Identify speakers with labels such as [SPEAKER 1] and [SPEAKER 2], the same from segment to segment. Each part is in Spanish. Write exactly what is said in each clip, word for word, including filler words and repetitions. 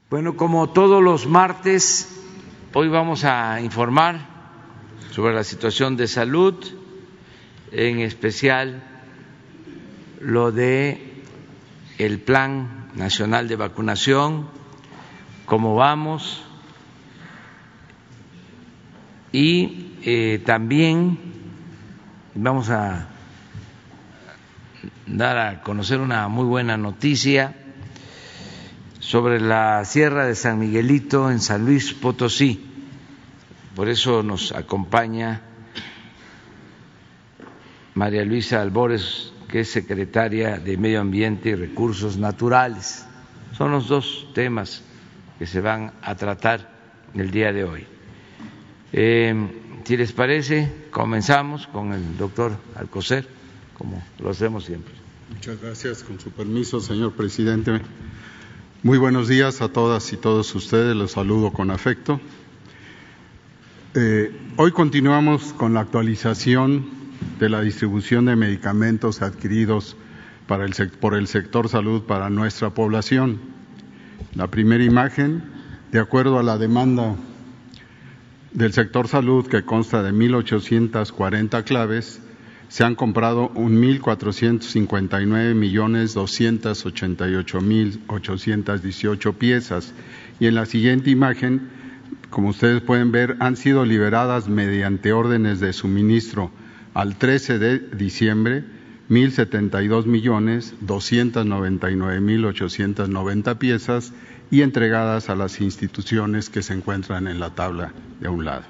[SPEAKER 1] Bueno, como todos los martes, hoy vamos a informar sobre la situación de salud, en especial lo de el Plan Nacional de Vacunación, cómo vamos, y eh, también vamos a dar a conocer una muy buena noticia sobre la Sierra de San Miguelito en San Luis Potosí. Por eso nos acompaña María Luisa Albores, que es secretaria de Medio Ambiente y Recursos Naturales. Son los dos temas que se van a tratar el día de hoy. Eh, si les parece, comenzamos con el doctor Alcocer, como lo hacemos siempre.
[SPEAKER 2] Muchas gracias. Con su permiso, señor presidente. Muy buenos días a todas y todos ustedes, los saludo con afecto. Eh, hoy continuamos con la actualización de la distribución de medicamentos adquiridos para el, por el sector salud para nuestra población. La primera imagen, de acuerdo a la demanda del sector salud, que consta de mil ochocientas cuarenta claves, se han comprado un mil cuatrocientos cincuenta y nueve millones doscientos ochenta y ocho mil ochocientas dieciocho piezas. Y en la siguiente imagen, como ustedes pueden ver, han sido liberadas mediante órdenes de suministro al trece de diciembre mil setenta y dos millones doscientos noventa y nueve mil ochocientas noventa piezas y entregadas a las instituciones que se encuentran en la tabla de un lado.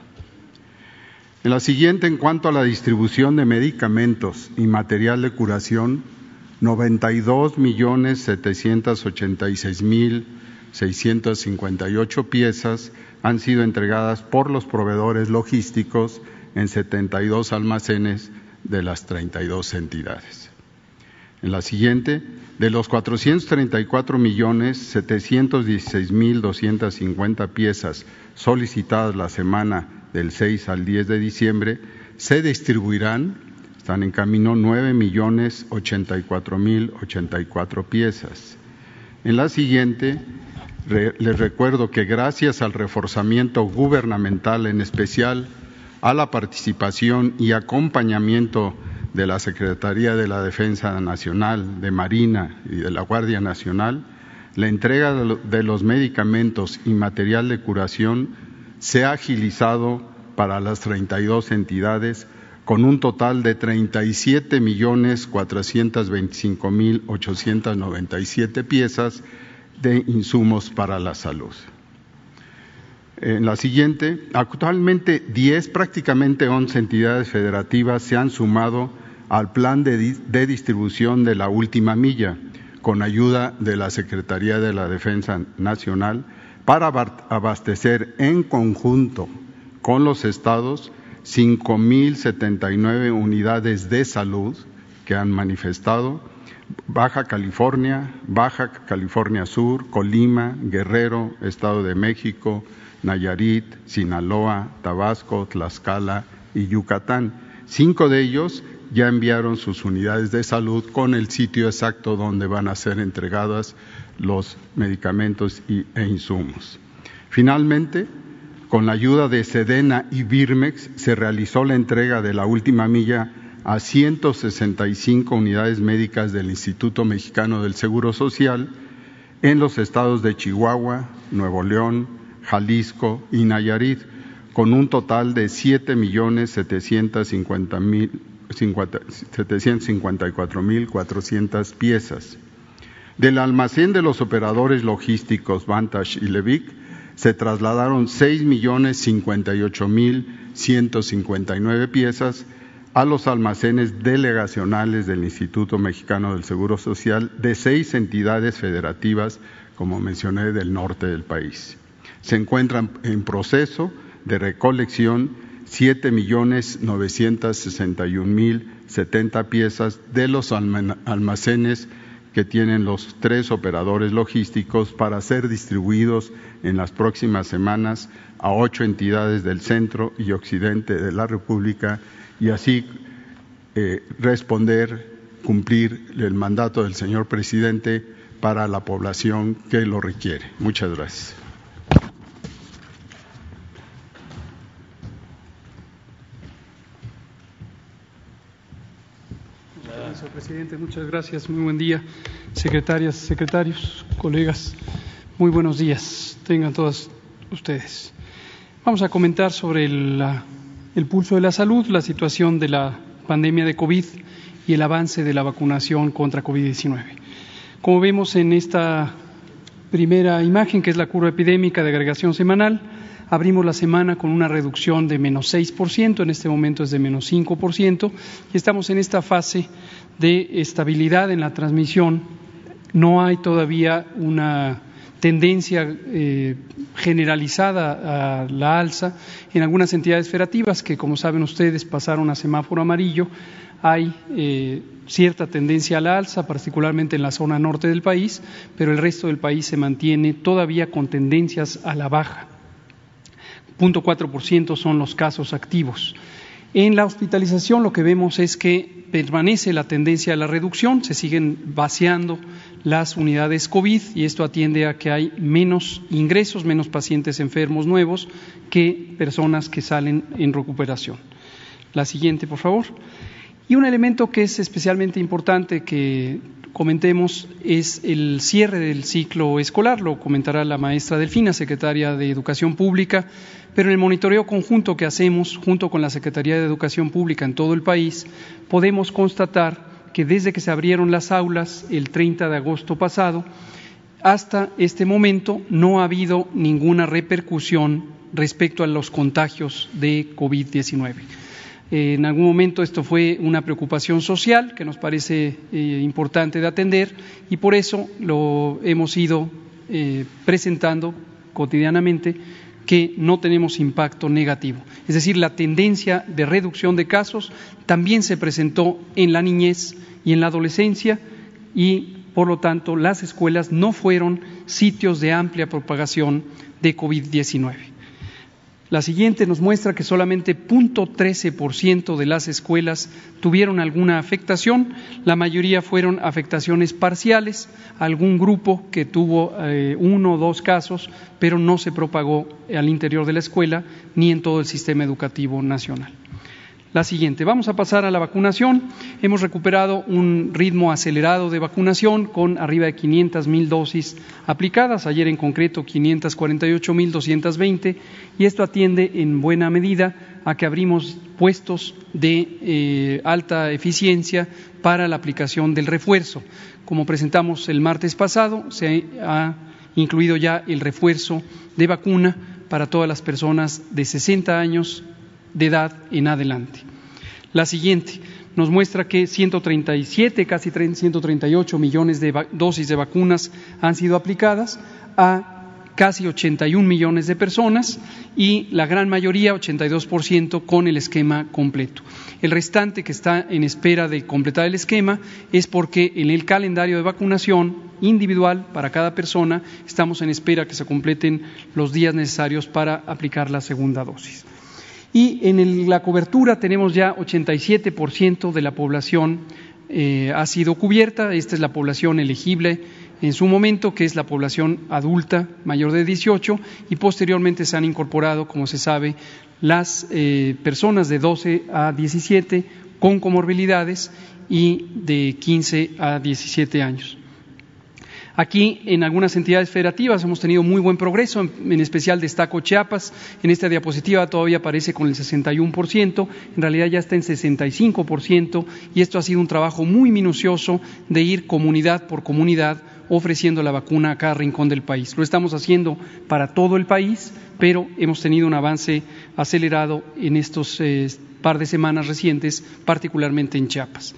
[SPEAKER 2] En la siguiente, en cuanto a la distribución de medicamentos y material de curación, noventa y dos millones setecientos ochenta y seis mil seiscientas cincuenta y ocho piezas han sido entregadas por los proveedores logísticos en setenta y dos almacenes de las treinta y dos entidades. En la siguiente, de los cuatrocientos treinta y cuatro millones setecientos dieciséis mil doscientas cincuenta piezas solicitadas la semana del seis al diez de diciembre, se distribuirán, están en camino, nueve millones ochenta y cuatro mil ochenta y cuatro piezas. En la siguiente, re, les recuerdo que gracias al reforzamiento gubernamental, en especial a la participación y acompañamiento de la Secretaría de la Defensa Nacional, de Marina y de la Guardia Nacional, la entrega de los medicamentos y material de curación se ha agilizado para las treinta y dos entidades con un total de treinta y siete millones cuatrocientos veinticinco mil ochocientas noventa y siete piezas de insumos para la salud. En la siguiente, actualmente diez, prácticamente once entidades federativas se han sumado al plan de, de distribución de la última milla, con ayuda de la Secretaría de la Defensa Nacional, para abastecer en conjunto con los estados cinco mil setenta y nueve unidades de salud que han manifestado Baja California, Baja California Sur, Colima, Guerrero, Estado de México, Nayarit, Sinaloa, Tabasco, Tlaxcala y Yucatán. Cinco de ellos ya enviaron sus unidades de salud con el sitio exacto donde van a ser entregadas los medicamentos y, e insumos. Finalmente, con la ayuda de Sedena y Birmex, se realizó la entrega de la última milla a ciento sesenta y cinco unidades médicas del Instituto Mexicano del Seguro Social en los estados de Chihuahua, Nuevo León, Jalisco y Nayarit, con un total de siete millones setecientos cincuenta y cuatro mil cuatrocientas piezas. Del almacén de los operadores logísticos Vantage y Levic se trasladaron seis millones cincuenta y ocho mil ciento cincuenta y nueve piezas a los almacenes delegacionales del Instituto Mexicano del Seguro Social de seis entidades federativas, como mencioné, del norte del país. Se encuentran en proceso de recolección siete millones novecientos sesenta y un mil setenta piezas de los almacenes que tienen los tres operadores logísticos para ser distribuidos en las próximas semanas a ocho entidades del centro y occidente de la República y así eh, responder, cumplir el mandato del señor presidente para la población que lo requiere. Muchas gracias.
[SPEAKER 3] Señor presidente, muchas gracias. Muy buen día, secretarias, secretarios, colegas. Muy buenos días. Tengan todos ustedes. Vamos a comentar sobre el, la, el pulso de la salud, la situación de la pandemia de COVID y el avance de la vacunación contra COVID diecinueve. Como vemos en esta primera imagen, que es la curva epidémica de agregación semanal, abrimos la semana con una reducción de menos seis por ciento, en este momento es de menos cinco por ciento, y estamos en esta fase de estabilidad en la transmisión. No hay todavía una tendencia eh, generalizada a la alza en algunas entidades federativas que, como saben ustedes, pasaron a semáforo amarillo. Hay eh, cierta tendencia a la alza, particularmente en la zona norte del país, pero el resto del país se mantiene todavía con tendencias a la baja. cero punto cuatro por ciento son los casos activos. En la hospitalización lo que vemos es que permanece la tendencia a la reducción, se siguen vaciando las unidades COVID y esto atiende a que hay menos ingresos, menos pacientes enfermos nuevos que personas que salen en recuperación. La siguiente, por favor. Y un elemento que es especialmente importante que comentemos es el cierre del ciclo escolar, lo comentará la maestra Delfina, secretaria de Educación Pública, pero en el monitoreo conjunto que hacemos junto con la Secretaría de Educación Pública en todo el país, podemos constatar que desde que se abrieron las aulas el treinta de agosto pasado, hasta este momento no ha habido ninguna repercusión respecto a los contagios de COVID diecinueve. En algún momento esto fue una preocupación social que nos parece eh, importante de atender y por eso lo hemos ido eh, presentando cotidianamente que no tenemos impacto negativo. Es decir, la tendencia de reducción de casos también se presentó en la niñez y en la adolescencia y por lo tanto las escuelas no fueron sitios de amplia propagación de COVID diecinueve. La siguiente nos muestra que solamente cero punto trece por ciento de las escuelas tuvieron alguna afectación, la mayoría fueron afectaciones parciales, algún grupo que tuvo eh, uno o dos casos, pero no se propagó al interior de la escuela ni en todo el sistema educativo nacional. La siguiente, vamos a pasar a la vacunación. Hemos recuperado un ritmo acelerado de vacunación con arriba de quinientas mil dosis aplicadas, ayer en concreto quinientas cuarenta y ocho mil doscientas veinte, y esto atiende en buena medida a que abrimos puestos de eh, alta eficiencia para la aplicación del refuerzo. Como presentamos el martes pasado, se ha incluido ya el refuerzo de vacuna para todas las personas de sesenta años de edad en adelante. La siguiente nos muestra que ciento treinta y siete, casi ciento treinta y ocho millones de dosis de vacunas han sido aplicadas a casi ochenta y un millones de personas y la gran mayoría, ochenta y dos por ciento, con el esquema completo. El restante que está en espera de completar el esquema es porque en el calendario de vacunación individual para cada persona estamos en espera que se completen los días necesarios para aplicar la segunda dosis. Y en el, la cobertura tenemos ya ochenta y siete por ciento de la población eh, ha sido cubierta. Esta es la población elegible en su momento, que es la población adulta mayor de dieciocho, y posteriormente se han incorporado, como se sabe, las eh, personas de doce a diecisiete con comorbilidades y de quince a diecisiete años. Aquí, en algunas entidades federativas, hemos tenido muy buen progreso, en, en especial destaco Chiapas. En esta diapositiva todavía aparece con el sesenta y uno por ciento, en realidad ya está en sesenta y cinco por ciento, y esto ha sido un trabajo muy minucioso de ir comunidad por comunidad ofreciendo la vacuna a cada rincón del país. Lo estamos haciendo para todo el país, pero hemos tenido un avance acelerado en estos eh, par de semanas recientes, particularmente en Chiapas.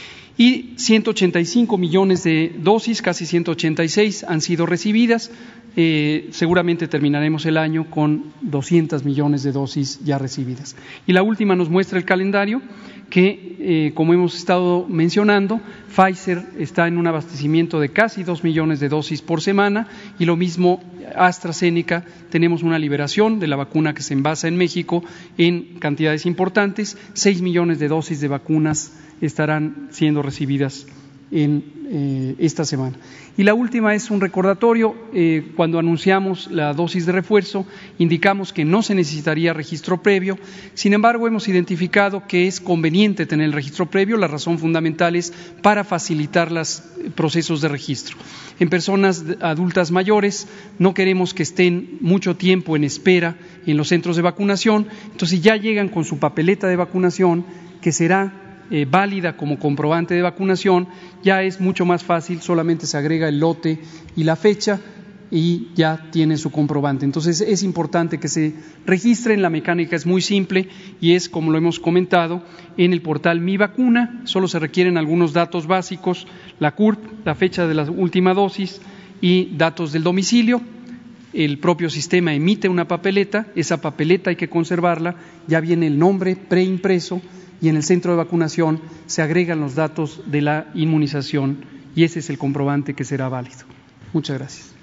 [SPEAKER 3] Y ciento ochenta y cinco millones de dosis, casi ciento ochenta y seis, han sido recibidas. Eh, seguramente terminaremos el año con doscientos millones de dosis ya recibidas. Y la última nos muestra el calendario que, eh, como hemos estado mencionando, Pfizer está en un abastecimiento de casi dos millones de dosis por semana y lo mismo AstraZeneca. Tenemos una liberación de la vacuna que se envasa en México en cantidades importantes, seis millones de dosis de vacunas estarán siendo recibidas en eh, esta semana. Y la última es un recordatorio. Eh, cuando anunciamos la dosis de refuerzo, indicamos que no se necesitaría registro previo. Sin embargo, hemos identificado que es conveniente tener el registro previo. La razón fundamental es para facilitar los procesos de registro. En personas adultas mayores no queremos que estén mucho tiempo en espera en los centros de vacunación. Entonces, si ya llegan con su papeleta de vacunación, que será Eh, válida como comprobante de vacunación, ya es mucho más fácil, solamente se agrega el lote y la fecha y ya tiene su comprobante. Entonces es importante que se registren, la mecánica es muy simple y es, como lo hemos comentado, en el portal Mi Vacuna. Solo se requieren algunos datos básicos, la C U R P, la fecha de la última dosis y datos del domicilio. El propio sistema emite una papeleta, esa papeleta hay que conservarla, ya viene el nombre preimpreso y en el centro de vacunación se agregan los datos de la inmunización y ese es el comprobante que será válido. Muchas gracias.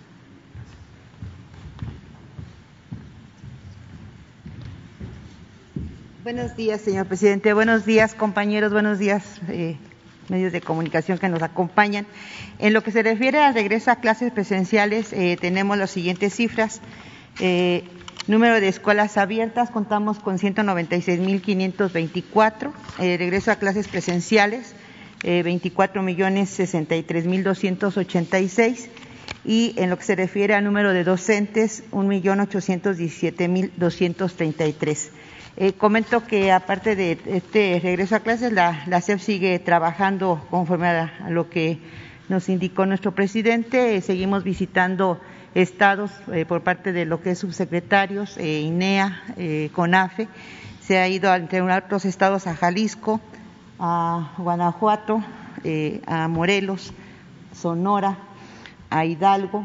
[SPEAKER 4] Buenos días, señor presidente. Buenos días, compañeros. Buenos días, eh, medios de comunicación que nos acompañan. En lo que se refiere al regreso a clases presenciales, eh, tenemos las siguientes cifras. Eh, Número de escuelas abiertas, contamos con ciento noventa y seis mil quinientos veinticuatro, eh, regreso a clases presenciales, eh, veinticuatro millones sesenta y tres mil doscientos ochenta y seis, y en lo que se refiere al número de docentes, un millón ochocientos diecisiete mil doscientos treinta y tres. Eh, comento que aparte de este regreso a clases, la, la S E P sigue trabajando conforme a, a lo que nos indicó nuestro presidente, eh, seguimos visitando estados eh, por parte de lo que es subsecretarios, eh, INEA, eh, CONAFE, se ha ido entre otros estados a Jalisco, a Guanajuato, eh, a Morelos, Sonora, a Hidalgo,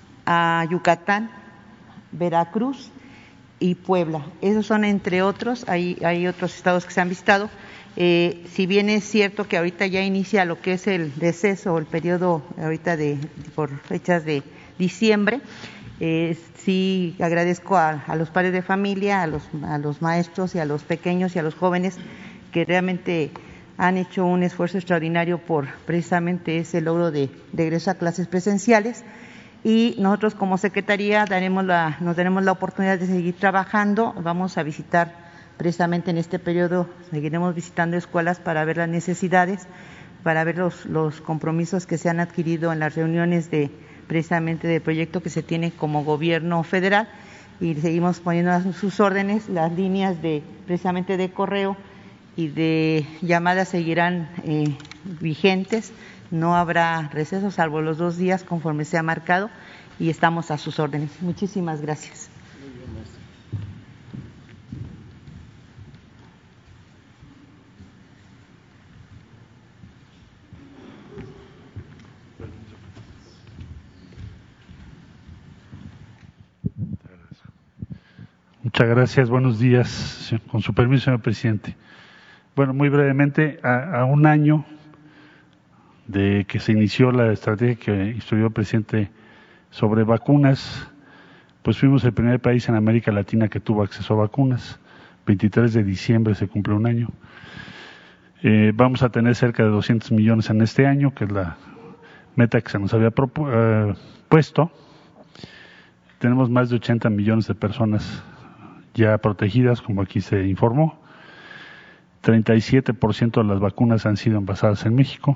[SPEAKER 4] a Yucatán, Veracruz y Puebla. Esos son entre otros, hay, hay otros estados que se han visitado. Eh, si bien es cierto que ahorita ya inicia lo que es el deceso o el periodo ahorita de por fechas de diciembre, eh, sí agradezco a, a los padres de familia, a los, a los maestros y a los pequeños y a los jóvenes que realmente han hecho un esfuerzo extraordinario por precisamente ese logro de regreso a clases presenciales y nosotros como Secretaría daremos la, nos daremos la oportunidad de seguir trabajando, vamos a visitar precisamente en este periodo, seguiremos visitando escuelas para ver las necesidades, para ver los, los compromisos que se han adquirido en las reuniones de precisamente del proyecto que se tiene como gobierno federal y seguimos poniendo a sus órdenes. Las líneas de precisamente de correo y de llamadas seguirán eh, vigentes, no habrá receso salvo los dos días conforme se ha marcado y estamos a sus órdenes. Muchísimas gracias.
[SPEAKER 5] Muchas gracias, buenos días. Con su permiso, señor presidente. Bueno, muy brevemente, a, a un año de que se inició la estrategia que instruyó el presidente sobre vacunas, pues fuimos el primer país en América Latina que tuvo acceso a vacunas. veintitrés de diciembre se cumple un año. Eh, vamos a tener cerca de doscientos millones en este año, que es la meta que se nos había propu- eh, puesto. Tenemos más de ochenta millones de personas ya protegidas, como aquí se informó. treinta y siete por ciento de las vacunas han sido envasadas en México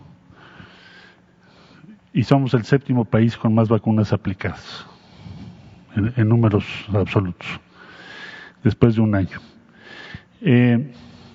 [SPEAKER 5] y somos el séptimo país con más vacunas aplicadas en, en números absolutos después de un año. Eh,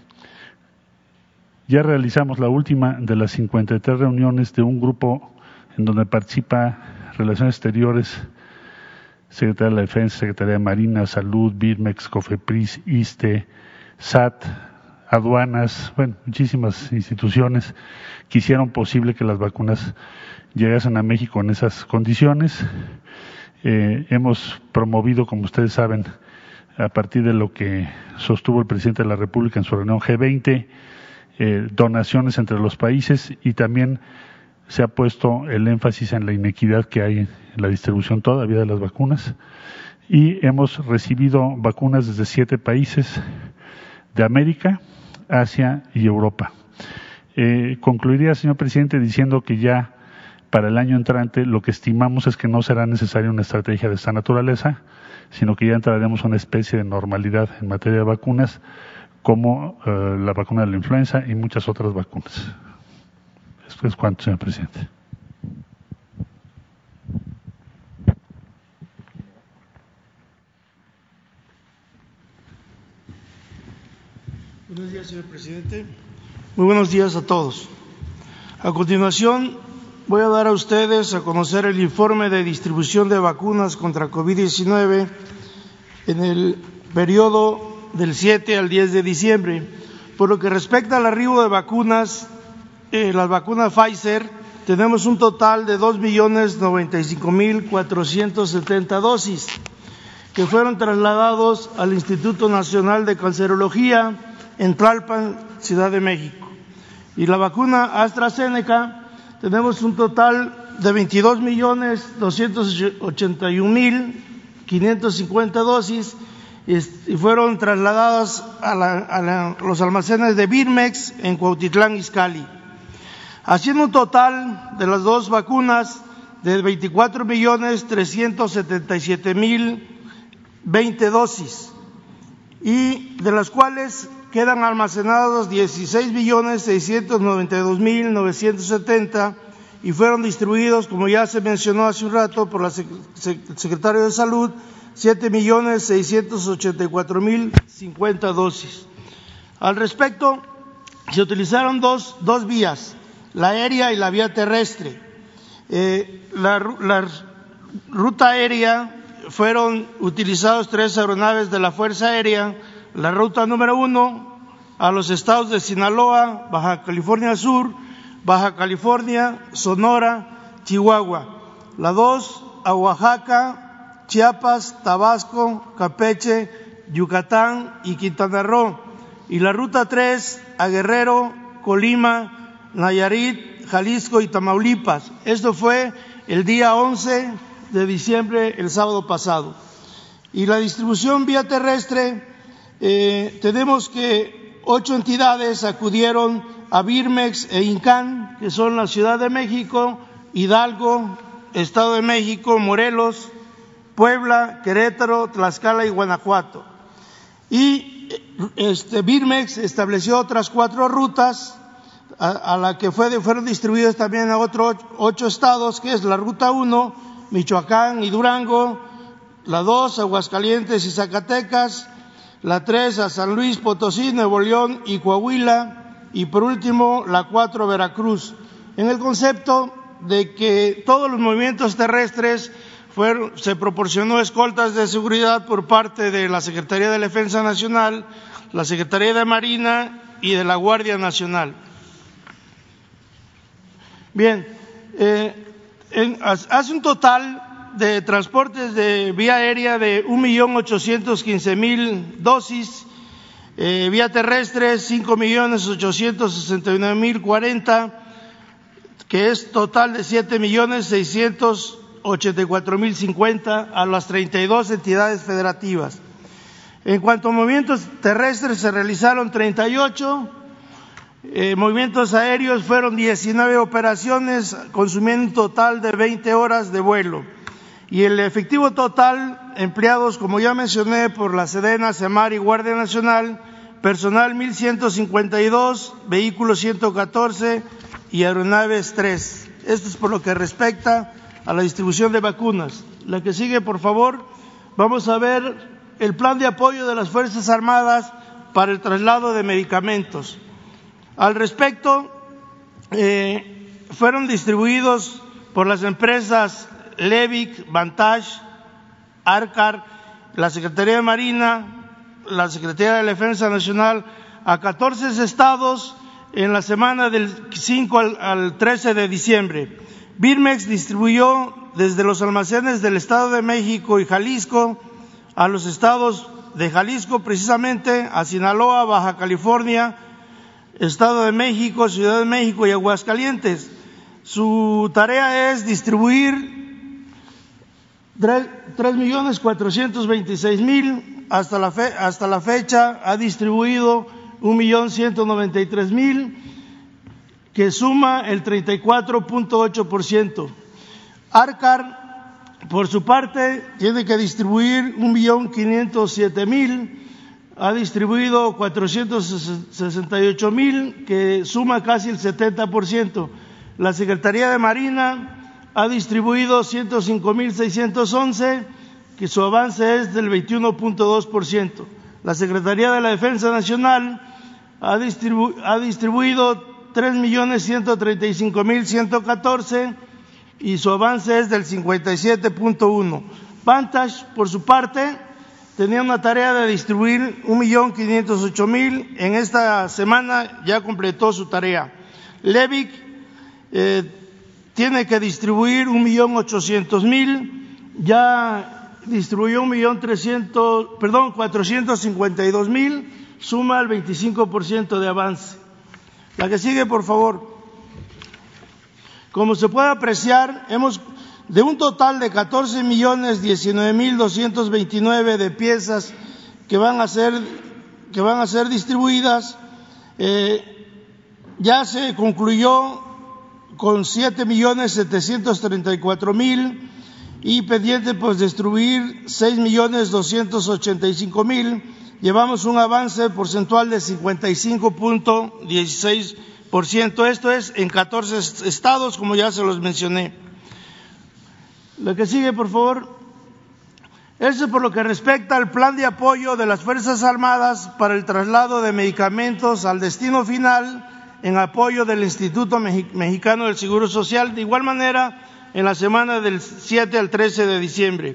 [SPEAKER 5] ya realizamos la última de las cincuenta y tres reuniones de un grupo en donde participa Relaciones Exteriores, Secretaría de la Defensa, Secretaría de Marina, Salud, Birmex, Cofepris, ISSSTE, S A T, aduanas, bueno, muchísimas instituciones que hicieron posible que las vacunas llegasen a México en esas condiciones. Eh, hemos promovido, como ustedes saben, a partir de lo que sostuvo el presidente de la República en su reunión G veinte, eh, donaciones entre los países y también se ha puesto el énfasis en la inequidad que hay en la distribución todavía de las vacunas y hemos recibido vacunas desde siete países de América, Asia y Europa. Eh, concluiría, señor presidente, diciendo que ya para el año entrante lo que estimamos es que no será necesaria una estrategia de esta naturaleza, sino que ya entraremos a una especie de normalidad en materia de vacunas, como eh, la vacuna de la influenza y muchas otras vacunas. Esto es cuanto, señor presidente.
[SPEAKER 6] Buenos días, señor presidente. Muy buenos días a todos. A continuación, voy a dar a ustedes a conocer el informe de distribución de vacunas contra COVID diecinueve en el periodo del siete al diez de diciembre. Por lo que respecta al arribo de vacunas, eh, las vacunas Pfizer, tenemos un total de dos millones noventa y cinco mil cuatrocientas setenta dosis que fueron trasladados al Instituto Nacional de Cancerología en Tlalpan, Ciudad de México. Y la vacuna AstraZeneca, tenemos un total de veintidós millones doscientos ochenta y un mil quinientas cincuenta dosis y fueron trasladadas a, la, a la, los almacenes de Birmex en Cuautitlán, Izcalli, haciendo un total de las dos vacunas de veinticuatro millones trescientos setenta y siete mil veinte dosis, y de las cuales quedan almacenados dieciséis millones seiscientos noventa y dos mil novecientos setenta y fueron distribuidos, como ya se mencionó hace un rato por la secretaria de Salud, siete millones seiscientos ochenta y cuatro mil cincuenta dosis. Al respecto, se utilizaron dos, dos vías, la aérea y la vía terrestre. Eh, la, la ruta aérea fueron utilizados tres aeronaves de la Fuerza Aérea. La ruta número uno a los estados de Sinaloa, Baja California Sur, Baja California, Sonora, Chihuahua. La dos a Oaxaca, Chiapas, Tabasco, Campeche, Yucatán y Quintana Roo. Y la ruta tres a Guerrero, Colima, Nayarit, Jalisco y Tamaulipas. Esto fue el día once de diciembre, el sábado pasado. Y la distribución vía terrestre, eh, tenemos que ocho entidades acudieron a Birmex e INCAN, que son la Ciudad de México, Hidalgo, Estado de México, Morelos, Puebla, Querétaro, Tlaxcala y Guanajuato. Y este, Birmex estableció otras cuatro rutas a, a la que fue, fueron distribuidas también a otros ocho estados, que es la ruta uno, Michoacán y Durango, la dos, Aguascalientes y Zacatecas, la tres a San Luis Potosí, Nuevo León y Coahuila, y por último la cuatro, Veracruz, en el concepto de que todos los movimientos terrestres fueron, se proporcionó escoltas de seguridad por parte de la Secretaría de Defensa Nacional, la Secretaría de Marina y de la Guardia Nacional. Bien, eh, en, hace un total de transportes de vía aérea de un millón ochocientos quince mil dosis, eh, vía terrestre cinco millones ochocientos sesenta y nueve mil cuarenta, que es total de siete millones seiscientos ochenta y cuatro mil cincuenta a las treinta y dos entidades federativas. En cuanto a movimientos terrestres, se realizaron treinta y ocho, eh, movimientos aéreos fueron diecinueve operaciones, consumiendo un total de veinte horas de vuelo. Y el efectivo total, empleados, como ya mencioné, por la Sedena, Semar y Guardia Nacional, personal mil ciento cincuenta y dos, vehículos ciento catorce y aeronaves tres. Esto es por lo que respecta a la distribución de vacunas. La que sigue, por favor, vamos a ver el plan de apoyo de las Fuerzas Armadas para el traslado de medicamentos. Al respecto, eh, fueron distribuidos por las empresas Levic, Vantage, Arcar, la Secretaría de Marina, la Secretaría de Defensa Nacional, a catorce estados en la semana del cinco al, al trece de diciembre. Birmex distribuyó desde los almacenes del Estado de México y Jalisco a los estados de Jalisco, precisamente a Sinaloa, Baja California, Estado de México, Ciudad de México y Aguascalientes. Su tarea es distribuir tres millones cuatrocientos veintiséis mil, hasta la, fe, hasta la fecha ha distribuido un millón ciento noventa y tres mil que suma el treinta y cuatro punto ocho por ciento. Arcar, por su parte, tiene que distribuir un millón quinientos siete mil, ha distribuido cuatrocientos sesenta y ocho mil, que suma casi el setenta por ciento. La Secretaría de Marina ha distribuido ciento cinco mil seiscientos once, que su avance es del veintiuno punto dos por ciento. La Secretaría de la Defensa Nacional ha, distribu ha distribuido tres millones ciento treinta y cinco mil ciento catorce y su avance es del cincuenta y siete punto uno. Vantage, por su parte, tenía una tarea de distribuir un millón quinientos ocho mil, en esta semana ya completó su tarea. Levic eh, tiene que distribuir un millón ochocientos mil, ya distribuyó un millón trescientos, perdón, cuatrocientos cincuenta y dos mil, suma el veinticinco por ciento de avance. La que sigue, por favor. Como se puede apreciar, hemos de un total de catorce millones diecinueve mil doscientos veintinueve de piezas que van a ser que van a ser distribuidas, eh, ya se concluyó con siete millones setecientos treinta y cuatro mil y pendiente pues distribuir seis millones doscientos ochenta y cinco mil. Llevamos un avance porcentual de cincuenta y cinco punto dieciséis por ciento. Esto es en catorce estados, como ya se los mencioné. La que sigue, por favor. Eso por lo que respecta al plan de apoyo de las Fuerzas Armadas para el traslado de medicamentos al destino final en apoyo del Instituto Mexicano del Seguro Social. De igual manera, en la semana del siete al trece de diciembre.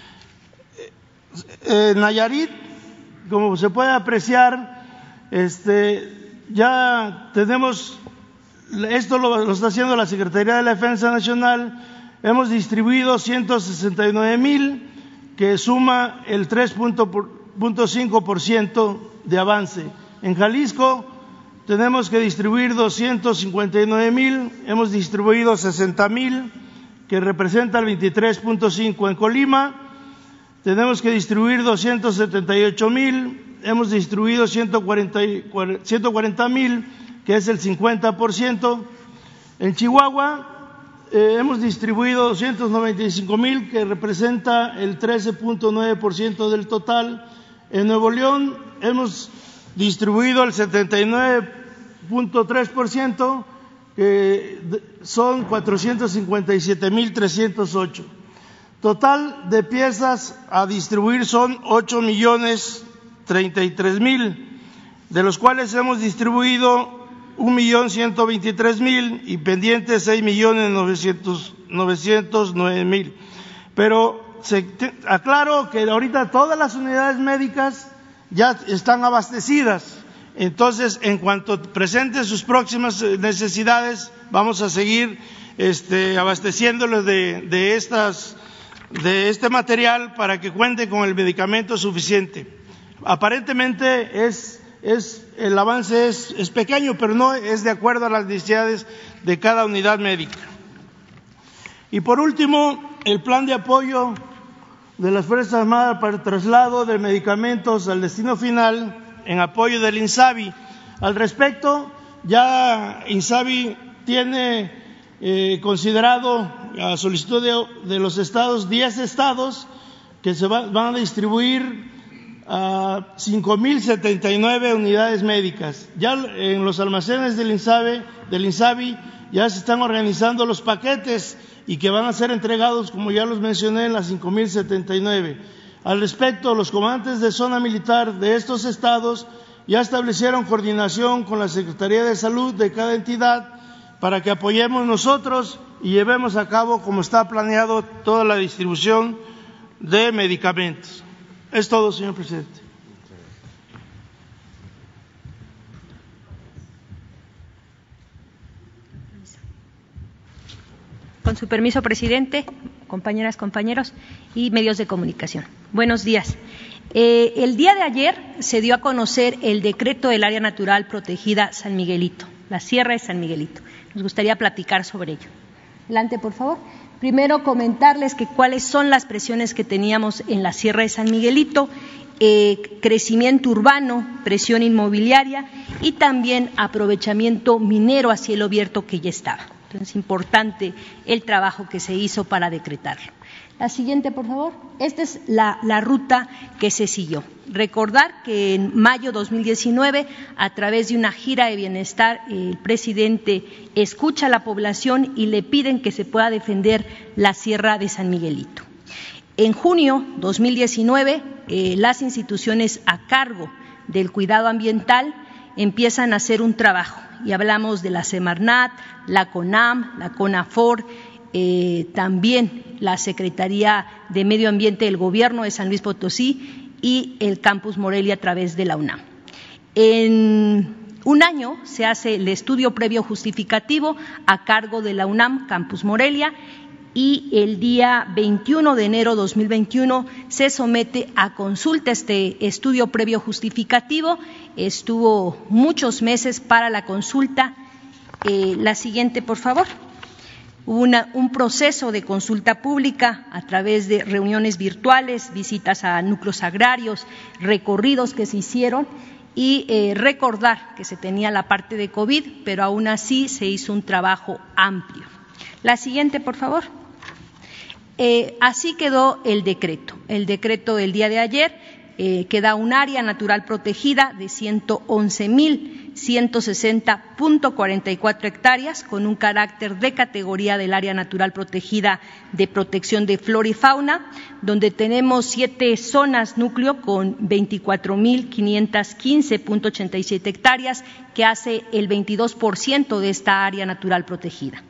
[SPEAKER 6] En Nayarit, como se puede apreciar, este, ya tenemos, esto lo, lo está haciendo la Secretaría de la Defensa Nacional, hemos distribuido ciento sesenta y nueve mil, que suma el tres punto cinco por ciento de avance. En Jalisco tenemos que distribuir doscientos cincuenta y nueve mil, hemos distribuido sesenta mil, que representa el veintitrés punto cinco por ciento. En Colima tenemos que distribuir doscientos setenta y ocho mil, hemos distribuido ciento cuarenta mil, que es el cincuenta por ciento. En Chihuahua eh, hemos distribuido doscientos noventa y cinco mil, que representa el trece punto nueve por ciento del total. En Nuevo León hemos distribuido el setenta y nueve punto tres por ciento, que son cuatrocientos cincuenta y siete mil trescientos ocho. Total de piezas a distribuir son ocho millones treinta y tres mil, de los cuales hemos distribuido un millón ciento veintitrés mil y pendientes seis millones novecientos nueve mil. Pero se, aclaro que ahorita todas las unidades médicas ya están abastecidas. Entonces, en cuanto presenten sus próximas necesidades, vamos a seguir este, abasteciéndoles de, de, estas, de este material para que cuenten con el medicamento suficiente. Aparentemente es, es, el avance es, es pequeño, pero no es de acuerdo a las necesidades de cada unidad médica. Y por último, el plan de apoyo de las Fuerzas Armadas para el traslado de medicamentos al destino final en apoyo del INSABI. Al respecto, ya INSABI tiene eh, considerado a solicitud de, de los estados, diez estados que se va, van a distribuir a cinco mil setenta y nueve unidades médicas. Ya en los almacenes del INSABI, del INSABI ya se están organizando los paquetes y que van a ser entregados, como ya los mencioné, en las cinco mil setenta y nueve. Al respecto, los comandantes de zona militar de estos estados ya establecieron coordinación con la Secretaría de Salud de cada entidad para que apoyemos nosotros y llevemos a cabo, como está planeado, toda la distribución de medicamentos. Es todo, señor presidente.
[SPEAKER 7] Con su permiso, presidente, compañeras, compañeros y medios de comunicación. Buenos días. Eh, el día de ayer se dio a conocer el decreto del área natural protegida San Miguelito, la Sierra de San Miguelito. Nos gustaría platicar sobre ello. Adelante, por favor. Primero, comentarles que cuáles son las presiones que teníamos en la Sierra de San Miguelito eh, crecimiento urbano, presión inmobiliaria y también aprovechamiento minero a cielo abierto que ya estaba. Entonces, es importante el trabajo que se hizo para decretarlo. La siguiente, por favor. Esta es la, la ruta que se siguió. Recordar que en mayo de dos mil diecinueve, a través de una gira de bienestar, el presidente escucha a la población y le piden que se pueda defender la Sierra de San Miguelito. En junio de dos mil diecinueve, eh, las instituciones a cargo del cuidado ambiental empiezan a hacer un trabajo, y hablamos de la Semarnat, la CONAM, la CONAFOR, eh, también la Secretaría de Medio Ambiente del Gobierno de San Luis Potosí y el Campus Morelia a través de la UNAM. En un año se hace el estudio previo justificativo a cargo de la UNAM, Campus Morelia, y el día veintiuno de enero de dos mil veintiuno se somete a consulta este estudio previo justificativo. Estuvo muchos meses para la consulta. Eh, la siguiente, por favor. Hubo una, un proceso de consulta pública a través de reuniones virtuales, visitas a núcleos agrarios, recorridos que se hicieron y eh, recordar que se tenía la parte de COVID, pero aún así se hizo un trabajo amplio. La siguiente, por favor. Eh, así quedó el decreto. El decreto del día de ayer eh, queda un área natural protegida de ciento once mil ciento sesenta punto cuarenta y cuatro hectáreas con un carácter de categoría del área natural protegida de protección de flora y fauna, donde tenemos siete zonas núcleo con veinticuatro mil quinientos quince punto ochenta y siete hectáreas, que hace el veintidós por ciento de esta área natural protegida.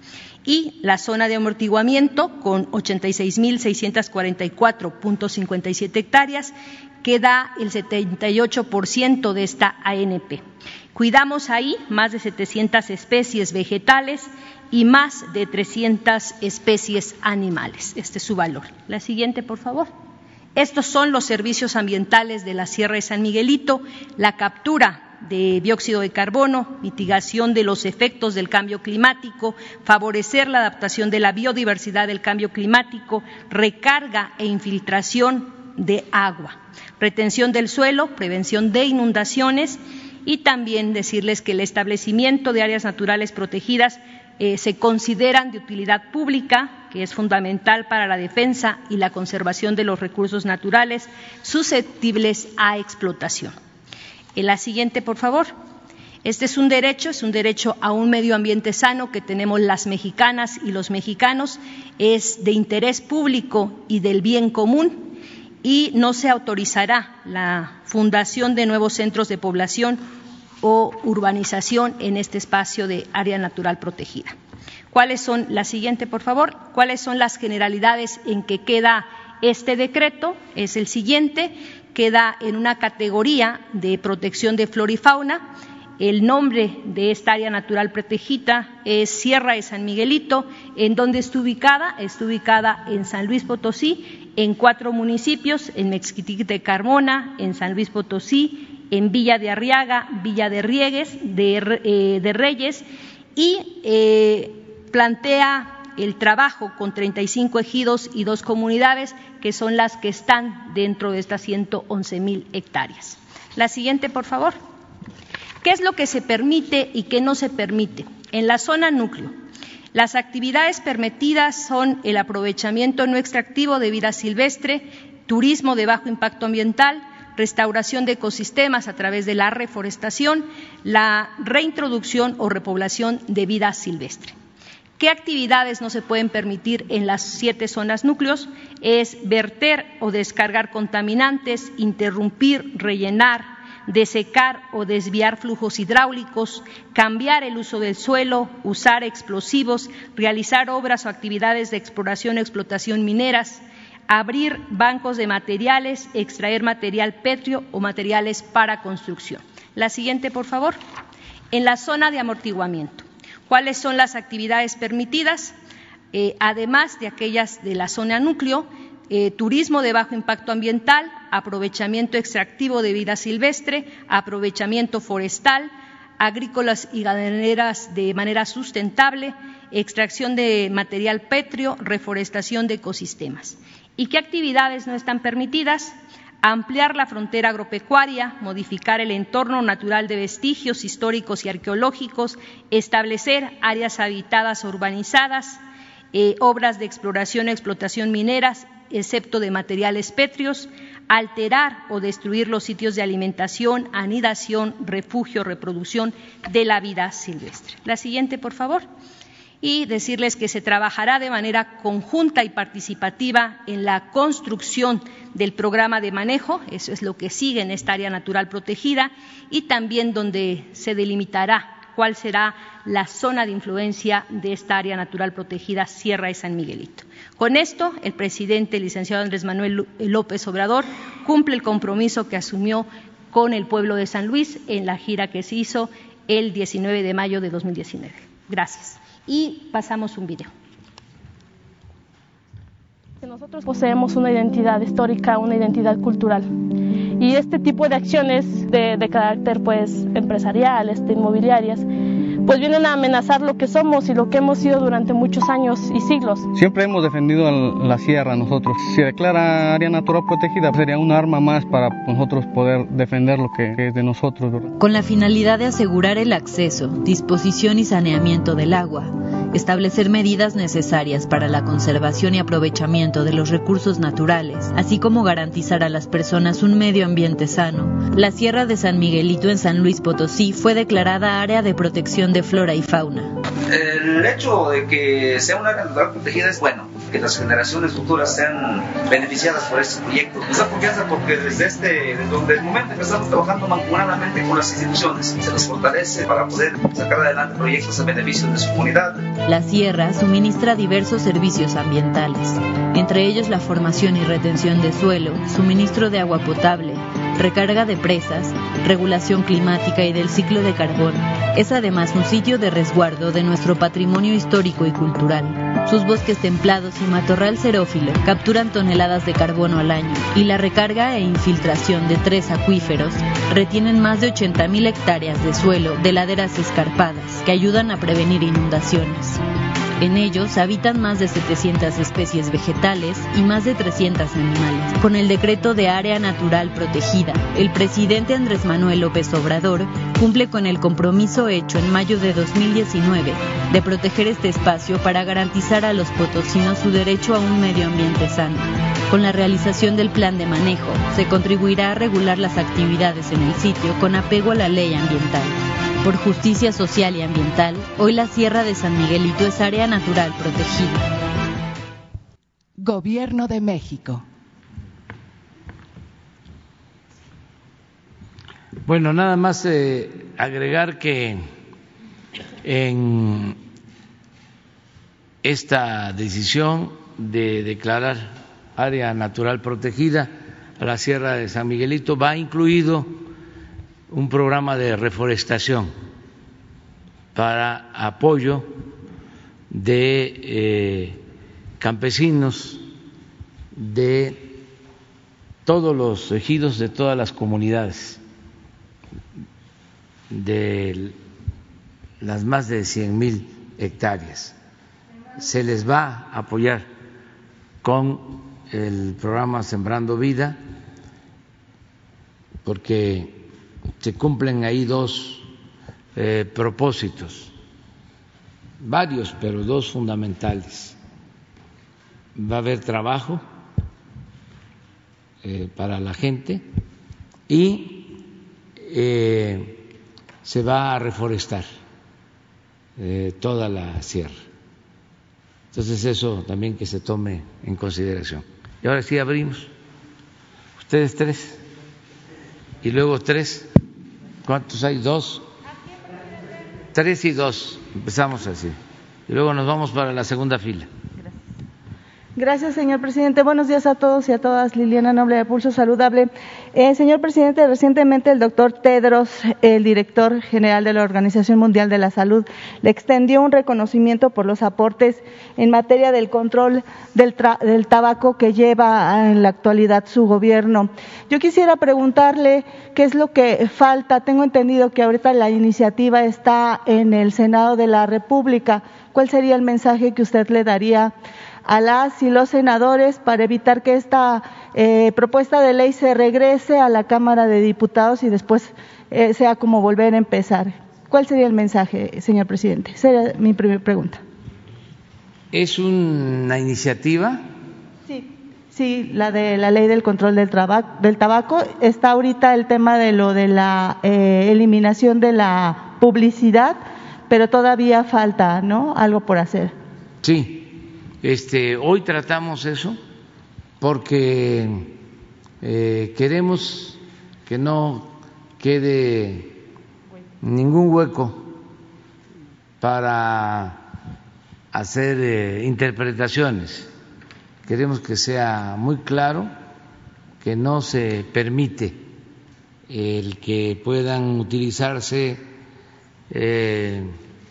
[SPEAKER 7] Y la zona de amortiguamiento con ochenta y seis mil seiscientos cuarenta y cuatro punto cincuenta y siete hectáreas, que da el setenta y ocho por ciento de esta A N P. Cuidamos ahí más de setecientas especies vegetales y más de trescientas especies animales. Este es su valor. La siguiente, por favor. Estos son los servicios ambientales de la Sierra de San Miguelito: la captura de dióxido de carbono, mitigación de los efectos del cambio climático, favorecer la adaptación de la biodiversidad del cambio climático, recarga e infiltración de agua, retención del suelo, prevención de inundaciones, y también decirles que el establecimiento de áreas naturales protegidas eh, se consideran de utilidad pública, que es fundamental para la defensa y la conservación de los recursos naturales susceptibles a explotación. En la siguiente, por favor. Este es un derecho, es un derecho a un medio ambiente sano que tenemos las mexicanas y los mexicanos, es de interés público y del bien común, y no se autorizará la fundación de nuevos centros de población o urbanización en este espacio de área natural protegida. ¿Cuáles son, la siguiente, por favor, cuáles son las generalidades en que queda este decreto? Es el siguiente. Queda en una categoría de protección de flora y fauna. El nombre de esta área natural protegida es Sierra de San Miguelito. ¿En dónde está ubicada? Está ubicada en San Luis Potosí, en cuatro municipios: en Mezquitic de Carmona, en San Luis Potosí, en Villa de Arriaga, Villa de Riegues, de, eh, de Reyes, y eh, plantea el trabajo con treinta y cinco ejidos y dos comunidades, que son las que están dentro de estas ciento once mil hectáreas. La siguiente, por favor. ¿Qué es lo que se permite y qué no se permite? En la zona núcleo, las actividades permitidas son el aprovechamiento no extractivo de vida silvestre, turismo de bajo impacto ambiental, restauración de ecosistemas a través de la reforestación, la reintroducción o repoblación de vida silvestre. ¿Qué actividades no se pueden permitir en las siete zonas núcleos? Es verter o descargar contaminantes, interrumpir, rellenar, desecar o desviar flujos hidráulicos, cambiar el uso del suelo, usar explosivos, realizar obras o actividades de exploración o explotación mineras, abrir bancos de materiales, extraer material pétreo o materiales para construcción. La siguiente, por favor. En la zona de amortiguamiento, ¿cuáles son las actividades permitidas? Eh, además de aquellas de la zona núcleo, eh, turismo de bajo impacto ambiental, aprovechamiento extractivo de vida silvestre, aprovechamiento forestal, agrícolas y ganaderas de manera sustentable, extracción de material pétreo, reforestación de ecosistemas. ¿Y qué actividades no están permitidas? ampliar la frontera agropecuaria, modificar el entorno natural de vestigios históricos y arqueológicos, establecer áreas habitadas o urbanizadas, eh, obras de exploración y explotación mineras, excepto de materiales pétreos, alterar o destruir los sitios de alimentación, anidación, refugio, reproducción de la vida silvestre. La siguiente, por favor. Y decirles que se trabajará de manera conjunta y participativa en la construcción del programa de manejo, eso es lo que sigue en esta área natural protegida, y también donde se delimitará cuál será la zona de influencia de esta área natural protegida, Sierra de San Miguelito. Con esto, el presidente, el licenciado Andrés Manuel López Obrador, cumple el compromiso que asumió con el pueblo de San Luis en la gira que se hizo el diecinueve de mayo de dos mil diecinueve. Gracias. Y pasamos un video.
[SPEAKER 8] Nosotros poseemos una identidad histórica, una identidad cultural, y este tipo de acciones de, de carácter pues empresarial, este, inmobiliarias, pues vienen a amenazar lo que somos y lo que hemos sido durante muchos años y siglos.
[SPEAKER 9] Siempre hemos defendido la sierra nosotros. Si declara área natural protegida, sería un arma más para nosotros poder defender lo que es de nosotros, ¿verdad?
[SPEAKER 10] Con la finalidad de asegurar el acceso, disposición y saneamiento del agua, establecer medidas necesarias para la conservación y aprovechamiento de los recursos naturales, así como garantizar a las personas un medio ambiente sano, la Sierra de San Miguelito en San Luis Potosí fue declarada área de protección de flora y fauna.
[SPEAKER 11] El hecho de que sea un área natural protegida es bueno, que las generaciones futuras sean beneficiadas por este proyecto. Nos da confianza porque desde este, desde el momento que estamos trabajando mancomunadamente con las instituciones, se nos fortalece para poder sacar adelante proyectos a beneficio de su comunidad.
[SPEAKER 10] La sierra suministra diversos servicios ambientales, entre ellos la formación y retención de suelo, suministro de agua potable, recarga de presas, regulación climática y del ciclo de carbón. Es además un sitio de resguardo de nuestro patrimonio histórico y cultural. Sus bosques templados y matorral xerófilo capturan toneladas de carbono al año y la recarga e infiltración de tres acuíferos retienen más de ochenta mil hectáreas de suelo de laderas escarpadas que ayudan a prevenir inundaciones. En ellos habitan más de setecientas especies vegetales y más de trescientos animales. Con el decreto de área natural protegida, el presidente Andrés Manuel López Obrador cumple con el compromiso hecho en mayo de dos mil diecinueve de proteger este espacio para garantizar a los potosinos su derecho a un medio ambiente sano. Con la realización del plan de manejo, se contribuirá a regular las actividades en el sitio con apego a la ley ambiental. Por justicia social y ambiental, hoy la Sierra de San Miguelito es área natural protegida.
[SPEAKER 12] Gobierno de México.
[SPEAKER 1] Bueno, nada más eh, agregar que en esta decisión de declarar área natural protegida a la Sierra de San Miguelito va incluido un programa de reforestación para apoyo de eh, campesinos de todos los ejidos, de todas las comunidades, de las más de cien mil hectáreas. Se les va a apoyar con el programa Sembrando Vida, porque se cumplen ahí dos eh, propósitos, varios, pero dos fundamentales. Va a haber trabajo eh, para la gente y eh, se va a reforestar eh, toda la sierra. Entonces eso también que se tome en consideración. Y ahora sí abrimos. Ustedes tres. Y luego tres. ¿Cuántos hay? Dos. Tres y dos. Empezamos así. Y luego nos vamos para la segunda fila.
[SPEAKER 13] Gracias, señor presidente. Buenos días a todos y a todas. Liliana Noble de Pulso Saludable. Eh, señor presidente, recientemente el doctor Tedros, el director general de la Organización Mundial de la Salud, le extendió un reconocimiento por los aportes en materia del control del, del tabaco que lleva en la actualidad su gobierno. Yo quisiera preguntarle qué es lo que falta. Tengo entendido que ahorita la iniciativa está en el Senado de la República. ¿Cuál sería el mensaje que usted le daría a las y los senadores para evitar que esta eh, propuesta de ley se regrese a la Cámara de Diputados y después eh, sea como volver a empezar. ¿Cuál sería el mensaje, señor presidente? Esa era mi primera pregunta.
[SPEAKER 1] ¿Es una iniciativa?
[SPEAKER 13] Sí, sí, la de la ley del control del, trabac, del tabaco. Está ahorita el tema de lo de la eh, eliminación de la publicidad, pero todavía falta, ¿no?, algo por hacer.
[SPEAKER 1] Sí, este, hoy tratamos eso porque eh, queremos que no quede ningún hueco para hacer eh, interpretaciones. Queremos que sea muy claro que no se permite el que puedan utilizarse eh,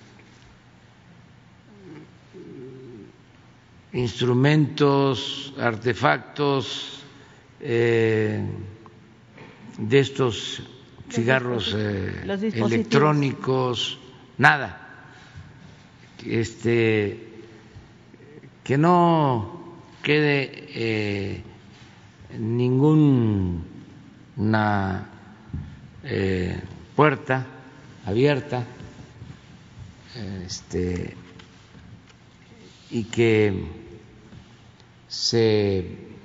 [SPEAKER 1] instrumentos, artefactos eh, de estos cigarros eh, electrónicos, nada. Este, que no quede eh, ninguna eh, puerta abierta, este, y que se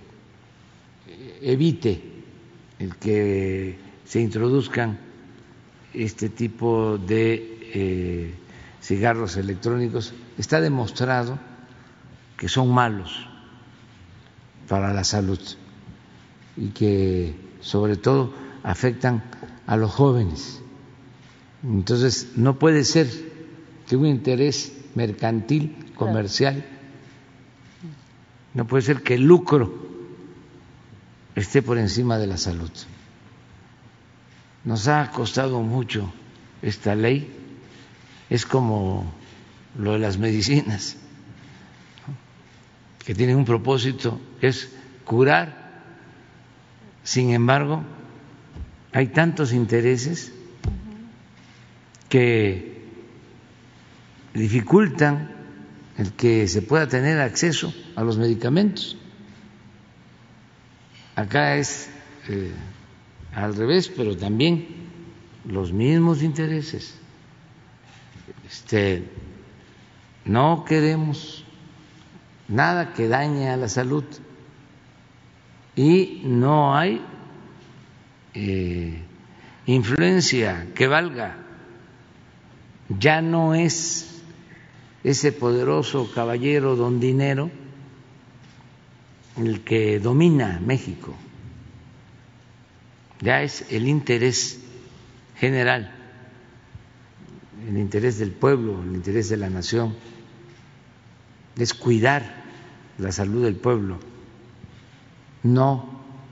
[SPEAKER 1] evite el que se introduzcan este tipo de eh, cigarros electrónicos. Está demostrado que son malos para la salud y que sobre todo afectan a los jóvenes. Entonces no puede ser que un interés mercantil, comercial, no puede ser que el lucro esté por encima de la salud. Nos ha costado mucho esta ley, es como lo de las medicinas, que tienen un propósito, que es curar. Sin embargo, hay tantos intereses que dificultan el que se pueda tener acceso a los medicamentos. Acá es eh, al revés, pero también los mismos intereses. Este, no queremos nada que dañe a la salud y no hay eh, influencia que valga. Ya no es ese poderoso caballero don dinero el que domina México, ya es el interés general, el interés del pueblo, el interés de la nación, es cuidar la salud del pueblo, no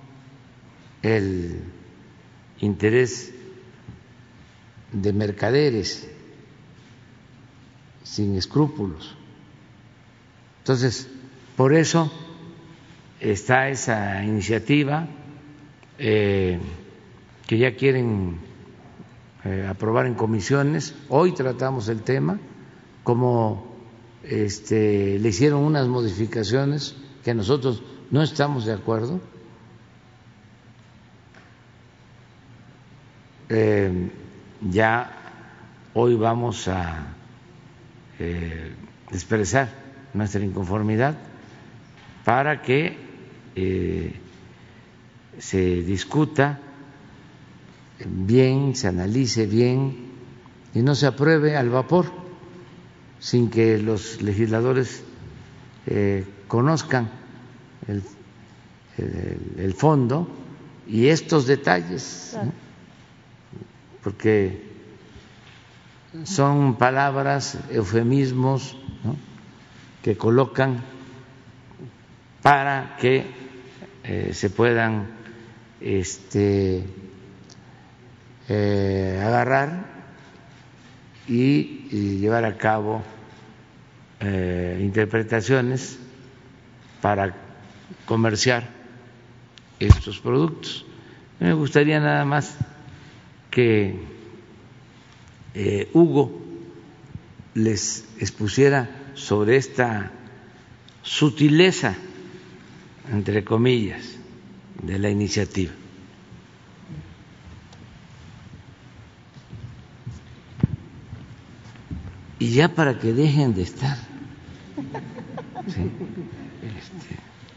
[SPEAKER 1] el interés de mercaderes sin escrúpulos. Entonces, por eso está esa iniciativa eh, que ya quieren eh, aprobar en comisiones. Hoy tratamos el tema, como este, le hicieron unas modificaciones que nosotros no estamos de acuerdo. Eh, ya hoy vamos a eh, expresar nuestra inconformidad para que eh, se discuta bien, se analice bien y no se apruebe al vapor sin que los legisladores eh, conozcan el, el, el fondo y estos detalles, claro, ¿no? Porque son palabras, eufemismos, ¿no?, que colocan para que eh, se puedan este, eh, agarrar y, y llevar a cabo eh, interpretaciones para comerciar estos productos. Me gustaría nada más que eh, Hugo les expusiera sobre esta sutileza, entre comillas, de la iniciativa. Y ya para que dejen de estar ¿sí? este,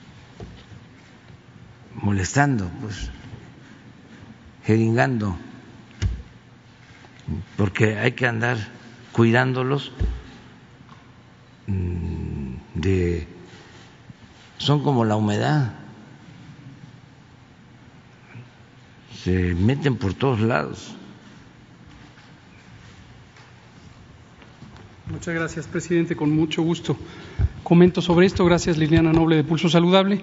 [SPEAKER 1] molestando, pues jeringando, porque hay que andar cuidándolos de son como la humedad, se meten por todos lados.
[SPEAKER 3] Muchas gracias, presidente. Con mucho gusto comento sobre esto. Gracias, Liliana Noble de Pulso Saludable.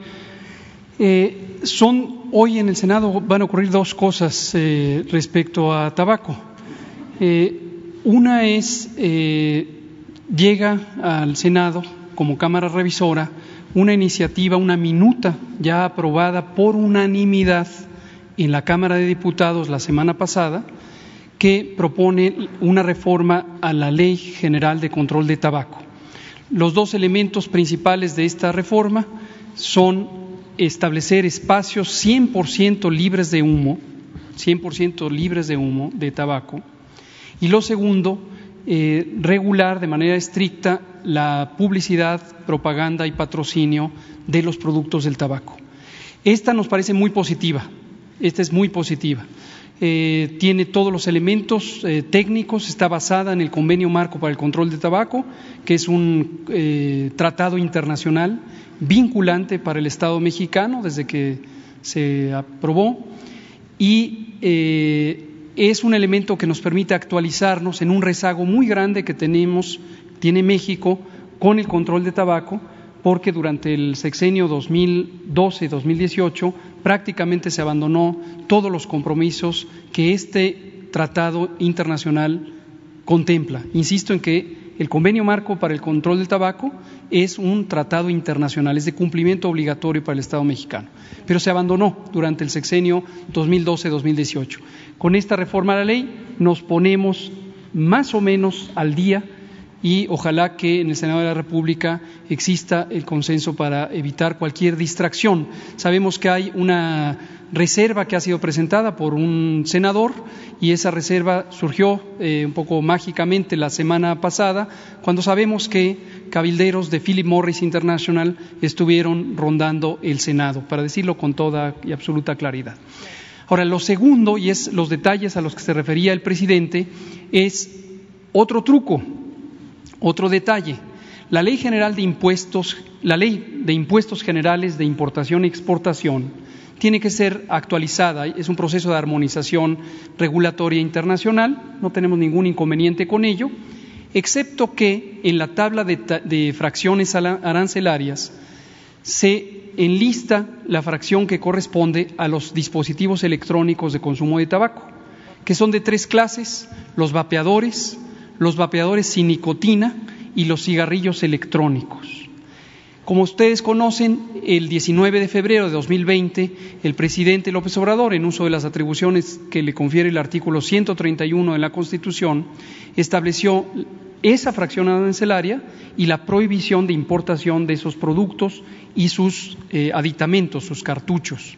[SPEAKER 3] Eh, son hoy en el Senado van a ocurrir dos cosas eh, respecto a tabaco. Eh, una es eh, llega al Senado como Cámara Revisora una iniciativa, una minuta ya aprobada por unanimidad en la Cámara de Diputados la semana pasada, que propone una reforma a la Ley General de Control de Tabaco. Los dos elementos principales de esta reforma son establecer espacios cien por ciento libres de humo, cien por ciento libres de humo de tabaco, y lo segundo, eh, regular de manera estricta la publicidad, propaganda y patrocinio de los productos del tabaco. Esta nos parece muy positiva, esta es muy positiva. Eh, tiene todos los elementos eh, técnicos, está basada en el Convenio Marco para el Control de Tabaco, que es un eh, tratado internacional vinculante para el Estado mexicano desde que se aprobó, y eh, es un elemento que nos permite actualizarnos en un rezago muy grande que tenemos, tiene México con el control de tabaco, porque durante el sexenio dos mil doce dos mil dieciocho prácticamente se abandonó todos los compromisos que este tratado internacional contempla. Insisto en que el Convenio Marco para el Control del Tabaco es un tratado internacional, es de cumplimiento obligatorio para el Estado mexicano, pero se abandonó durante el sexenio dos mil doce dos mil dieciocho. Con esta reforma a la ley nos ponemos más o menos al día, y ojalá que en el Senado de la República exista el consenso para evitar cualquier distracción. Sabemos que hay una reserva que ha sido presentada por un senador, y esa reserva surgió eh, un poco mágicamente la semana pasada, cuando sabemos que cabilderos de Philip Morris International estuvieron rondando el Senado, para decirlo con toda y absoluta claridad. Ahora, lo segundo, y es los detalles a los que se refería el presidente, es otro truco. Otro detalle, la Ley General de Impuestos, la Ley de Impuestos Generales de Importación y Exportación tiene que ser actualizada, es un proceso de armonización regulatoria internacional, no tenemos ningún inconveniente con ello, excepto que en la tabla de, de fracciones arancelarias se enlista la fracción que corresponde a los dispositivos electrónicos de consumo de tabaco, que son de tres clases: los vapeadores, los vapeadores sin nicotina y los cigarrillos electrónicos. Como ustedes conocen, el diecinueve de febrero de dos mil veinte, el presidente López Obrador, en uso de las atribuciones que le confiere el artículo ciento treinta y uno de la Constitución, estableció esa fracción arancelaria y la prohibición de importación de esos productos y sus eh, aditamentos, sus cartuchos.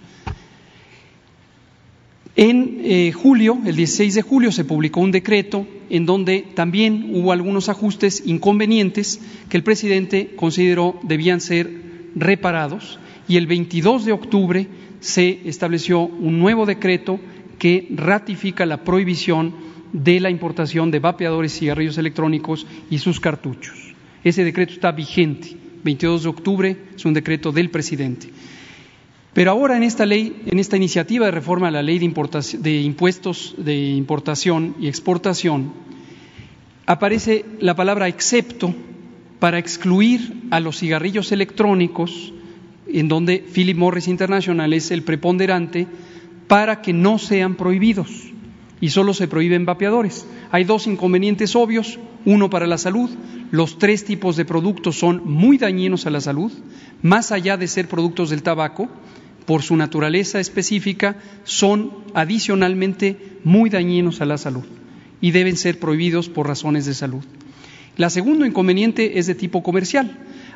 [SPEAKER 3] En eh, julio, el dieciséis de julio, se publicó un decreto en donde también hubo algunos ajustes inconvenientes que el presidente consideró debían ser reparados, y el veintidós de octubre se estableció un nuevo decreto que ratifica la prohibición de la importación de vapeadores y cigarrillos electrónicos y sus cartuchos. Ese decreto está vigente, veintidós de octubre, es un decreto del presidente. Pero ahora en esta ley, en esta iniciativa de reforma a la ley de, importación, de impuestos de importación y exportación, aparece la palabra excepto para excluir a los cigarrillos electrónicos, en donde Philip Morris International es el preponderante, para que no sean prohibidos, y solo se prohíben vapeadores. Hay dos inconvenientes obvios: uno, para la salud. Los tres tipos de productos son muy dañinos a la salud, más allá de ser productos del tabaco. Por su naturaleza específica, son adicionalmente muy dañinos a la salud y deben ser prohibidos por razones de salud. El segundo inconveniente es de tipo comercial. Al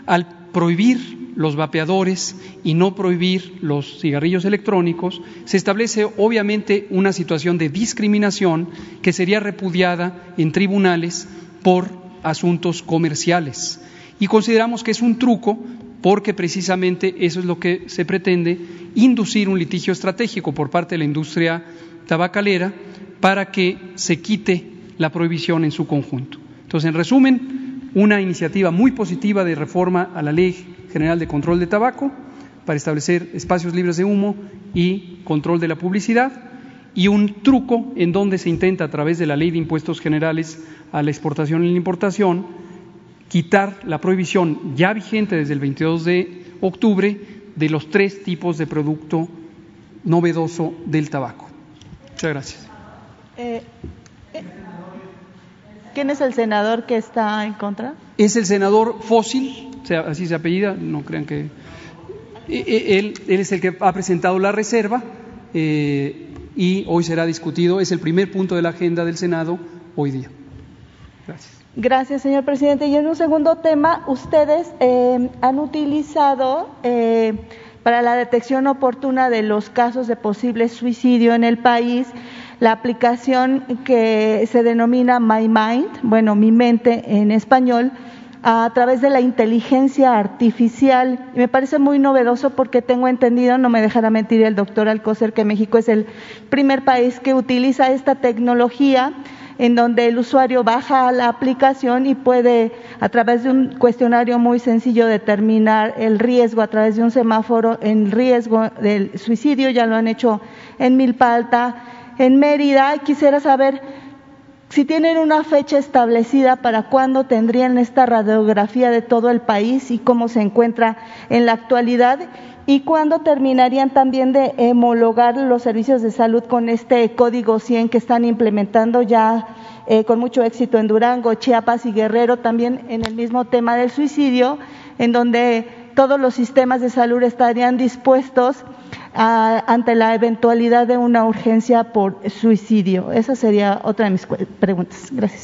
[SPEAKER 3] prohibir los vapeadores y no prohibir los cigarrillos electrónicos, se establece obviamente una situación de discriminación que sería repudiada en tribunales por asuntos comerciales. Y consideramos que es un truco porque precisamente eso es lo que se pretende, inducir un litigio estratégico por parte de la industria tabacalera para que se quite la prohibición en su conjunto. Entonces, en resumen, una iniciativa muy positiva de reforma a la Ley General de Control de Tabaco para establecer espacios libres de humo y control de la publicidad, y un truco en donde se intenta, a través de la Ley de Impuestos Generales a la Exportación y la Importación, quitar la prohibición ya vigente desde el veintidós de octubre de los tres tipos de producto novedoso del tabaco. Muchas gracias.
[SPEAKER 13] Eh, eh, ¿Quién es el senador que está en contra?
[SPEAKER 3] Es el senador Fósil, o sea, así se apellida, no crean que… Él, él es el que ha presentado la reserva eh, y hoy será discutido, es el primer punto de la agenda del Senado hoy día. Gracias.
[SPEAKER 13] Gracias, señor presidente. Y en un segundo tema, ustedes eh, han utilizado eh, para la detección oportuna de los casos de posible suicidio en el país la aplicación que se denomina My Mind, bueno, mi mente en español, a través de la inteligencia artificial. Y me parece muy novedoso porque tengo entendido, no me dejará mentir el doctor Alcocer, que México es el primer país que utiliza esta tecnología, en donde el usuario baja la aplicación y puede, a través de un cuestionario muy sencillo, determinar el riesgo a través de un semáforo, el riesgo del suicidio. Ya lo han hecho en Milpa Alta, en Mérida. Quisiera saber si tienen una fecha establecida para cuándo tendrían esta radiografía de todo el país y cómo se encuentra en la actualidad, y cuándo terminarían también de homologar los servicios de salud con este código cien que están implementando ya eh, con mucho éxito en Durango, Chiapas y Guerrero, también en el mismo tema del suicidio, en donde todos los sistemas de salud estarían dispuestos a, ante la eventualidad de una urgencia por suicidio. Esa sería otra de mis preguntas. Gracias.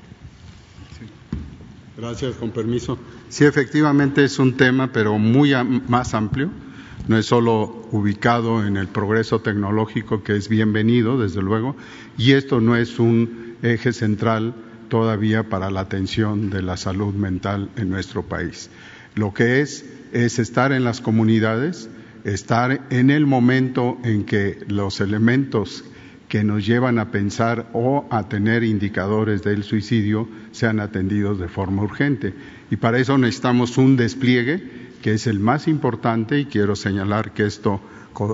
[SPEAKER 2] Sí. Gracias, con permiso. Sí, efectivamente es un tema, pero muy am- más amplio. No es solo ubicado en el progreso tecnológico, que es bienvenido, desde luego, y esto no es un eje central todavía para la atención de la salud mental en nuestro país. Lo que es, es estar en las comunidades, estar en el momento en que los elementos que nos llevan a pensar o a tener indicadores del suicidio sean atendidos de forma urgente. Y para eso necesitamos un despliegue que es el más importante, y quiero señalar que esto,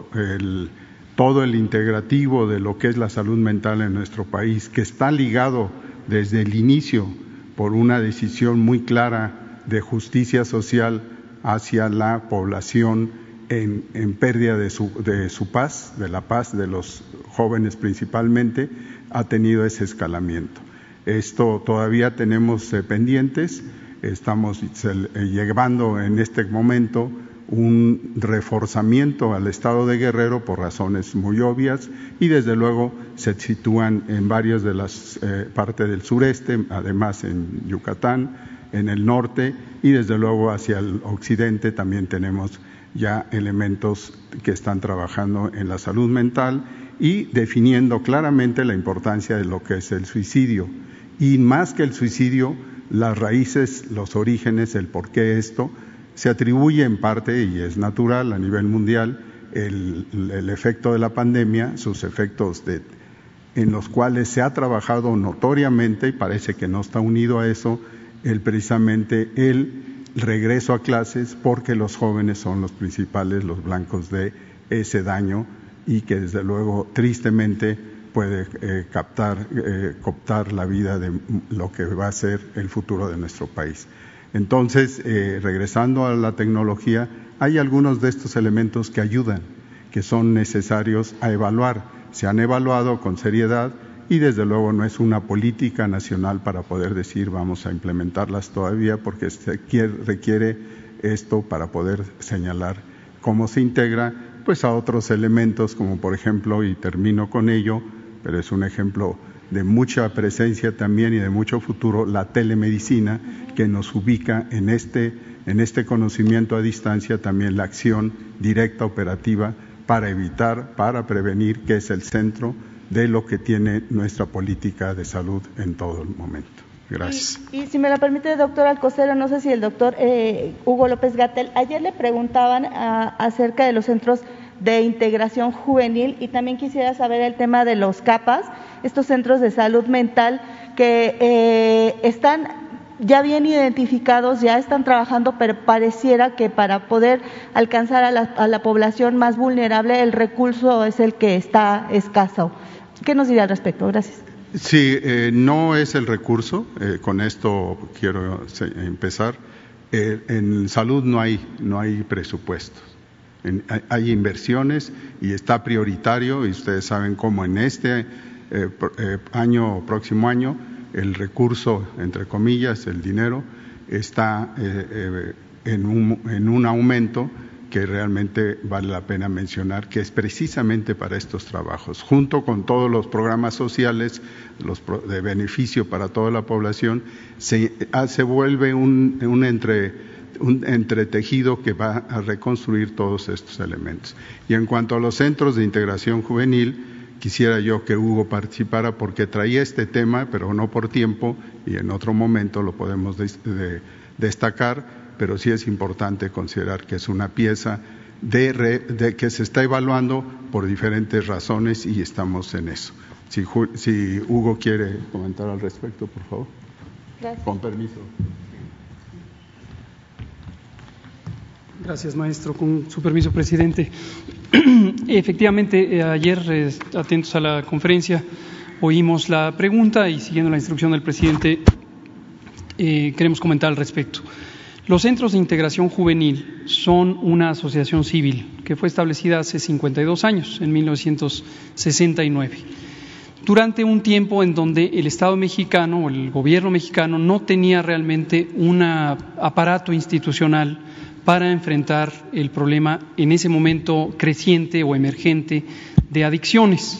[SPEAKER 2] el, todo el integrativo de lo que es la salud mental en nuestro país, que está ligado desde el inicio por una decisión muy clara de justicia social hacia la población en, en pérdida de su, de su paz, de la paz de los jóvenes principalmente, ha tenido ese escalamiento. Esto todavía tenemos eh, pendientes. Estamos llevando en este momento un reforzamiento al estado de Guerrero por razones muy obvias, y desde luego se sitúan en varias de las eh, partes del sureste, además en Yucatán, en el norte, y desde luego hacia el occidente también tenemos ya elementos que están trabajando en la salud mental y definiendo claramente la importancia de lo que es el suicidio, y más que el suicidio, las raíces, los orígenes, el por qué esto. Se atribuye en parte, y es natural a nivel mundial, el, el efecto de la pandemia, sus efectos de, en los cuales se ha trabajado notoriamente, y parece que no está unido a eso, el precisamente el regreso a clases, porque los jóvenes son los principales, los blancos de ese daño, y que desde luego tristemente puede eh, captar, eh, cooptar la vida de lo que va a ser el futuro de nuestro país. Entonces, eh, regresando a la tecnología, hay algunos de estos elementos que ayudan, que son necesarios a evaluar. Se han evaluado con seriedad y desde luego no es una política nacional para poder decir vamos a implementarlas todavía, porque se quiere, requiere esto para poder señalar cómo se integra pues a otros elementos, como por ejemplo, y termino con ello, pero es un ejemplo de mucha presencia también y de mucho futuro, la telemedicina, que nos ubica en este, en este conocimiento a distancia, también la acción directa operativa para evitar, para prevenir, que es el centro de lo que tiene nuestra política de salud en todo el momento. Gracias.
[SPEAKER 13] Y, y si me lo permite, doctor Alcocer, no sé si el doctor eh, Hugo López-Gatell, ayer le preguntaban a, acerca de los centros de integración juvenil y también quisiera saber el tema de los CAPAS, estos centros de salud mental que eh, están ya bien identificados, ya están trabajando, pero pareciera que para poder alcanzar a la, a la población más vulnerable el recurso es el que está escaso. ¿Qué nos diría al respecto? Gracias.
[SPEAKER 2] Sí, eh, no es el recurso, eh, con esto quiero empezar. Eh, en salud no hay, no hay presupuestos. En, hay, hay inversiones y está prioritario, y ustedes saben cómo en este eh, eh, año, próximo año, el recurso, entre comillas, el dinero, está eh, eh, en, un, en un aumento que realmente vale la pena mencionar, que es precisamente para estos trabajos, junto con todos los programas sociales, los pro, de beneficio para toda la población, se, se vuelve un, un entre un entretejido que va a reconstruir todos estos elementos. Y en cuanto a los centros de integración juvenil, quisiera yo que Hugo participara porque traía este tema, pero no por tiempo, y en otro momento lo podemos de, de, destacar, pero sí es importante considerar que es una pieza de, re, de que se está evaluando por diferentes razones y estamos en eso. Si, si Hugo quiere comentar al respecto, por favor.
[SPEAKER 13] Gracias.
[SPEAKER 2] Con permiso.
[SPEAKER 3] Gracias, maestro. Con su permiso, presidente. Efectivamente, eh, ayer, eh, atentos a la conferencia, oímos la pregunta y siguiendo la instrucción del presidente, eh, queremos comentar al respecto. Los centros de integración juvenil son una asociación civil que fue establecida hace cincuenta y dos años, en mil novecientos sesenta y nueve, durante un tiempo en donde el Estado mexicano o el gobierno mexicano no tenía realmente un aparato institucional para enfrentar el problema en ese momento creciente o emergente de adicciones.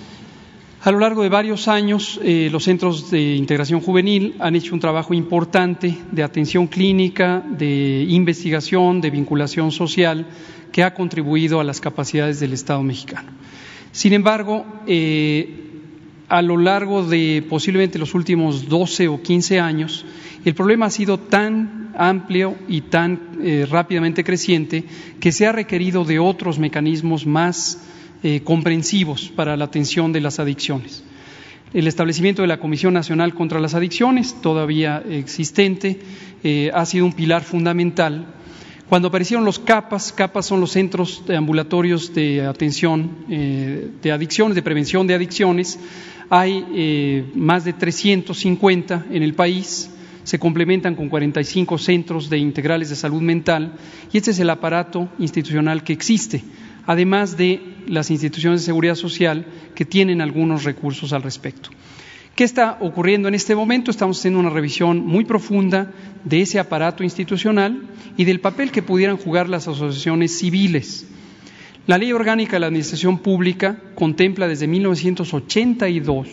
[SPEAKER 3] A lo largo de varios años, eh, los centros de integración juvenil han hecho un trabajo importante de atención clínica, de investigación, de vinculación social, que ha contribuido a las capacidades del Estado mexicano. Sin embargo, eh, a lo largo de posiblemente los últimos doce o quince años, el problema ha sido tan amplio y tan eh, rápidamente creciente que se ha requerido de otros mecanismos más Eh, comprensivos para la atención de las adicciones. El establecimiento de la Comisión Nacional contra las Adicciones, todavía existente, eh, ha sido un pilar fundamental. Cuando aparecieron los CAPAS, CAPAS son los centros ambulatorios de atención eh, de adicciones, de prevención de adicciones, hay eh, más de trescientos cincuenta en el país, se complementan con cuarenta y cinco centros de integrales de salud mental y este es el aparato institucional que existe, además de las instituciones de seguridad social que tienen algunos recursos al respecto. ¿Qué está ocurriendo en este momento? Estamos haciendo una revisión muy profunda de ese aparato institucional y del papel que pudieran jugar las asociaciones civiles. La Ley Orgánica de la Administración Pública contempla desde mil novecientos ochenta y dos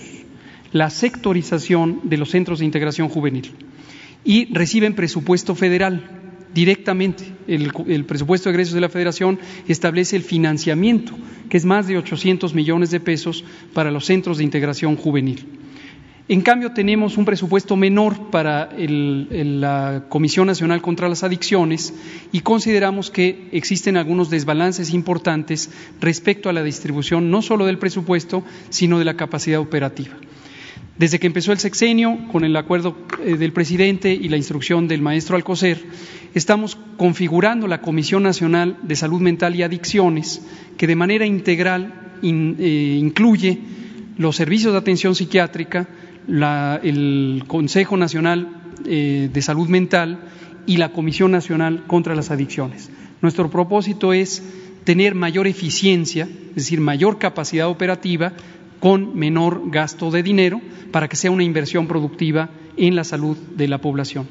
[SPEAKER 3] la sectorización de los centros de integración juvenil y reciben presupuesto federal. Directamente, el, el presupuesto de egresos de la Federación establece el financiamiento, que es más de ochocientos millones de pesos para los centros de integración juvenil. En cambio, tenemos un presupuesto menor para el, el, la Comisión Nacional contra las Adicciones y consideramos que existen algunos desbalances importantes respecto a la distribución no solo del presupuesto, sino de la capacidad operativa. Desde que empezó el sexenio, con el acuerdo del presidente y la instrucción del maestro Alcocer, estamos configurando la Comisión Nacional de Salud Mental y Adicciones, que de manera integral in, eh, incluye los servicios de atención psiquiátrica, la, el Consejo Nacional eh, de Salud Mental y la Comisión Nacional contra las Adicciones. Nuestro propósito es tener mayor eficiencia, es decir, mayor capacidad operativa, con menor gasto de dinero para que sea una inversión productiva en la salud de la población.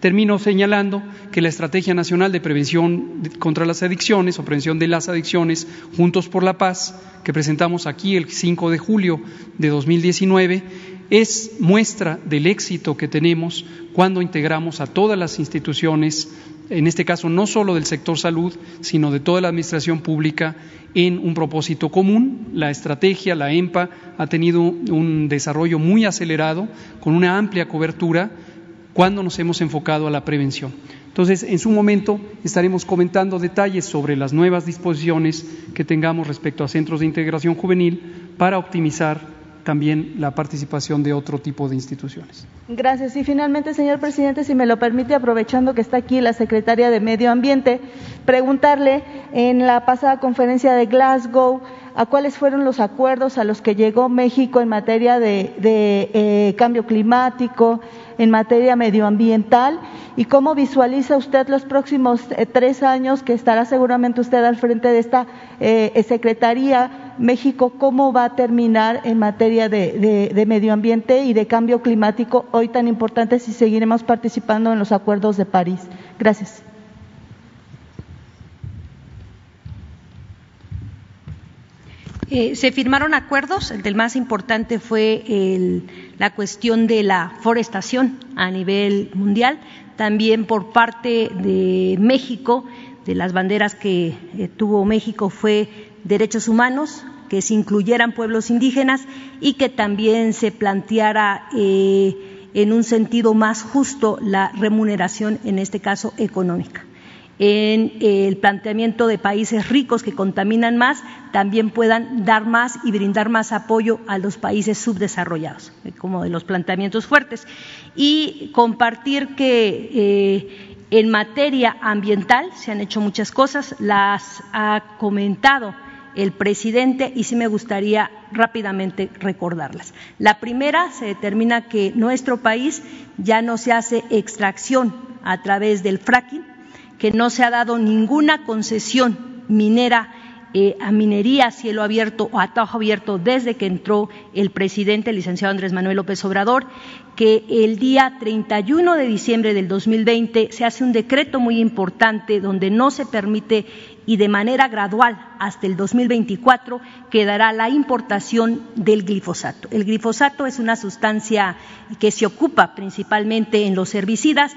[SPEAKER 3] Termino señalando que la Estrategia Nacional de Prevención contra las Adicciones o Prevención de las Adicciones, Juntos por la Paz, que presentamos aquí el cinco de julio de dos mil diecinueve, es muestra del éxito que tenemos cuando integramos a todas las instituciones, en este caso no solo del sector salud, sino de toda la administración pública, en un propósito común. La estrategia, la EMPA, ha tenido un desarrollo muy acelerado, con una amplia cobertura, cuando nos hemos enfocado a la prevención. Entonces, en su momento estaremos comentando detalles sobre las nuevas disposiciones que tengamos respecto a centros de integración juvenil para optimizar también la participación de otro tipo de instituciones.
[SPEAKER 13] Gracias. Y finalmente, señor presidente, si me lo permite, aprovechando que está aquí la secretaria de Medio Ambiente, preguntarle en la pasada conferencia de Glasgow a cuáles fueron los acuerdos a los que llegó México en materia de, de eh, cambio climático, en materia medioambiental, y cómo visualiza usted los próximos eh, tres años que estará seguramente usted al frente de esta eh, Secretaría. México, cómo va a terminar en materia de, de, de medio ambiente y de cambio climático, hoy tan importante, si seguiremos participando en los acuerdos de París. Gracias.
[SPEAKER 7] Eh, se firmaron acuerdos, el del más importante fue el, la cuestión de la forestación a nivel mundial, también por parte de México, de las banderas que eh, tuvo México fue derechos humanos, que se incluyeran pueblos indígenas y que también se planteara eh, en un sentido más justo la remuneración, en este caso económica. En el planteamiento de países ricos que contaminan más, también puedan dar más y brindar más apoyo a los países subdesarrollados, como de los planteamientos fuertes. Y compartir que eh, en materia ambiental se han hecho muchas cosas, las ha comentado el presidente y sí me gustaría rápidamente recordarlas. La primera, se determina que nuestro país ya no se hace extracción a través del fracking, que no se ha dado ninguna concesión minera eh, a minería a cielo abierto o a tajo abierto desde que entró el presidente, el licenciado Andrés Manuel López Obrador, que el día treinta y uno de diciembre del dos mil veinte se hace un decreto muy importante donde no se permite y de manera gradual hasta el dos mil veinticuatro quedará la importación del glifosato. El glifosato es una sustancia que se ocupa principalmente en los herbicidas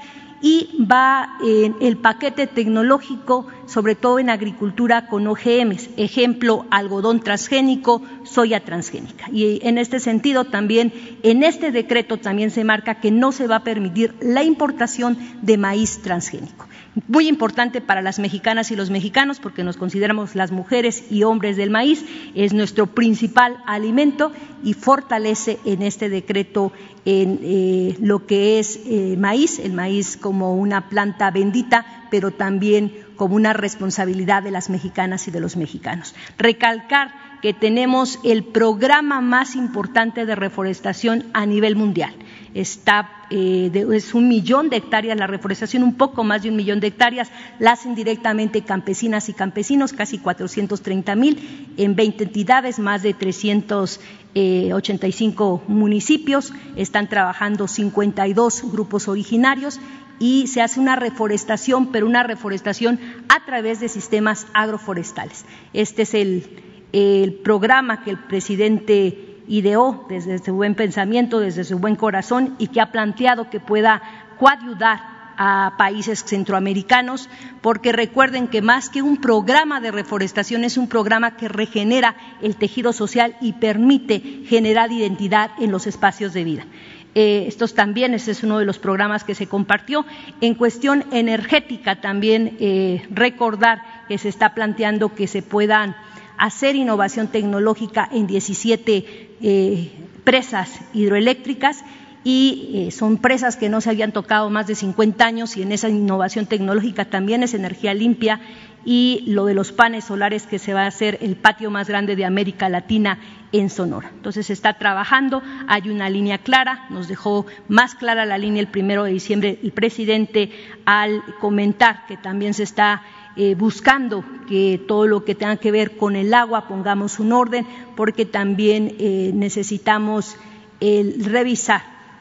[SPEAKER 7] y va en el paquete tecnológico, sobre todo en agricultura con O G Ms, ejemplo, algodón transgénico, soya transgénica. Y en este sentido también, en este decreto también se marca que no se va a permitir la importación de maíz transgénico. Muy importante para las mexicanas y los mexicanos porque nos consideramos las mujeres y hombres del maíz, es nuestro principal alimento y fortalece en este decreto en eh, lo que es eh, maíz, el maíz como una planta bendita, pero también como una responsabilidad de las mexicanas y de los mexicanos. Recalcar que tenemos el programa más importante de reforestación a nivel mundial. Está, eh, de, es un millón de hectáreas la reforestación, un poco más de un millón de hectáreas, la hacen directamente campesinas y campesinos, casi cuatrocientos treinta mil, en veinte entidades, más de trescientos ochenta y cinco municipios, están trabajando cincuenta y dos grupos originarios y se hace una reforestación, pero una reforestación a través de sistemas agroforestales. Este es el, el programa que el presidente ideó desde su buen pensamiento, desde su buen corazón y que ha planteado que pueda coayudar a países centroamericanos, porque recuerden que más que un programa de reforestación es un programa que regenera el tejido social y permite generar identidad en los espacios de vida. Eh, estos también, ese es uno de los programas que se compartió. En cuestión energética también eh, recordar que se está planteando que se puedan hacer innovación tecnológica en diecisiete eh, presas hidroeléctricas y eh, son presas que no se habían tocado más de cincuenta años y en esa innovación tecnológica también es energía limpia y lo de los paneles solares que se va a hacer el patio más grande de América Latina en Sonora. Entonces se está trabajando, hay una línea clara, nos dejó más clara la línea el primero de diciembre el presidente al comentar que también se está Eh, buscando que todo lo que tenga que ver con el agua pongamos un orden, porque también eh, necesitamos el revisar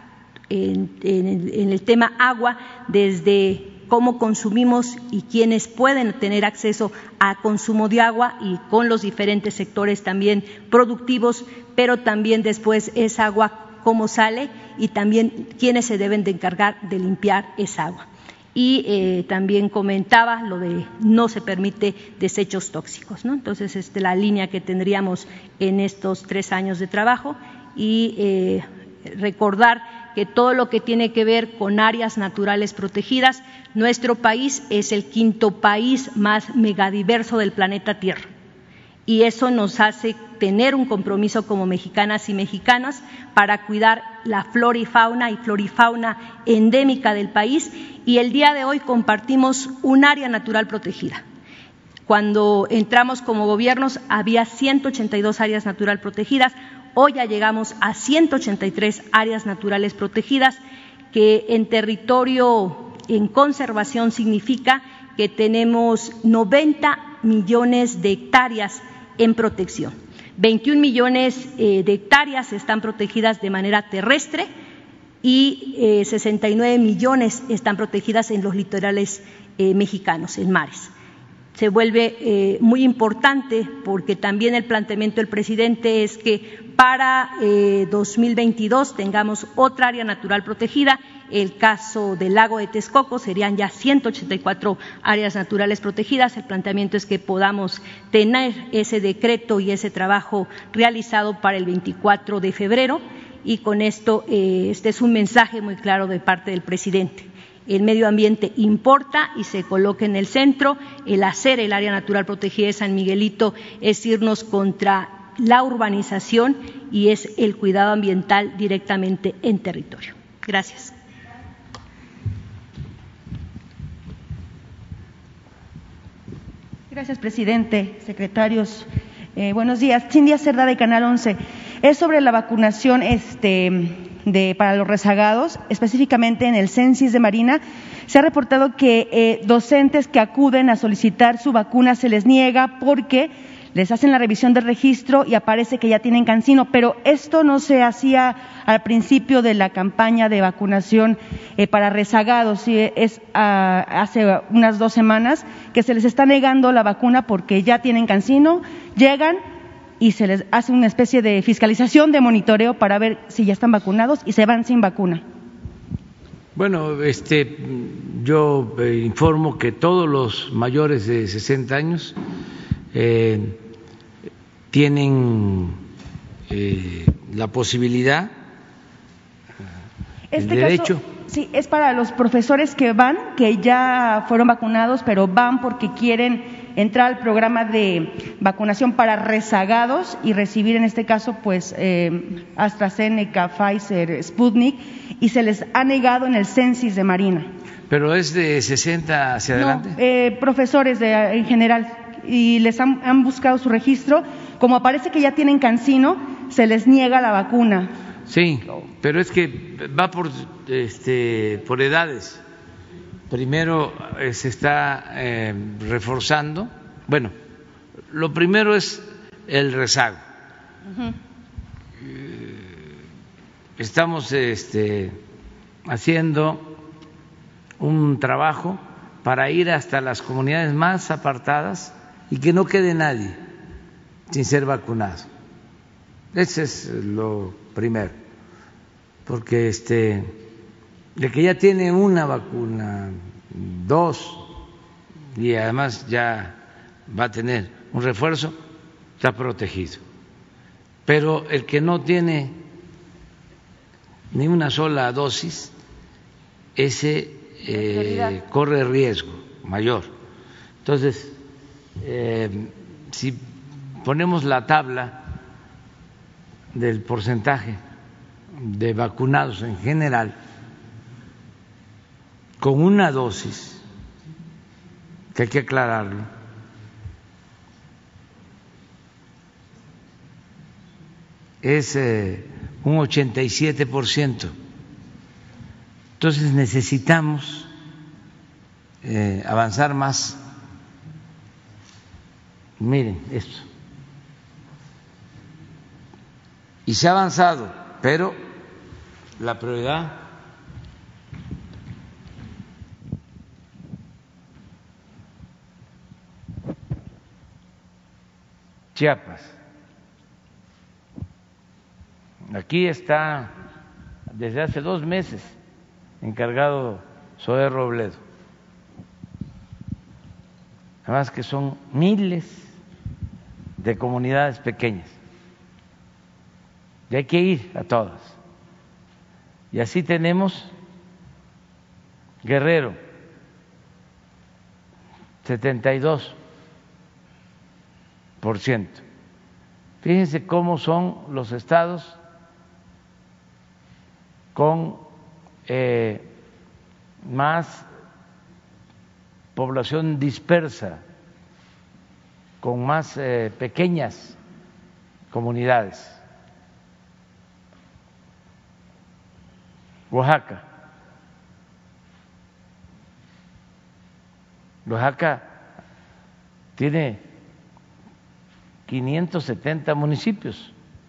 [SPEAKER 7] en, en, el, en el tema agua, desde cómo consumimos y quiénes pueden tener acceso a consumo de agua y con los diferentes sectores también productivos, pero también después esa agua cómo sale y también quiénes se deben de encargar de limpiar esa agua. Y eh, también comentaba lo de no se permite desechos tóxicos, ¿no? Entonces, este, la línea que tendríamos en estos tres años de trabajo y eh, recordar que todo lo que tiene que ver con áreas naturales protegidas, nuestro país es el quinto país más megadiverso del planeta Tierra. Y eso nos hace tener un compromiso como mexicanas y mexicanos para cuidar la flora y fauna y florifauna endémica del país, y el día de hoy compartimos un área natural protegida. Cuando entramos como gobiernos había ciento ochenta y dos áreas natural protegidas, hoy ya llegamos a ciento ochenta y tres áreas naturales protegidas, que en territorio en conservación significa que tenemos noventa millones de hectáreas en protección. veintiún millones eh, de hectáreas están protegidas de manera terrestre y eh, sesenta y nueve millones están protegidas en los litorales eh, mexicanos, en mares. Se vuelve eh, muy importante porque también el planteamiento del presidente es que para eh, dos mil veintidós tengamos otra área natural protegida. El caso del lago de Texcoco serían ya ciento ochenta y cuatro áreas naturales protegidas. El planteamiento es que podamos tener ese decreto y ese trabajo realizado para el veinticuatro de febrero, y con esto eh, este es un mensaje muy claro de parte del presidente. El medio ambiente importa y se coloca en el centro. El hacer el área natural protegida de San Miguelito es irnos contra la urbanización y es el cuidado ambiental directamente en territorio. Gracias.
[SPEAKER 12] Gracias, presidente, secretarios. Eh, buenos días. Cindy Cerda, de Canal once. Es sobre la vacunación este, de, para los rezagados, específicamente en el Censis de Marina. Se ha reportado que eh, docentes que acuden a solicitar su vacuna se les niega porque les hacen la revisión del registro y aparece que ya tienen cancino, pero esto no se hacía al principio de la campaña de vacunación eh, para rezagados. ¿Sí? Es ah, hace unas dos semanas que se les está negando la vacuna porque ya tienen cancino, llegan y se les hace una especie de fiscalización, de monitoreo para ver si ya están vacunados y se van sin vacuna.
[SPEAKER 1] Bueno, este, yo eh, informo que todos los mayores de sesenta años eh, tienen eh, la posibilidad,
[SPEAKER 12] Este
[SPEAKER 1] el derecho.
[SPEAKER 12] Caso, sí, es para los profesores que van, que ya fueron vacunados, pero van porque quieren entrar al programa de vacunación para rezagados y recibir en este caso pues eh, AstraZeneca, Pfizer, Sputnik, y se les ha negado en el Censis de Marina.
[SPEAKER 1] ¿Pero es de sesenta hacia
[SPEAKER 12] no,
[SPEAKER 1] adelante?
[SPEAKER 12] Eh, profesores de, en general, y les han, han buscado su registro. Como aparece que ya tienen cancino, se les niega la vacuna.
[SPEAKER 1] Sí, pero es que va por, este, por edades. Primero eh, se está eh, reforzando. Bueno, lo primero es el rezago. Uh-huh. eh, estamos este, haciendo un trabajo para ir hasta las comunidades más apartadas y que no quede nadie sin ser vacunado. Ese es lo primero, porque este, el que ya tiene una vacuna, dos, y además ya va a tener un refuerzo, está protegido. Pero el que no tiene ni una sola dosis, ese eh, corre riesgo mayor. Entonces, eh, si ponemos la tabla del porcentaje de vacunados en general con una dosis, que hay que aclararlo, es eh, un ochenta y siete por ciento. Entonces necesitamos eh, avanzar más. Miren esto. Y se ha avanzado, pero la prioridad Chiapas. Aquí está desde hace dos meses encargado Zoé Robledo. Además que son miles de comunidades pequeñas y hay que ir a todas. Y así tenemos Guerrero, setenta y dos por ciento. Fíjense cómo son los estados con eh, más población dispersa, con más eh, pequeñas comunidades. Oaxaca. Oaxaca tiene quinientos setenta municipios,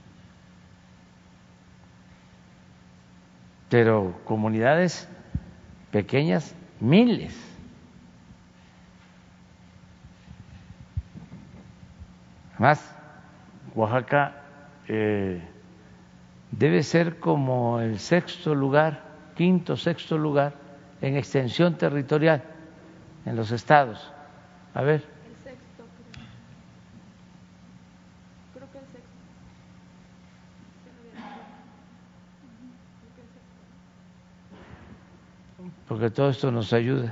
[SPEAKER 1] pero comunidades pequeñas, miles. Además, Oaxaca eh, debe ser como el sexto lugar, quinto, sexto lugar en extensión territorial en los estados. A ver.
[SPEAKER 8] El sexto, creo. Creo que el sexto.
[SPEAKER 1] Porque todo esto nos ayuda.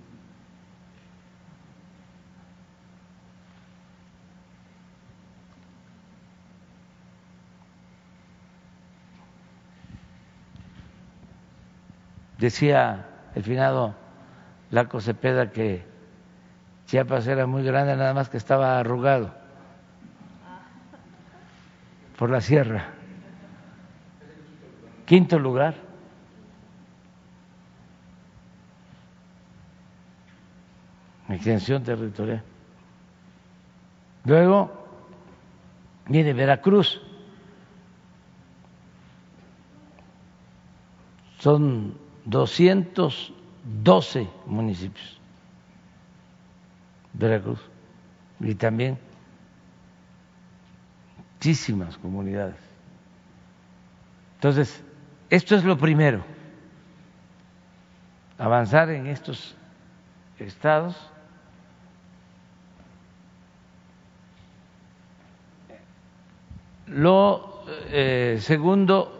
[SPEAKER 1] Decía el finado Laco Cepeda que Chiapas era muy grande, nada más que estaba arrugado por la sierra. Quinto lugar. Extensión territorial. Luego viene Veracruz. Son doscientos doce municipios, Veracruz, y también muchísimas comunidades. Entonces, esto es lo primero, avanzar en estos estados. Lo eh, segundo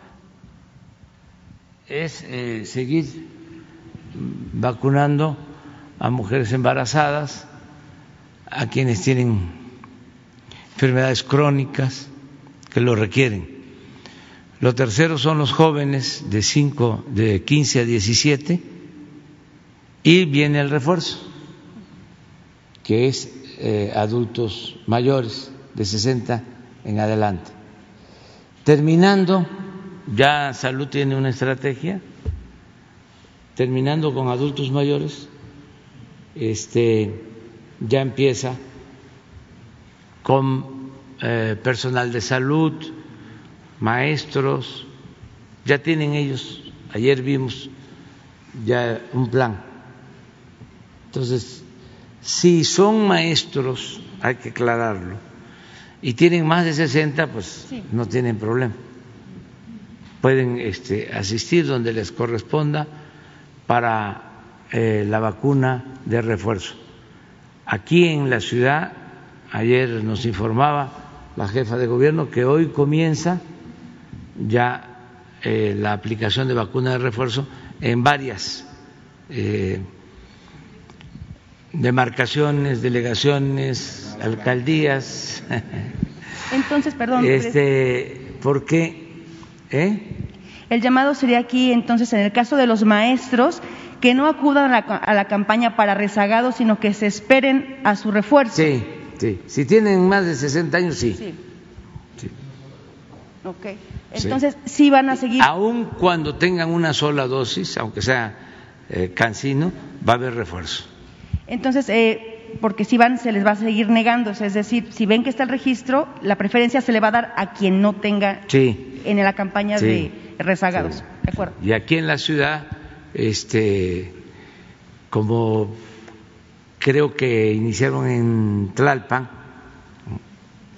[SPEAKER 1] es eh, seguir vacunando a mujeres embarazadas, a quienes tienen enfermedades crónicas que lo requieren. Lo tercero son los jóvenes de cinco, de quince a diecisiete, y viene el refuerzo, que es eh, adultos mayores de sesenta en adelante. Terminando, ya Salud tiene una estrategia, terminando con adultos mayores, este, ya empieza con eh, personal de salud, maestros, ya tienen ellos, ayer vimos ya un plan. Entonces, si son maestros, hay que aclararlo, y tienen más de sesenta, pues sí, no tienen problema. Pueden este, asistir donde les corresponda para eh, la vacuna de refuerzo. Aquí en la ciudad, ayer nos informaba la jefa de gobierno que hoy comienza ya eh, la aplicación de vacuna de refuerzo en varias eh, demarcaciones, delegaciones, alcaldías.
[SPEAKER 12] Entonces, perdón.
[SPEAKER 1] Este, ¿por qué? ¿Eh?
[SPEAKER 12] El llamado sería aquí, entonces, en el caso de los maestros, que no acudan a la, a la campaña para rezagados, sino que se esperen a su refuerzo.
[SPEAKER 1] Sí, sí. Si tienen más de sesenta años, sí.
[SPEAKER 12] Sí.
[SPEAKER 1] Sí.
[SPEAKER 12] Ok. Entonces, sí, sí van a seguir.
[SPEAKER 1] Aun cuando tengan una sola dosis, aunque sea eh, cancino, va a haber refuerzo.
[SPEAKER 12] Entonces, eh, porque si van, se les va a seguir negando. Es decir, si ven que está el registro, la preferencia se le va a dar a quien no tenga
[SPEAKER 1] sí.
[SPEAKER 12] en la campaña sí. de rezagados.
[SPEAKER 1] Sí.
[SPEAKER 12] ¿De acuerdo?
[SPEAKER 1] Y aquí en la ciudad, este, como creo que iniciaron en Tlalpan,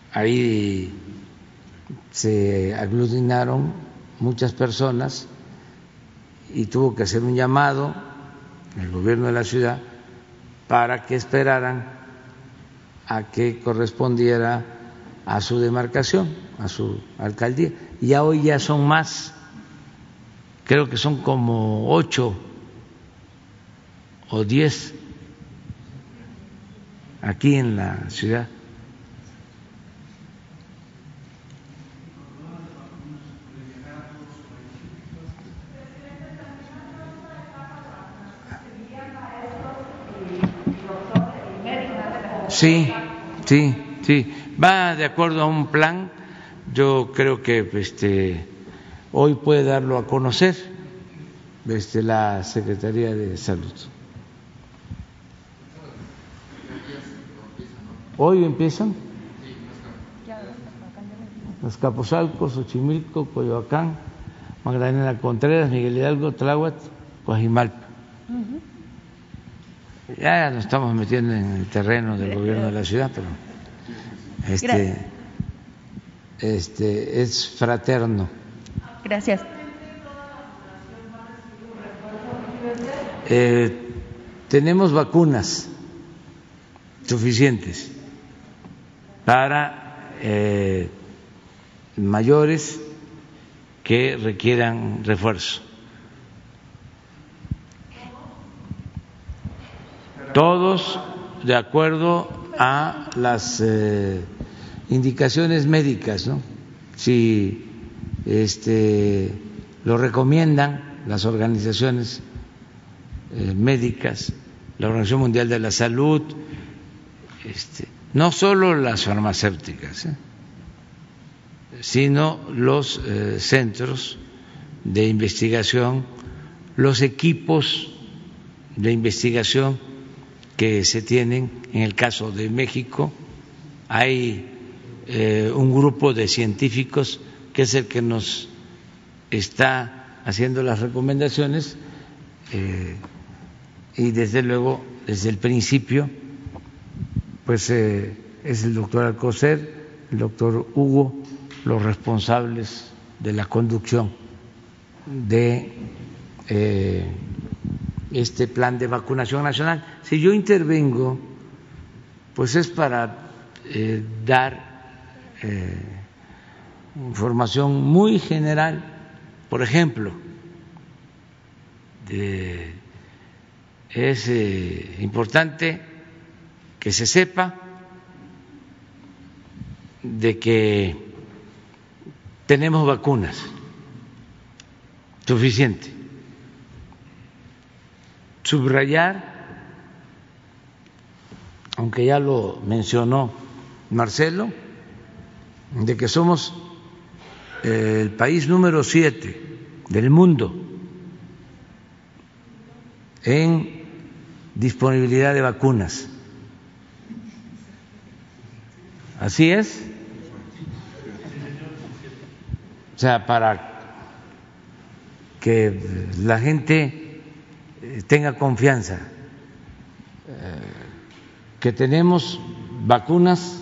[SPEAKER 1] ahí se aglutinaron muchas personas y tuvo que hacer un llamado el gobierno de la ciudad para que esperaran a que correspondiera a su demarcación, a su alcaldía. Y ya hoy ya son más, creo que son como ocho o diez aquí en la ciudad. Sí, sí, sí, va de acuerdo a un plan. Yo creo que este, hoy puede darlo a conocer desde la Secretaría de Salud. ¿Hoy empiezan? Azcapotzalco, Xochimilco, Coyoacán, Magdalena Contreras, Miguel Hidalgo, Tláhuac, Coajimalpa. Uh-huh. Ya nos estamos metiendo en el terreno del gobierno de la ciudad, pero este, este es fraterno.
[SPEAKER 12] Gracias.
[SPEAKER 1] Eh, tenemos vacunas suficientes para eh, mayores que requieran refuerzo. Todos de acuerdo a las eh, indicaciones médicas, ¿no? Si este, lo recomiendan las organizaciones eh, médicas, la Organización Mundial de la Salud, este, no solo las farmacéuticas, ¿eh? sino los eh, centros de investigación, los equipos de investigación que se tienen. En el caso de México hay eh, un grupo de científicos que es el que nos está haciendo las recomendaciones eh, y desde luego desde el principio pues eh, es el doctor Alcocer, el doctor Hugo, los responsables de la conducción de eh, este plan de vacunación nacional. Si yo intervengo, pues es para eh, dar eh, información muy general. Por ejemplo, de, es eh, importante que se sepa de que tenemos vacunas suficientes. Subrayar, aunque ya lo mencionó Marcelo, de que somos el país número siete del mundo en disponibilidad de vacunas. Así es. O sea, para que la gente tenga confianza, que tenemos vacunas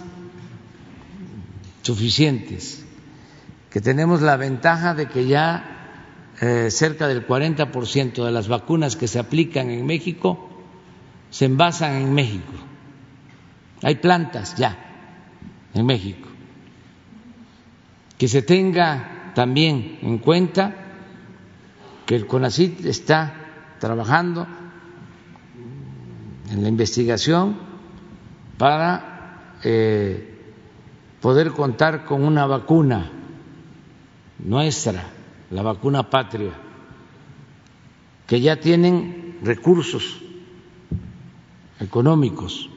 [SPEAKER 1] suficientes, que tenemos la ventaja de que ya eh, cerca del cuarenta por ciento de las vacunas que se aplican en México se envasan en México. Hay plantas ya en México. Que se tenga también en cuenta que el CONACYT está trabajando en la investigación para eh, poder contar con una vacuna nuestra, la vacuna patria, que ya tienen recursos económicos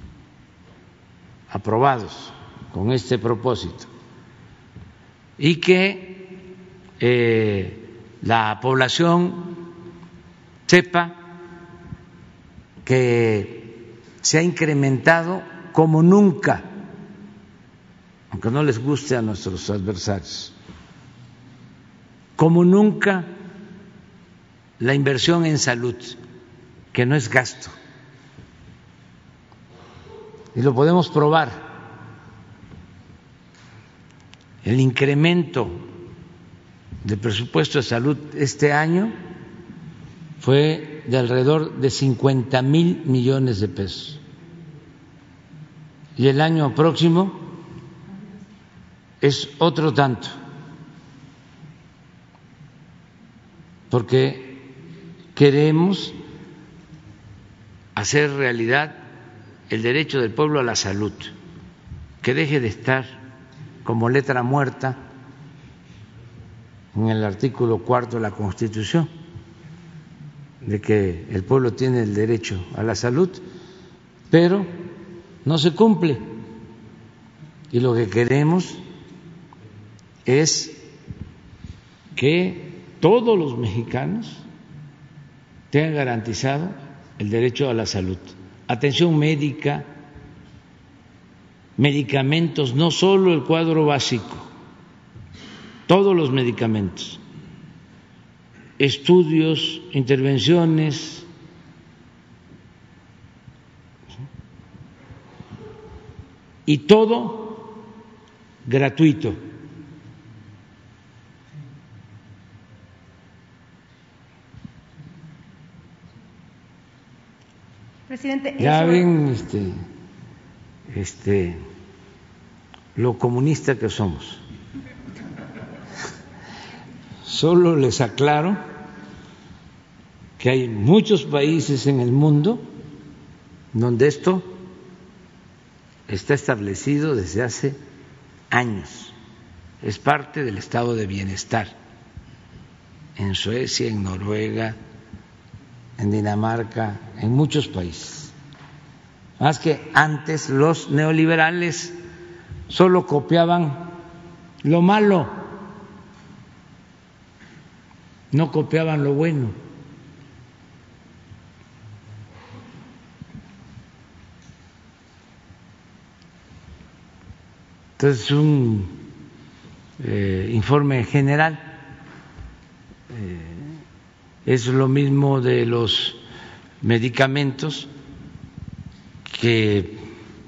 [SPEAKER 1] aprobados con este propósito y que eh, la población sepa que se ha incrementado como nunca, aunque no les guste a nuestros adversarios, como nunca la inversión en salud, que no es gasto. Y lo podemos probar el incremento del presupuesto de salud este año fue de alrededor de cincuenta mil millones de pesos. Y el año próximo es otro tanto, porque queremos hacer realidad el derecho del pueblo a la salud, que deje de estar como letra muerta en el artículo cuarto de la Constitución, de que el pueblo tiene el derecho a la salud, pero no se cumple. Y lo que queremos es que todos los mexicanos tengan garantizado el derecho a la salud, atención médica, medicamentos, no solo el cuadro básico, todos los medicamentos, estudios, intervenciones, y todo gratuito.
[SPEAKER 12] Presidente,
[SPEAKER 1] ya
[SPEAKER 12] eso...
[SPEAKER 1] ven este, este, lo comunista que somos. Solo les aclaro que hay muchos países en el mundo donde esto está establecido desde hace años. Es parte del estado de bienestar. En Suecia, en Noruega, en Dinamarca, en muchos países. Más que antes los neoliberales solo copiaban lo malo, no copiaban lo bueno. Entonces, un eh, informe general, eh, es lo mismo de los medicamentos, que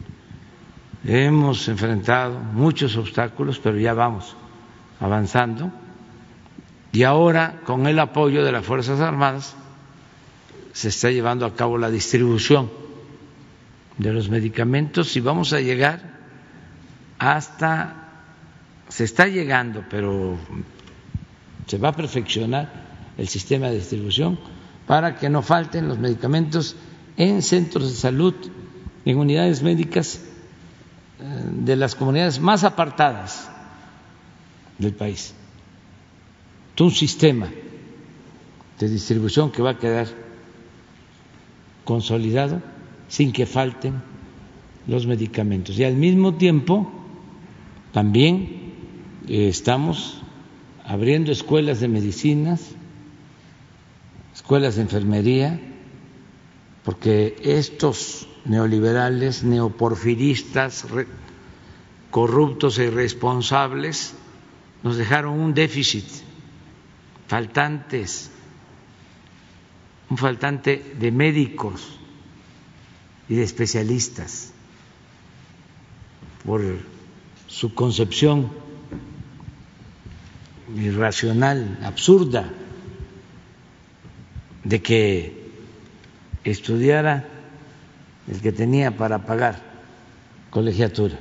[SPEAKER 1] hemos enfrentado muchos obstáculos, pero ya vamos avanzando. Y ahora, con el apoyo de las Fuerzas Armadas, se está llevando a cabo la distribución de los medicamentos y vamos a llegar hasta, se está llegando, pero se va a perfeccionar el sistema de distribución para que no falten los medicamentos en centros de salud, en unidades médicas de las comunidades más apartadas del país. Un sistema de distribución que va a quedar consolidado sin que falten los medicamentos. Y al mismo tiempo también eh, estamos abriendo escuelas de medicinas, escuelas de enfermería, porque estos neoliberales, neoporfiristas, corruptos e irresponsables nos dejaron un déficit, faltantes, un faltante de médicos y de especialistas por su concepción irracional, absurda, de que estudiara el que tenía para pagar colegiatura.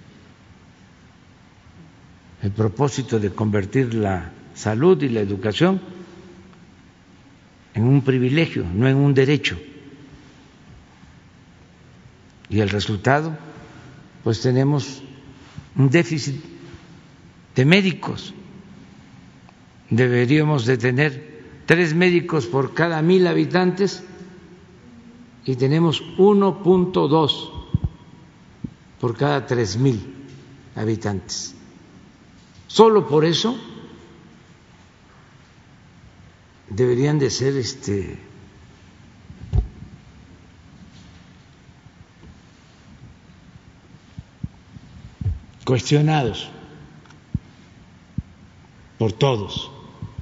[SPEAKER 1] El propósito de convertir la salud y la educación en un privilegio, no en un derecho. Y el resultado, pues tenemos un déficit de médicos. Deberíamos de tener tres médicos por cada mil habitantes y tenemos uno punto dos por cada tres mil habitantes. Solo por eso deberían de ser este cuestionados por todos,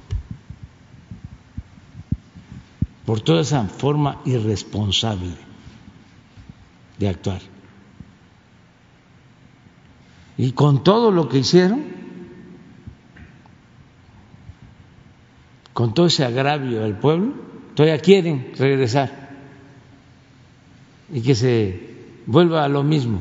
[SPEAKER 1] por toda esa forma irresponsable de actuar. Y con todo lo que hicieron, con todo ese agravio al pueblo, todavía quieren regresar y que se vuelva a lo mismo.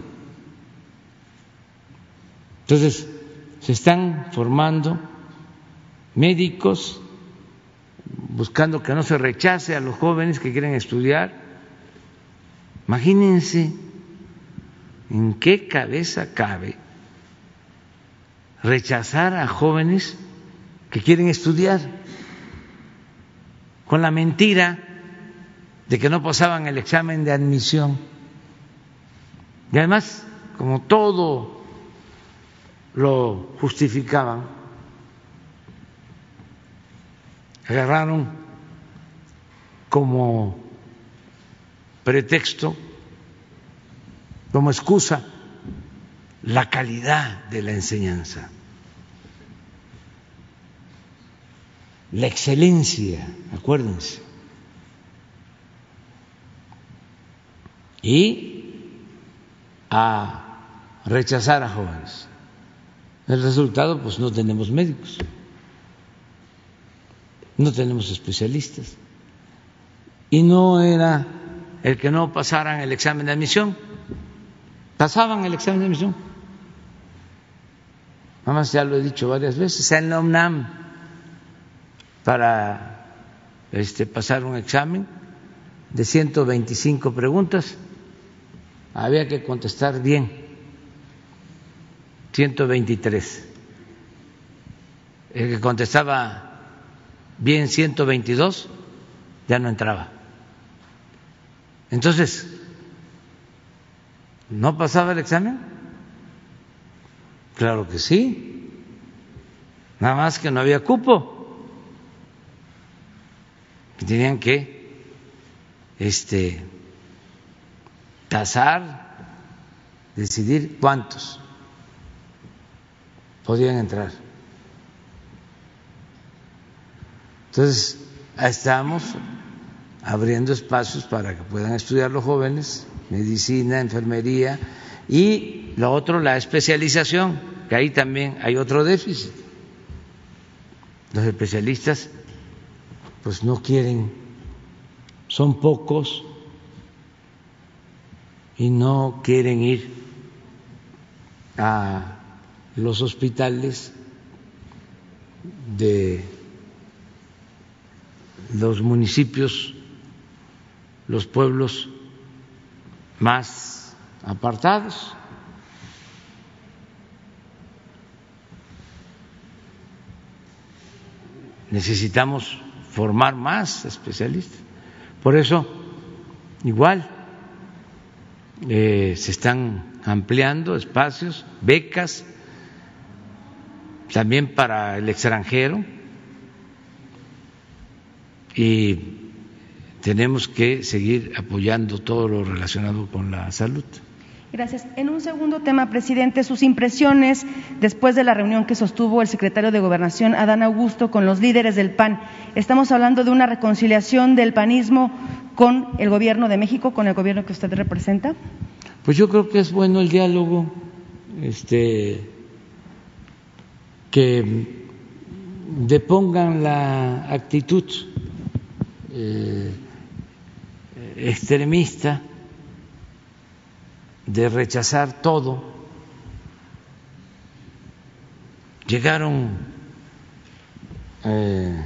[SPEAKER 1] Entonces, se están formando médicos buscando que no se rechace a los jóvenes que quieren estudiar. Imagínense en qué cabeza cabe rechazar a jóvenes que quieren estudiar con la mentira de que no pasaban el examen de admisión. Y además, como todo lo justificaban, agarraron como pretexto, como excusa, la calidad de la enseñanza, la excelencia, acuérdense. Y a rechazar a jóvenes. El resultado, pues no tenemos médicos, no tenemos especialistas. Y no era el que no pasaran el examen de admisión, pasaban el examen de admisión. Nada más ya lo he dicho varias veces, en la UNAM, para este, pasar un examen de ciento veinticinco preguntas, había que contestar bien ciento veintitrés. El que contestaba bien ciento veintidós ya no entraba. Entonces, ¿no pasaba el examen? Claro que sí, nada más que no había cupo, que tenían que este, tasar, decidir cuántos podían entrar. Entonces, estamos abriendo espacios para que puedan estudiar los jóvenes, medicina, enfermería, y lo otro, la especialización, que ahí también hay otro déficit. Los especialistas pues no quieren, son pocos y no quieren ir a los hospitales de los municipios, los pueblos más apartados. Necesitamos formar más especialistas. Por eso, igual, eh, se están ampliando espacios, becas, también para el extranjero, y tenemos que seguir apoyando todo lo relacionado con la salud.
[SPEAKER 12] Gracias. En un segundo tema, presidente, sus impresiones después de la reunión que sostuvo el secretario de Gobernación, Adán Augusto, con los líderes del P A N. Estamos hablando de una reconciliación del panismo con el gobierno de México, con el gobierno que usted representa.
[SPEAKER 1] Pues yo creo que es bueno el diálogo, este, que depongan la actitud eh, extremista de rechazar todo. Llegaron eh,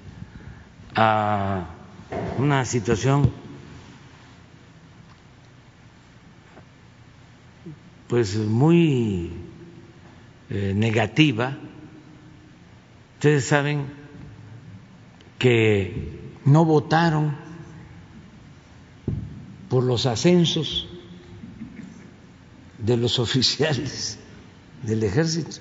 [SPEAKER 1] a una situación pues muy eh, negativa. Ustedes saben que no votaron por los ascensos de los oficiales del ejército,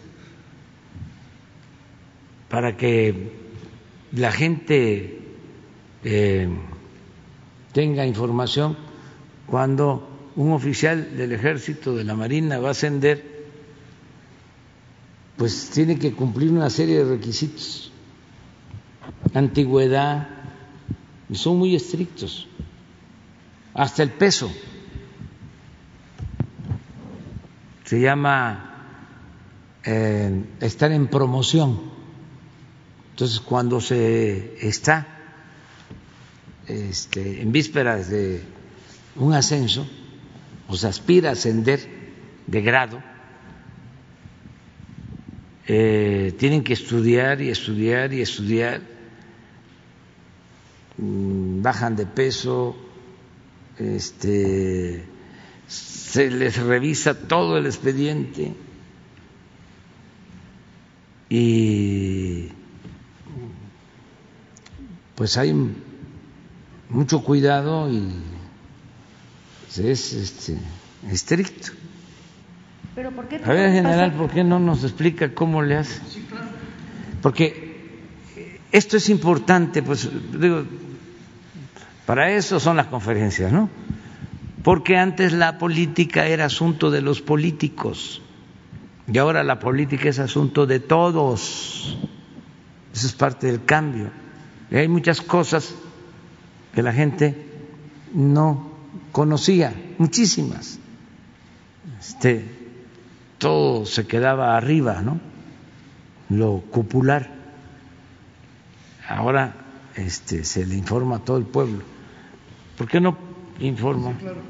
[SPEAKER 1] para que la gente eh, tenga información. Cuando un oficial del ejército, de la Marina, va a ascender, pues tiene que cumplir una serie de requisitos, antigüedad, y son muy estrictos, hasta el peso. Se llama eh, estar en promoción. Entonces, cuando se está este, en vísperas de un ascenso, o se aspira a ascender de grado, eh, tienen que estudiar y estudiar y estudiar, bajan de peso, este, se les revisa todo el expediente y pues hay mucho cuidado y es este, estricto.
[SPEAKER 12] Pero ¿por qué
[SPEAKER 1] A ver, general, ¿por qué no nos explica cómo le hace?
[SPEAKER 6] Sí, claro.
[SPEAKER 1] Porque esto es importante, pues digo, para eso son las conferencias, ¿no? Porque antes la política era asunto de los políticos y ahora la política es asunto de todos. Eso es parte del cambio. Y hay muchas cosas que la gente no conocía, muchísimas. Este, todo se quedaba arriba, ¿no? Lo cupular. Ahora este, se le informa a todo el pueblo. ¿Por qué no informa?
[SPEAKER 6] Sí, claro.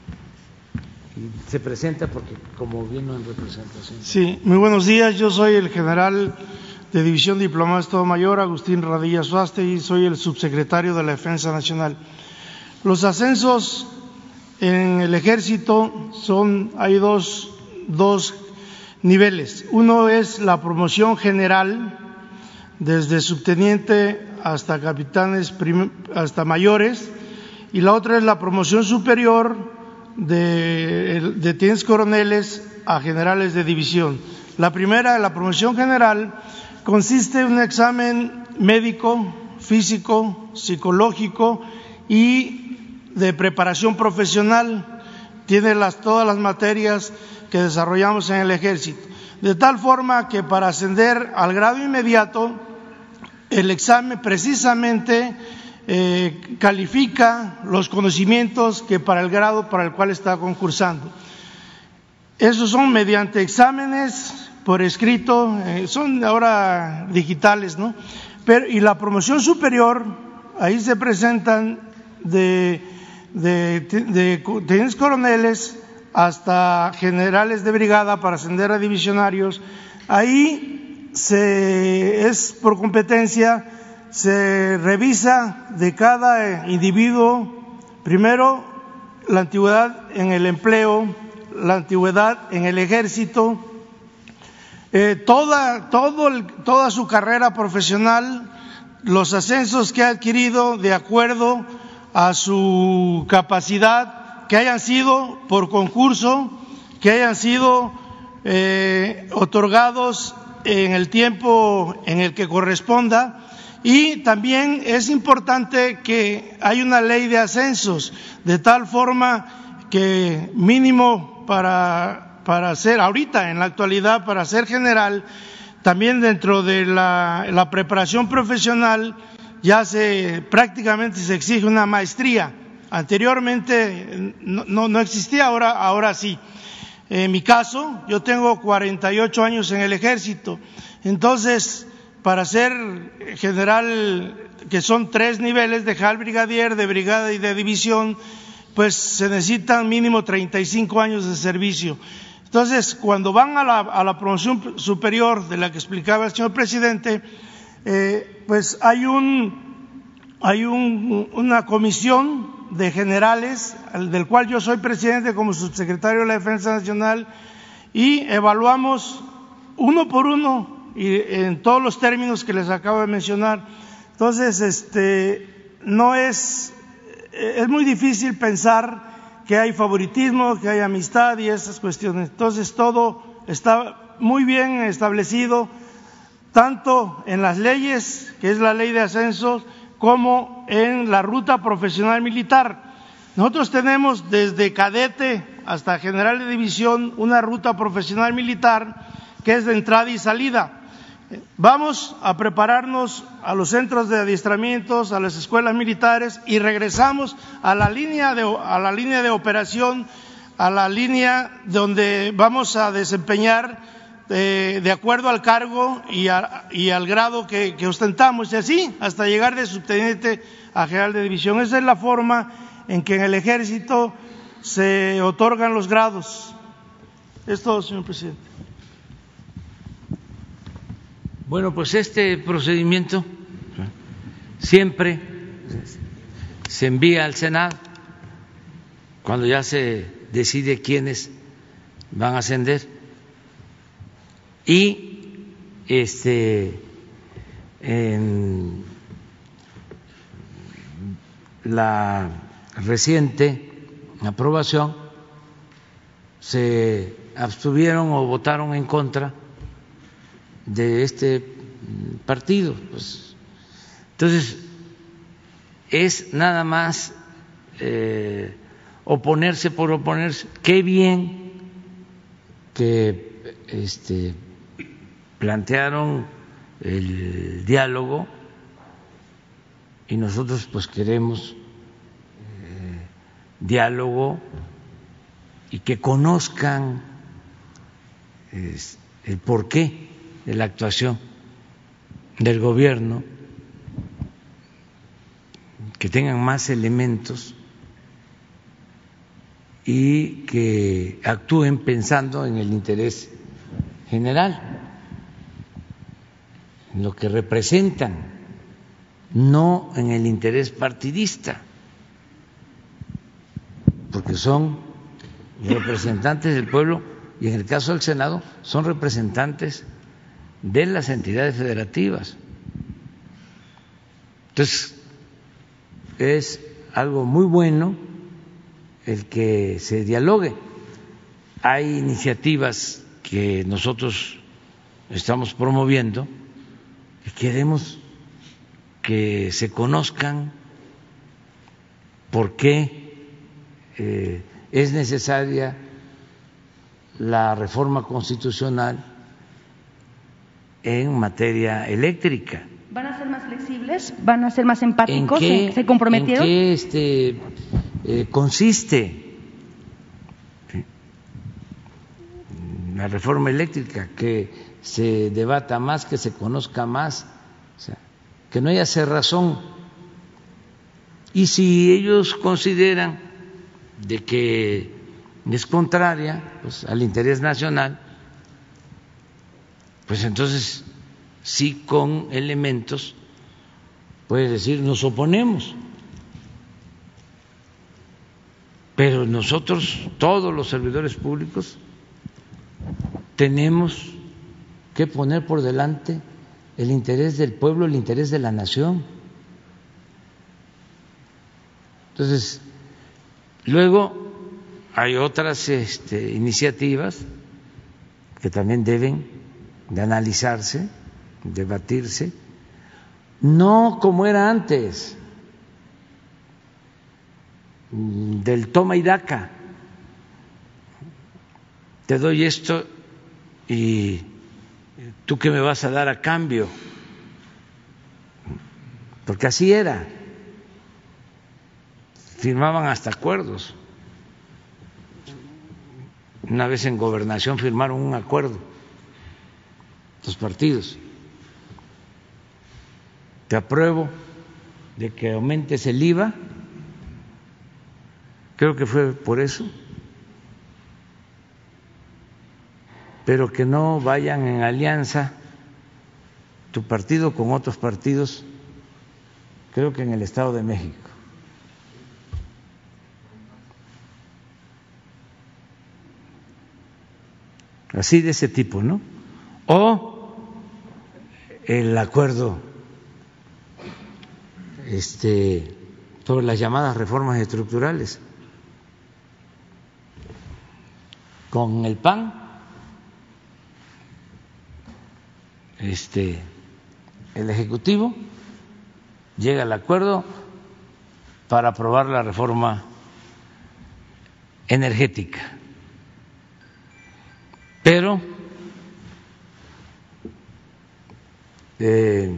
[SPEAKER 1] Y se presenta porque como vino en representación.
[SPEAKER 6] Sí, muy buenos días. Yo soy el general de División Diplomado de Estado Mayor, Agustín Radilla Suástegui, soy el subsecretario de la Defensa Nacional. Los ascensos en el Ejército son, hay dos, dos niveles. Uno es la promoción general, desde subteniente hasta capitanes, hasta mayores, y la otra es la promoción superior de, de tenientes coroneles a generales de división. La primera, la promoción general, consiste en un examen médico, físico, psicológico y de preparación profesional. Tiene las, todas las materias que desarrollamos en el Ejército, de tal forma que para ascender al grado inmediato, el examen precisamente eh, califica los conocimientos que para el grado para el cual está concursando. Esos son mediante exámenes por escrito, eh, son ahora digitales, ¿no? Pero, y la promoción superior, ahí se presentan de, de, de tenientes coroneles hasta generales de brigada para ascender a divisionarios. Ahí se, es por competencia, se revisa de cada individuo, primero la antigüedad en el empleo, la antigüedad en el Ejército, eh, toda, todo el, toda su carrera profesional, los ascensos que ha adquirido de acuerdo a su capacidad, que hayan sido por concurso, que hayan sido eh, otorgados en el tiempo en el que corresponda. Y también es importante que hay una ley de ascensos, de tal forma que mínimo para, para ser, ahorita en la actualidad, para ser general, también dentro de la, la preparación profesional ya se prácticamente se exige una maestría. Anteriormente no, no, no existía, ahora, ahora sí. En mi caso, yo tengo cuarenta y ocho años en el Ejército, entonces para ser general, que son tres niveles, de general brigadier, de brigada y de división, pues se necesitan mínimo treinta y cinco años de servicio. Entonces, cuando van a la, a la promoción superior de la que explicaba el señor presidente, eh, pues hay un hay un, una comisión de generales, del cual yo soy presidente como subsecretario de la Defensa Nacional, y evaluamos uno por uno y en todos los términos que les acabo de mencionar. Entonces, este, no es, es muy difícil pensar que hay favoritismo, que hay amistad y esas cuestiones. Entonces, todo está muy bien establecido, tanto en las leyes, que es la ley de ascensos, como en la ruta profesional militar. Nosotros tenemos desde cadete hasta general de división una ruta profesional militar que es de entrada y salida. Vamos a prepararnos a los centros de adiestramientos, a las escuelas militares y regresamos a la línea de, a la línea de operación, a la línea donde vamos a desempeñar eh, de acuerdo al cargo y, a, y al grado que, que ostentamos, y así hasta llegar de subteniente a general de división. Esa es la forma en que en el Ejército se otorgan los grados. Es todo, señor presidente.
[SPEAKER 1] Bueno, pues este procedimiento siempre se envía al Senado cuando ya se decide quiénes van a ascender, y este en la reciente aprobación se abstuvieron o votaron en contra de este partido. Pues, entonces, es nada más eh, oponerse por oponerse. Qué bien que este, plantearon el diálogo, y nosotros pues queremos eh, diálogo y que conozcan eh, el porqué de la actuación del gobierno, que tengan más elementos y que actúen pensando en el interés general, en lo que representan, no en el interés partidista, porque son representantes del pueblo, y en el caso del Senado son representantes de las entidades federativas. Entonces, es algo muy bueno el que se dialogue. Hay iniciativas que nosotros estamos promoviendo y queremos que se conozcan por qué eh, es necesaria la reforma constitucional en materia eléctrica.
[SPEAKER 12] ¿Van a ser más flexibles? ¿Van a ser más empáticos?
[SPEAKER 1] ¿En qué,
[SPEAKER 12] ¿Se comprometieron?
[SPEAKER 1] ¿En qué este, eh, consiste la reforma eléctrica? Que se debata más, que se conozca más, o sea, que no haya cerrazón. Y si ellos consideran de que es contraria pues, al interés nacional, pues entonces sí, con elementos puede decir nos oponemos, pero nosotros, todos los servidores públicos, tenemos que poner por delante el interés del pueblo, el interés de la nación. Entonces, luego hay otras este, iniciativas que también deben de analizarse, debatirse, no como era antes, del toma y daca. Te doy esto y tú qué me vas a dar a cambio, porque así era, firmaban hasta acuerdos. Una vez en Gobernación firmaron un acuerdo los partidos: te apruebo de que aumentes el I V A, creo que fue por eso, pero que no vayan en alianza tu partido con otros partidos, creo que en el Estado de México. Así, de ese tipo, ¿no? O el acuerdo este, sobre las llamadas reformas estructurales con el P A N, este, el Ejecutivo llega al acuerdo para aprobar la reforma energética, pero eh,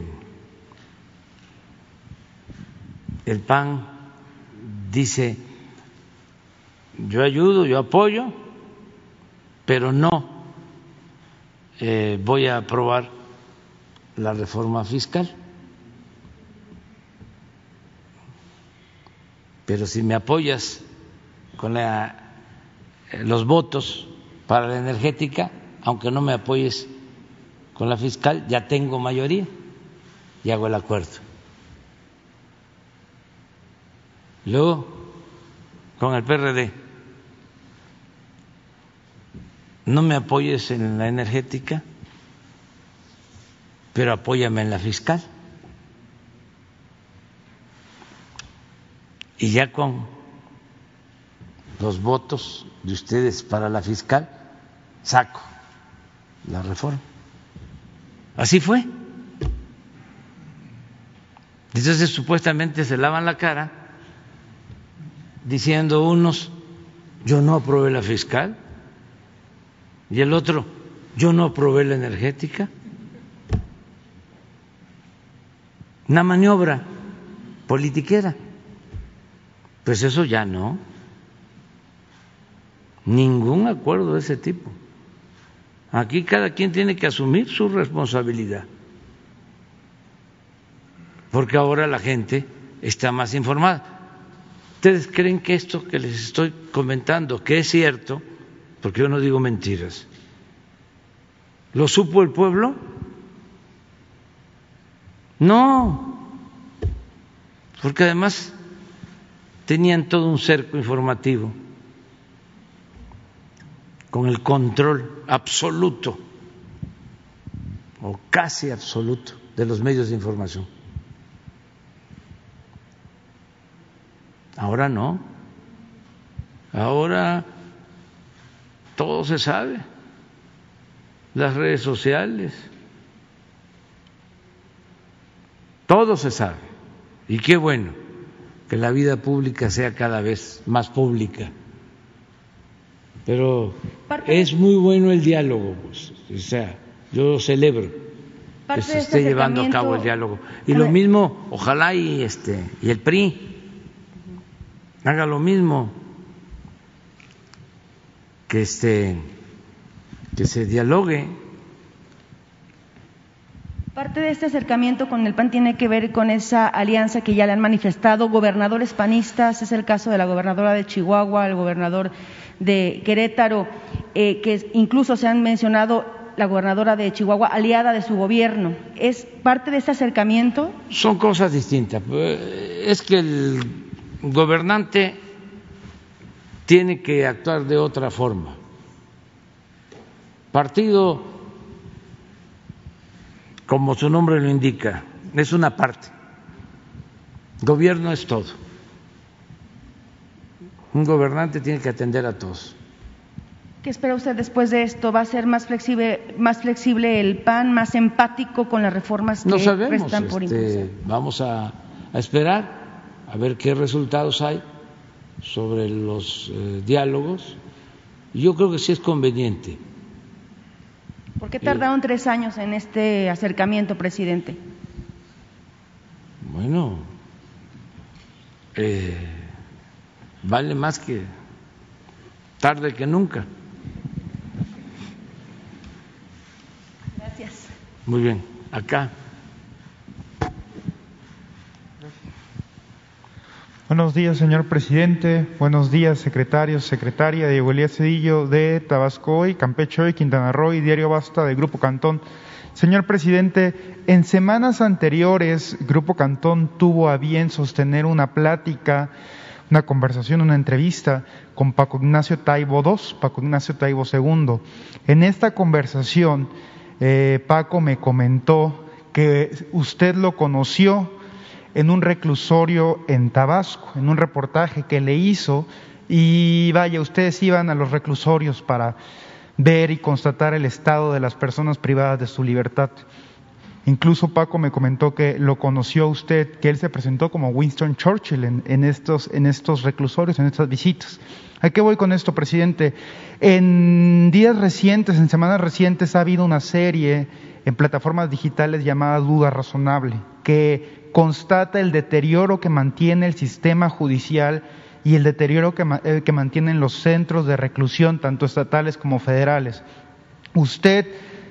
[SPEAKER 1] el P A N dice: yo ayudo, yo apoyo, pero no eh, voy a aprobar la reforma fiscal. Pero si me apoyas con la, los votos para la energética, aunque no me apoyes con la fiscal, ya tengo mayoría y hago el acuerdo. Luego, con el P R D, no me apoyes en la energética, pero apóyame en la fiscal. Y ya con los votos de ustedes para la fiscal, saco la reforma. Así fue. Entonces supuestamente se lavan la cara diciendo unos, yo no aprobé la fiscal, y el otro, yo no aprobé la energética. Una maniobra politiquera. Pues eso ya no. Ningún acuerdo de ese tipo. Aquí cada quien tiene que asumir su responsabilidad. Porque ahora la gente está más informada. ¿Ustedes creen que esto que les estoy comentando, que es cierto, porque yo no digo mentiras, lo supo el pueblo? No, porque además tenían todo un cerco informativo con el control absoluto o casi absoluto de los medios de información. Ahora no, ahora todo se sabe, las redes sociales, todo se sabe, y qué bueno que la vida pública sea cada vez más pública, pero es muy bueno el diálogo, pues, o sea, yo celebro que se esté llevando a cabo el diálogo, y lo mismo, ojalá y este y el P R I haga lo mismo, que este que se dialogue.
[SPEAKER 12] Parte de este acercamiento con el P A N tiene que ver con esa alianza que ya le han manifestado gobernadores panistas, es el caso de la gobernadora de Chihuahua, el gobernador de Querétaro, eh, que incluso se han mencionado la gobernadora de Chihuahua aliada de su gobierno. ¿Es parte de ese acercamiento?
[SPEAKER 1] Son cosas distintas. Es que el gobernante tiene que actuar de otra forma. Partido, como su nombre lo indica, es una parte. Gobierno es todo. Un gobernante tiene que atender a todos.
[SPEAKER 12] ¿Qué espera usted después de esto? ¿Va a ser más flexible, más flexible el P A N, más empático con las reformas que
[SPEAKER 1] no sabemos,
[SPEAKER 12] restan por
[SPEAKER 1] este,
[SPEAKER 12] impulsar?
[SPEAKER 1] Vamos a, a esperar a ver qué resultados hay sobre los eh, diálogos. Yo creo que sí es conveniente.
[SPEAKER 12] ¿Por qué tardaron eh, tres años en este acercamiento, presidente?
[SPEAKER 1] Bueno, eh, vale más que tarde que nunca.
[SPEAKER 12] Gracias.
[SPEAKER 1] Muy bien, acá.
[SPEAKER 14] Buenos días, señor presidente. Buenos días, secretarios, secretaria. Diego Elías Cedillo de Tabasco Hoy, Campeche Hoy, Quintana Roo y Diario Basta de Grupo Cantón. Señor presidente, en semanas anteriores, Grupo Cantón tuvo a bien sostener una plática, una conversación, una entrevista con Paco Ignacio Taibo segundo, Paco Ignacio Taibo segundo. En esta conversación, eh, Paco me comentó que usted lo conoció en un reclusorio en Tabasco, en un reportaje que le hizo, y vaya, ustedes iban a los reclusorios para ver y constatar el estado de las personas privadas de su libertad. Incluso Paco me comentó que lo conoció a usted, que él se presentó como Winston Churchill en, en, estos, en estos reclusorios, en estas visitas. ¿A qué voy con esto, presidente? En días recientes, en semanas recientes, ha habido una serie en plataformas digitales llamada Duda Razonable, que constata el deterioro que mantiene el sistema judicial y el deterioro que, eh, que mantienen los centros de reclusión, tanto estatales como federales. Usted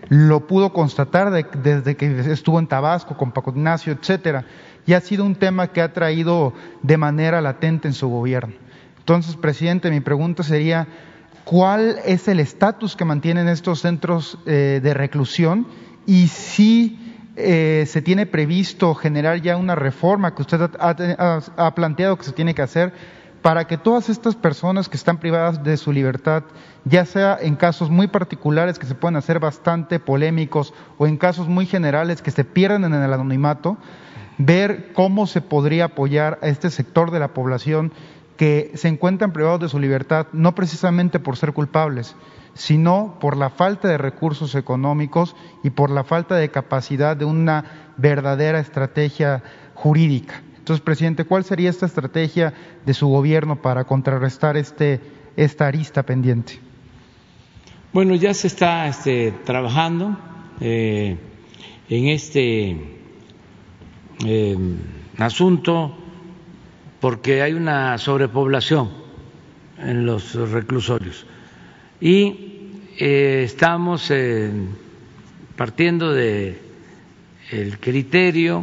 [SPEAKER 14] lo pudo constatar de, desde que estuvo en Tabasco con Paco Ignacio, etcétera, y ha sido un tema que ha traído de manera latente en su gobierno. Entonces, presidente, mi pregunta sería, ¿cuál es el estatus que mantienen estos centros eh, de reclusión y si eh, se tiene previsto generar ya una reforma que usted ha, ha, ha planteado que se tiene que hacer para que todas estas personas que están privadas de su libertad, ya sea en casos muy particulares que se pueden hacer bastante polémicos o en casos muy generales que se pierden en el anonimato, ver cómo se podría apoyar a este sector de la población que se encuentran privados de su libertad, no precisamente por ser culpables, sino por la falta de recursos económicos y por la falta de capacidad de una verdadera estrategia jurídica. Entonces, presidente, ¿cuál sería esta estrategia de su gobierno para contrarrestar este, esta arista pendiente?
[SPEAKER 1] Bueno, ya se está este, trabajando eh, en este eh, asunto, porque hay una sobrepoblación en los reclusorios y eh, estamos eh, partiendo de el criterio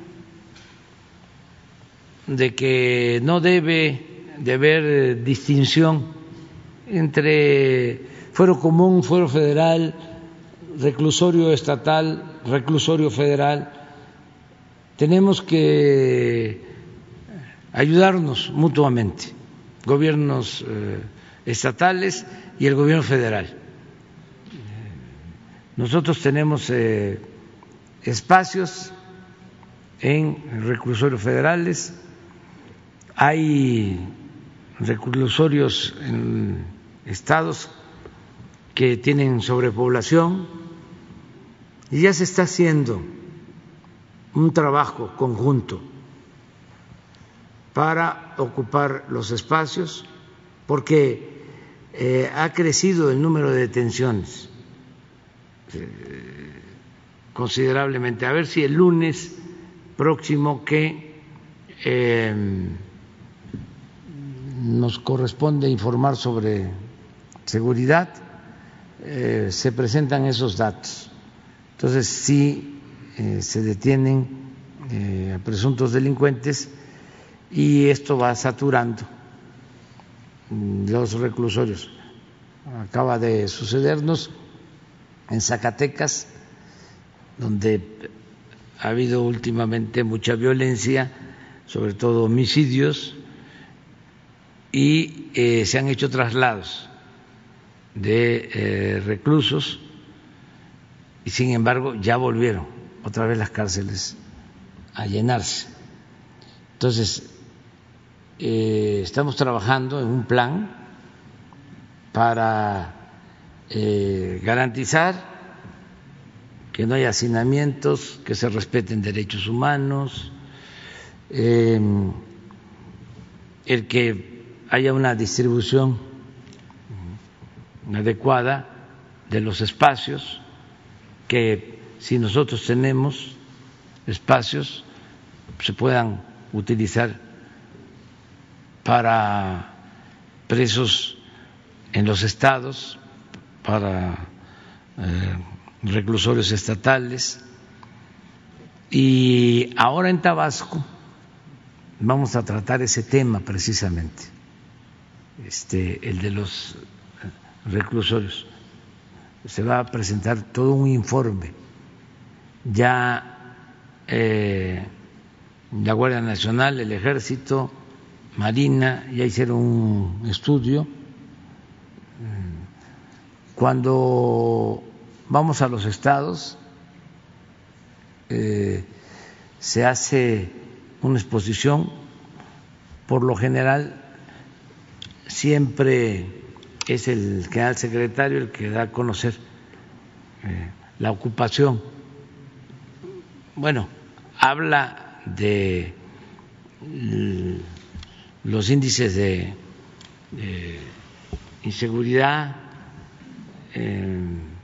[SPEAKER 1] de que no debe de haber distinción entre fuero común, fuero federal, reclusorio estatal, reclusorio federal. Tenemos que ayudarnos mutuamente, gobiernos eh, estatales y el gobierno federal. Nosotros tenemos eh, espacios en reclusorios federales, hay reclusorios en estados que tienen sobrepoblación y ya se está haciendo un trabajo conjunto para ocupar los espacios, porque eh, ha crecido el número de detenciones eh, considerablemente. A ver si el lunes próximo que eh, nos corresponde informar sobre seguridad, eh, se presentan esos datos. Entonces, sí eh, se detienen eh, a presuntos delincuentes y esto va saturando los reclusorios. Acaba de sucedernos en Zacatecas, donde ha habido últimamente mucha violencia, sobre todo homicidios, y eh, se han hecho traslados de eh, reclusos y sin embargo ya volvieron otra vez las cárceles a llenarse. Entonces, eh, estamos trabajando en un plan para eh, garantizar que no haya hacinamientos, que se respeten derechos humanos, eh, el que haya una distribución adecuada de los espacios, que si nosotros tenemos espacios se puedan utilizar para presos en los estados, para eh, reclusorios estatales. Y ahora en Tabasco vamos a tratar ese tema precisamente, este, el de los reclusorios. Se va a presentar todo un informe. Ya eh, la Guardia Nacional, el Ejército, Marina ya hicieron un estudio. Cuando vamos a los estados eh, se hace una exposición, por lo general siempre es el general secretario el que da a conocer eh, la ocupación. Bueno, habla de los índices de, de inseguridad, eh,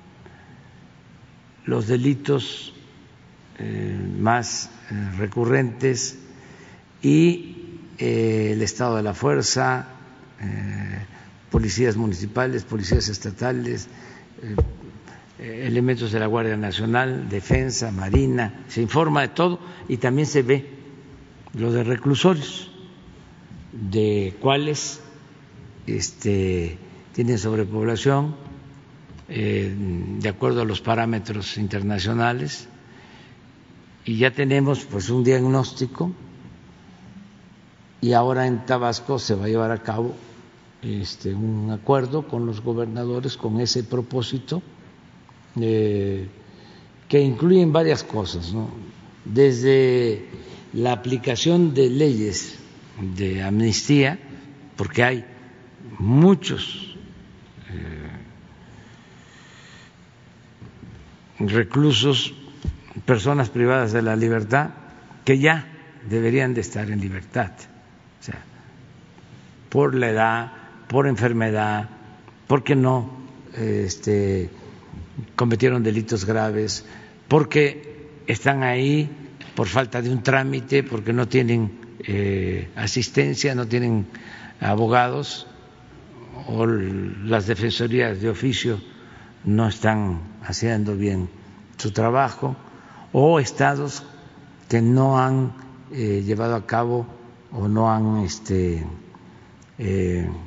[SPEAKER 1] los delitos eh, más eh, recurrentes y eh, el estado de la fuerza, eh, policías municipales, policías estatales, eh, eh, elementos de la Guardia Nacional, Defensa, Marina, se informa de todo y también se ve lo de reclusorios, de cuáles este, tienen sobrepoblación eh, de acuerdo a los parámetros internacionales, y ya tenemos pues un diagnóstico, y ahora en Tabasco se va a llevar a cabo este, un acuerdo con los gobernadores con ese propósito, eh, que incluyen varias cosas, ¿no? Desde la aplicación de leyes de amnistía, porque hay muchos eh, reclusos, personas privadas de la libertad, que ya deberían de estar en libertad, o sea, por la edad, por enfermedad, porque no este, cometieron delitos graves, porque están ahí por falta de un trámite, porque no tienen eh, asistencia, no tienen abogados, o las defensorías de oficio no están haciendo bien su trabajo, o estados que no han eh, llevado a cabo o no han este, eh, eh,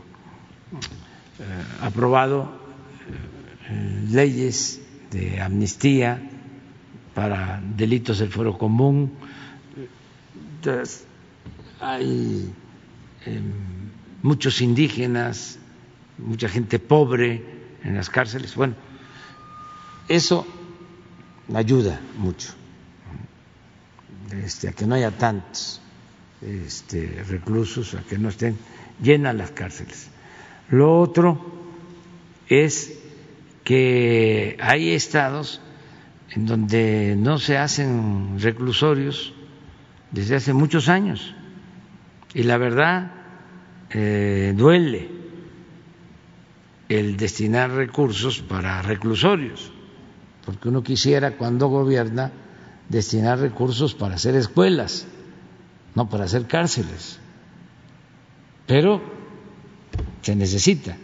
[SPEAKER 1] aprobado eh, leyes de amnistía para delitos del fuero común. Entonces, hay eh, muchos indígenas, mucha gente pobre en las cárceles. Bueno, eso ayuda mucho este, a que no haya tantos este, reclusos, a que no estén llenas las cárceles. Lo otro es que hay estados en donde no se hacen reclusorios desde hace muchos años, y la verdad eh, duele el destinar recursos para reclusorios, porque uno quisiera, cuando gobierna, destinar recursos para hacer escuelas, no para hacer cárceles, pero se necesita.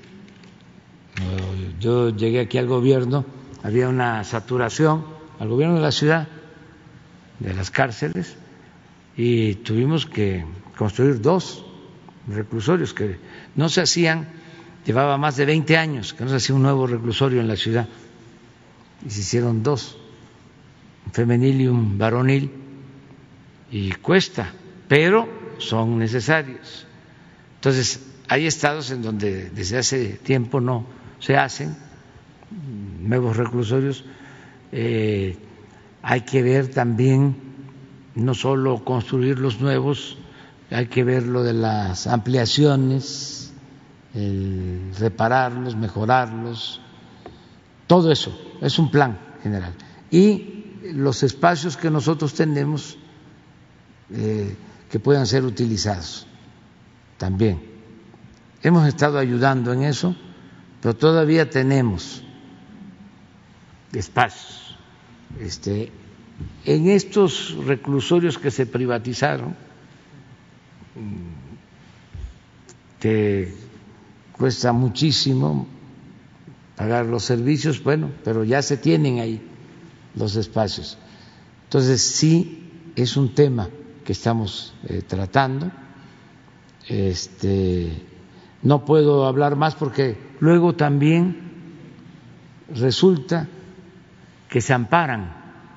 [SPEAKER 1] Yo llegué aquí al gobierno, había una saturación, al gobierno de la ciudad, de las cárceles, y tuvimos que construir dos reclusorios que no se hacían, llevaba más de veinte años que no se hacía un nuevo reclusorio en la ciudad, y se hicieron dos, un femenil y un varonil, y cuesta, pero son necesarios. Entonces, hay estados en donde desde hace tiempo no se hacen nuevos reclusorios. Eh, hay que ver también, no solo construir los nuevos, hay que ver lo de las ampliaciones, el repararlos, mejorarlos, todo eso, es un plan general. Y los espacios que nosotros tenemos eh, que puedan ser utilizados también. Hemos estado ayudando en eso, pero todavía tenemos espacios. Este, en estos reclusorios que se privatizaron, que cuesta muchísimo pagar los servicios, bueno, pero ya se tienen ahí los espacios. Entonces sí es un tema que estamos eh, tratando. Este, no puedo hablar más porque luego también resulta que se amparan.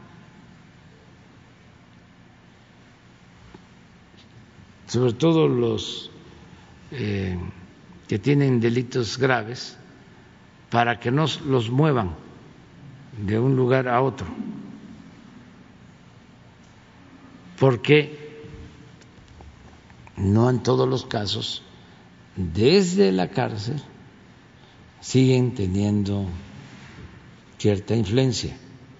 [SPEAKER 1] Sobre todo los eh, que tienen delitos graves, para que no los muevan de un lugar a otro, porque no en todos los casos, desde la cárcel, siguen teniendo cierta influencia.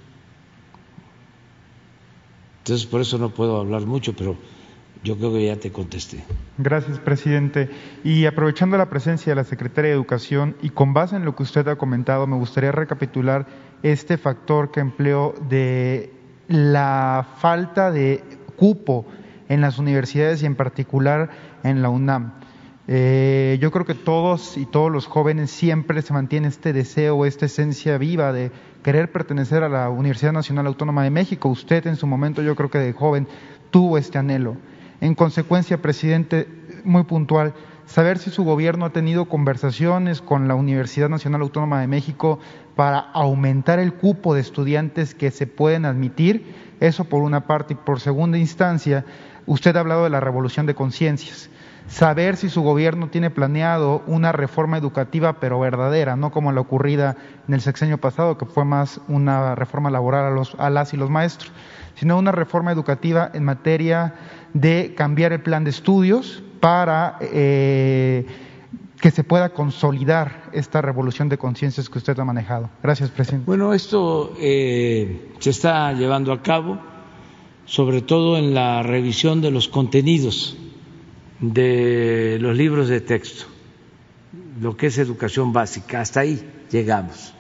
[SPEAKER 1] Entonces, por eso no puedo hablar mucho, pero yo creo que ya te contesté.
[SPEAKER 14] Gracias, presidente. Y aprovechando la presencia de la secretaria de Educación y con base en lo que usted ha comentado, me gustaría recapitular este factor que empleó de la falta de cupo en las universidades y en particular en la UNAM. Eh, yo creo que todos y todos los jóvenes siempre se mantiene este deseo, esta esencia viva de querer pertenecer a la Universidad Nacional Autónoma de México. Usted en su momento, yo creo que de joven, tuvo este anhelo. En consecuencia, presidente, muy puntual, saber si su gobierno ha tenido conversaciones con la Universidad Nacional Autónoma de México para aumentar el cupo de estudiantes que se pueden admitir, eso por una parte, y por segunda instancia, usted ha hablado de la revolución de conciencias. Saber si su gobierno tiene planeado una reforma educativa pero verdadera, no como la ocurrida en el sexenio pasado, que fue más una reforma laboral a, los, a las y los maestros, sino una reforma educativa en materia de cambiar el plan de estudios para eh, que se pueda consolidar esta revolución de conciencias que usted ha manejado. Gracias, presidente.
[SPEAKER 1] Bueno, esto eh, se está llevando a cabo, sobre todo en la revisión de los contenidos de los libros de texto, lo que es educación básica, hasta ahí llegamos.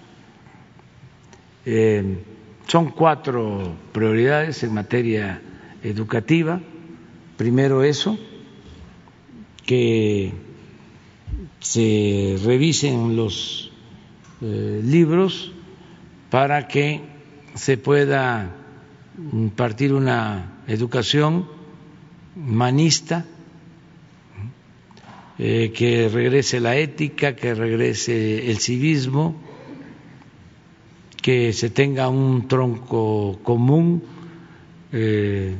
[SPEAKER 1] Eh, son cuatro prioridades en materia educativa. Primero eso, que se revisen los eh, libros para que se pueda impartir una educación humanista, Eh, que regrese la ética, que regrese el civismo, que se tenga un tronco común eh,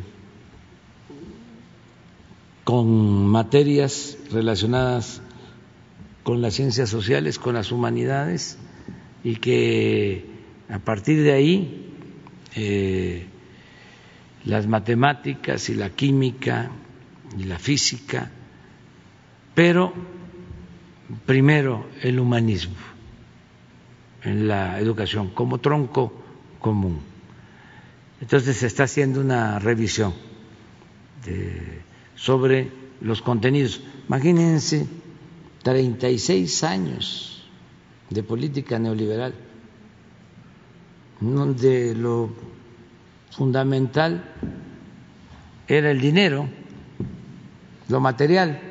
[SPEAKER 1] con materias relacionadas con las ciencias sociales, con las humanidades, y que a partir de ahí eh, las matemáticas y la química y la física, pero primero el humanismo en la educación como tronco común. Entonces se está haciendo una revisión de, sobre los contenidos. Imagínense treinta y seis años de política neoliberal, donde lo fundamental era el dinero, lo material.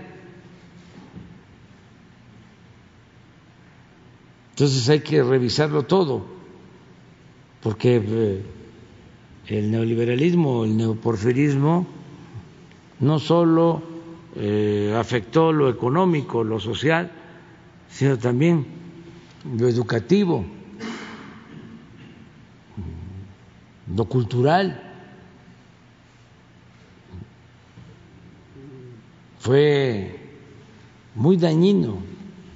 [SPEAKER 1] Entonces hay que revisarlo todo, porque el neoliberalismo, el neoporfirismo, no solo eh, afectó lo económico, lo social, sino también lo educativo, lo cultural. Fue muy dañino.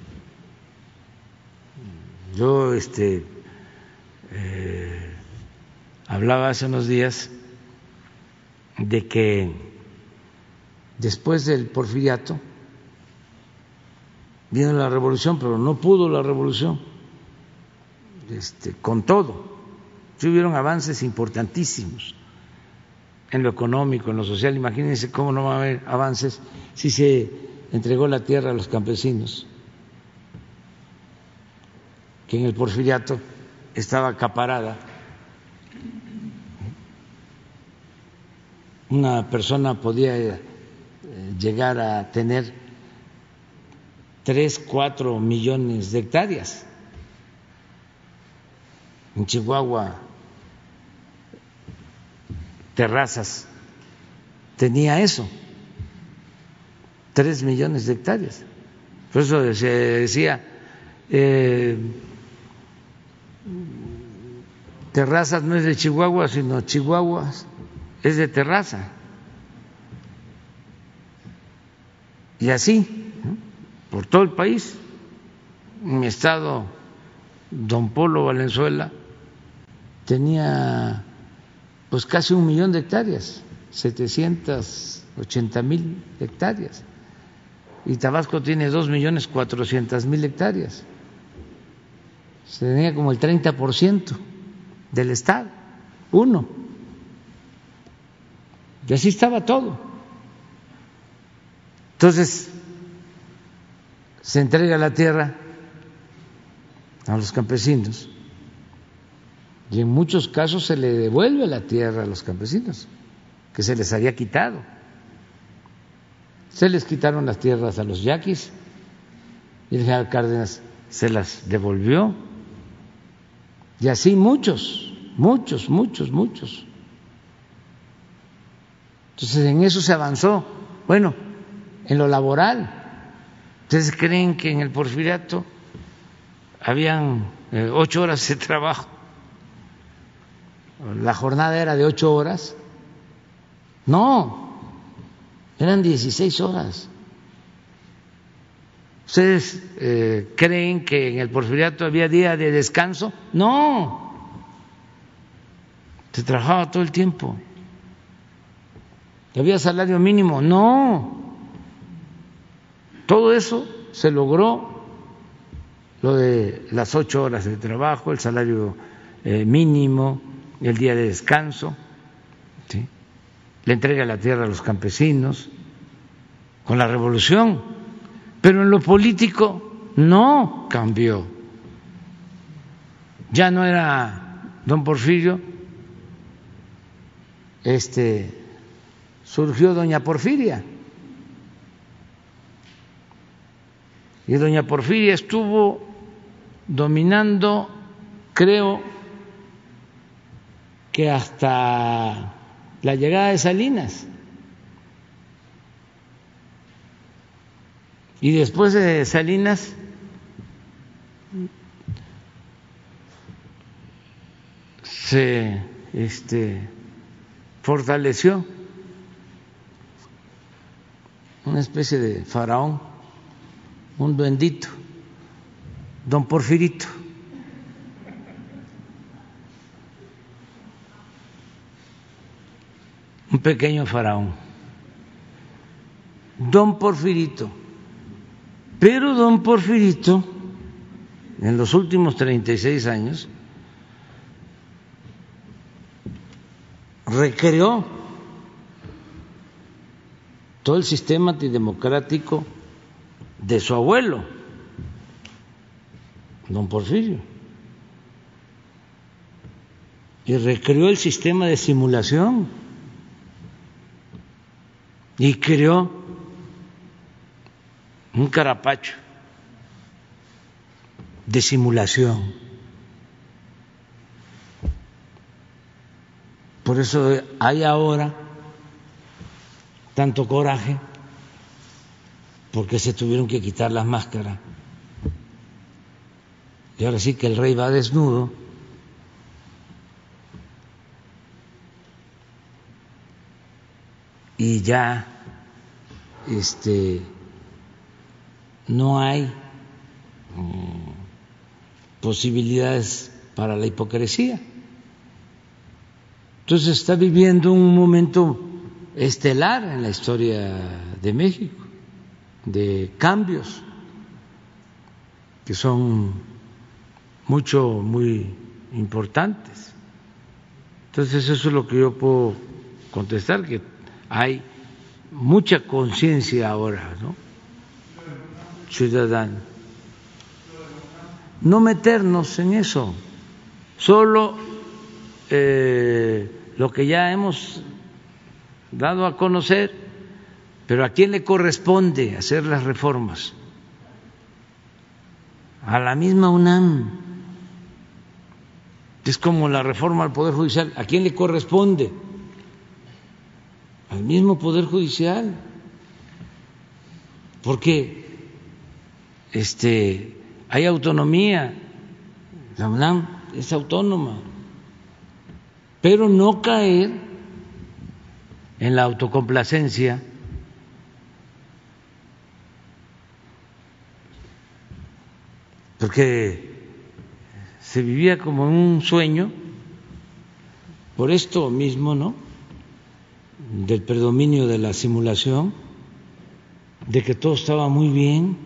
[SPEAKER 1] Yo este, eh, hablaba hace unos días de que después del porfiriato vino la revolución, pero no pudo la revolución este, con todo. Sí hubieron avances importantísimos en lo económico, en lo social. Imagínense cómo no va a haber avances si se entregó la tierra a los campesinos, que en el porfiriato estaba acaparada. Una persona podía llegar a tener tres, cuatro millones de hectáreas. En Chihuahua, Terrazas tenía eso, tres millones de hectáreas. Por eso se decía, eh, Terrazas no es de Chihuahua, sino Chihuahua es de Terraza. Y así, ¿no?, por todo el país. En mi estado, don Polo Valenzuela tenía pues casi un millón de hectáreas, setecientas ochenta mil hectáreas, y Tabasco tiene dos millones cuatrocientas mil hectáreas. Se tenía como el treinta por ciento del estado, uno. Y así estaba todo. Entonces, se entrega la tierra a los campesinos y en muchos casos se le devuelve la tierra a los campesinos que se les había quitado. Se les quitaron las tierras a los yaquis y el general Cárdenas se las devolvió. Y así muchos, muchos, muchos, muchos. Entonces en eso se avanzó. Bueno, en lo laboral, ¿ustedes creen que en el Porfiriato habían eh, ocho horas de trabajo? La jornada era de ocho horas. No, eran dieciséis horas. ¿Ustedes eh, creen que en el Porfiriato había día de descanso? No, se trabajaba todo el tiempo. ¿Había salario mínimo? No. Todo eso se logró, lo de las ocho horas de trabajo, el salario eh, mínimo, el día de descanso, ¿sí? La entrega de la tierra a los campesinos, con la revolución. Pero en lo político no cambió. Ya no era don Porfirio, este, surgió doña Porfiria. Y doña Porfiria estuvo dominando, creo que hasta la llegada de Salinas. Y después de Salinas se este, fortaleció una especie de faraón, un bendito, don Porfirito. Un pequeño faraón, don Porfirito. Pero don Porfirito, en los últimos treinta y seis años, recreó todo el sistema antidemocrático de su abuelo, don Porfirio, y recreó el sistema de simulación y creó un carapacho de simulación. Por eso hay ahora tanto coraje, porque se tuvieron que quitar las máscaras. Y ahora sí que el rey va desnudo. Y ya este no hay um, posibilidades para la hipocresía. Entonces está viviendo un momento estelar en la historia de México, de cambios que son mucho, muy importantes. Entonces eso es lo que yo puedo contestar, que hay mucha conciencia ahora, ¿no? Ciudadano. No meternos en eso, solo eh, lo que ya hemos dado a conocer, pero ¿a quién le corresponde hacer las reformas? A la misma UNAM. Es como la reforma al Poder Judicial, ¿a quién le corresponde? Al mismo Poder Judicial, porque este, hay autonomía, la UNAM es autónoma, pero no caer en la autocomplacencia, porque se vivía como un sueño, por esto mismo, ¿no?, del predominio de la simulación, de que todo estaba muy bien,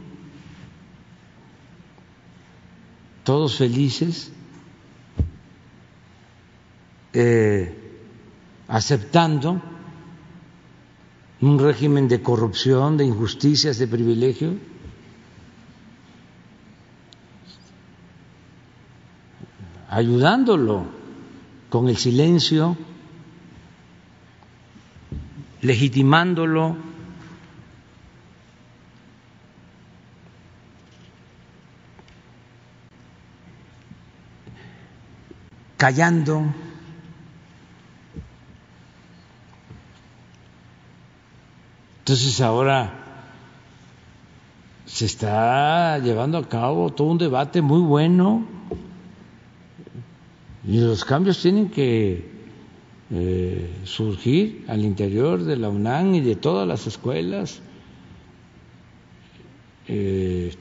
[SPEAKER 1] todos felices, eh, aceptando un régimen de corrupción, de injusticias, de privilegio. Ayudándolo con el silencio, legitimándolo callando. Entonces ahora se está llevando a cabo todo un debate muy bueno y los cambios tienen que eh, surgir al interior de la UNAM y de todas las escuelas. Eh,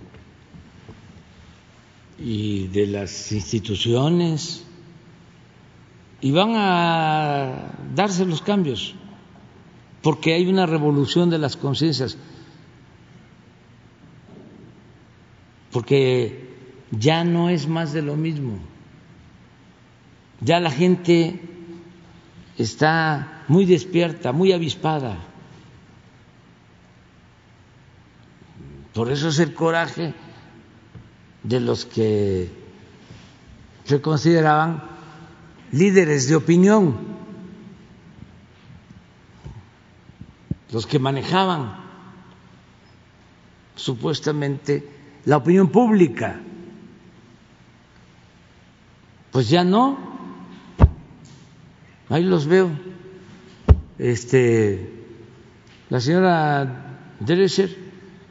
[SPEAKER 1] y de las instituciones, y van a darse los cambios, porque hay una revolución de las conciencias, porque ya no es más de lo mismo, ya la gente está muy despierta, muy avispada. Por eso es el coraje de los que se consideraban líderes de opinión, los que manejaban supuestamente la opinión pública. Pues ya no, ahí los veo. Este, la señora Drescher,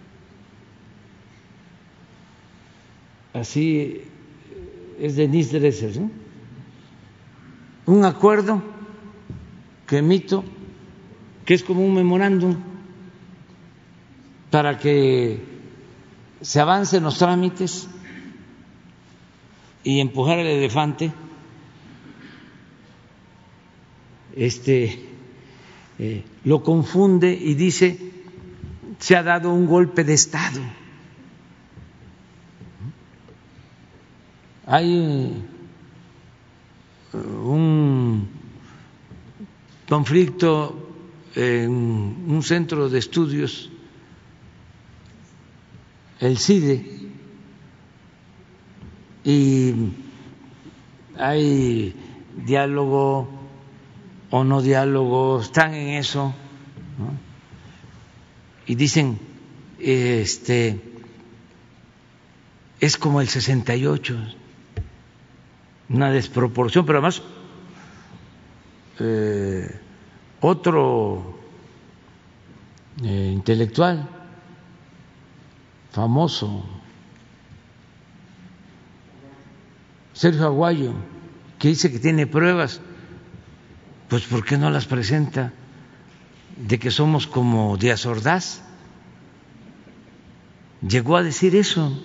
[SPEAKER 1] así es Denise Dresser, ¿no? Un acuerdo que emito, que es como un memorándum para que se avancen los trámites y empujar el elefante, este eh, lo confunde y dice se ha dado un golpe de Estado. Hay un conflicto en un centro de estudios, el CIDE, y hay diálogo o no diálogo, están en eso, ¿no? Y dicen, este, es como el sesenta y ocho, una desproporción, pero además eh, otro eh, intelectual famoso, Sergio Aguayo, que dice que tiene pruebas, pues ¿por qué no las presenta? De que somos como Díaz Ordaz. Llegó a decir eso.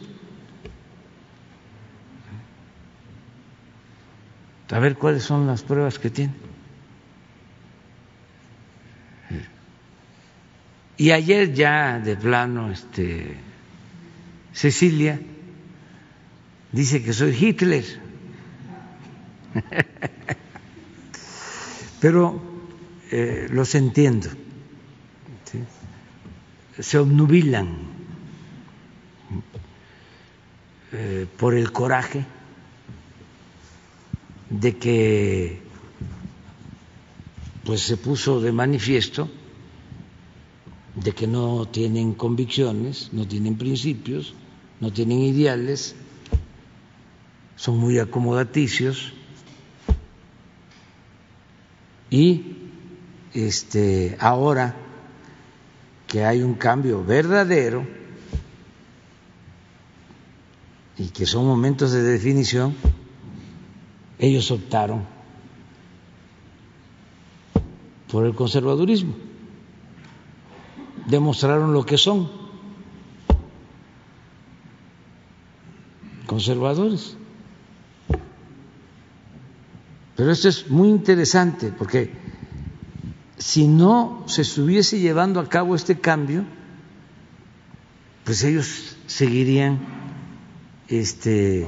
[SPEAKER 1] A ver cuáles son las pruebas que tiene. Y ayer ya de plano, este, Cecilia dice que soy Hitler. Pero eh, los entiendo, ¿sí? Se obnubilan eh, por el coraje de que pues se puso de manifiesto de que no tienen convicciones, no tienen principios, no tienen ideales, son muy acomodaticios y este ahora que hay un cambio verdadero y que son momentos de definición, ellos optaron por el conservadurismo, demostraron lo que son, conservadores. Pero esto es muy interesante porque si no se estuviese llevando a cabo este cambio, pues ellos seguirían este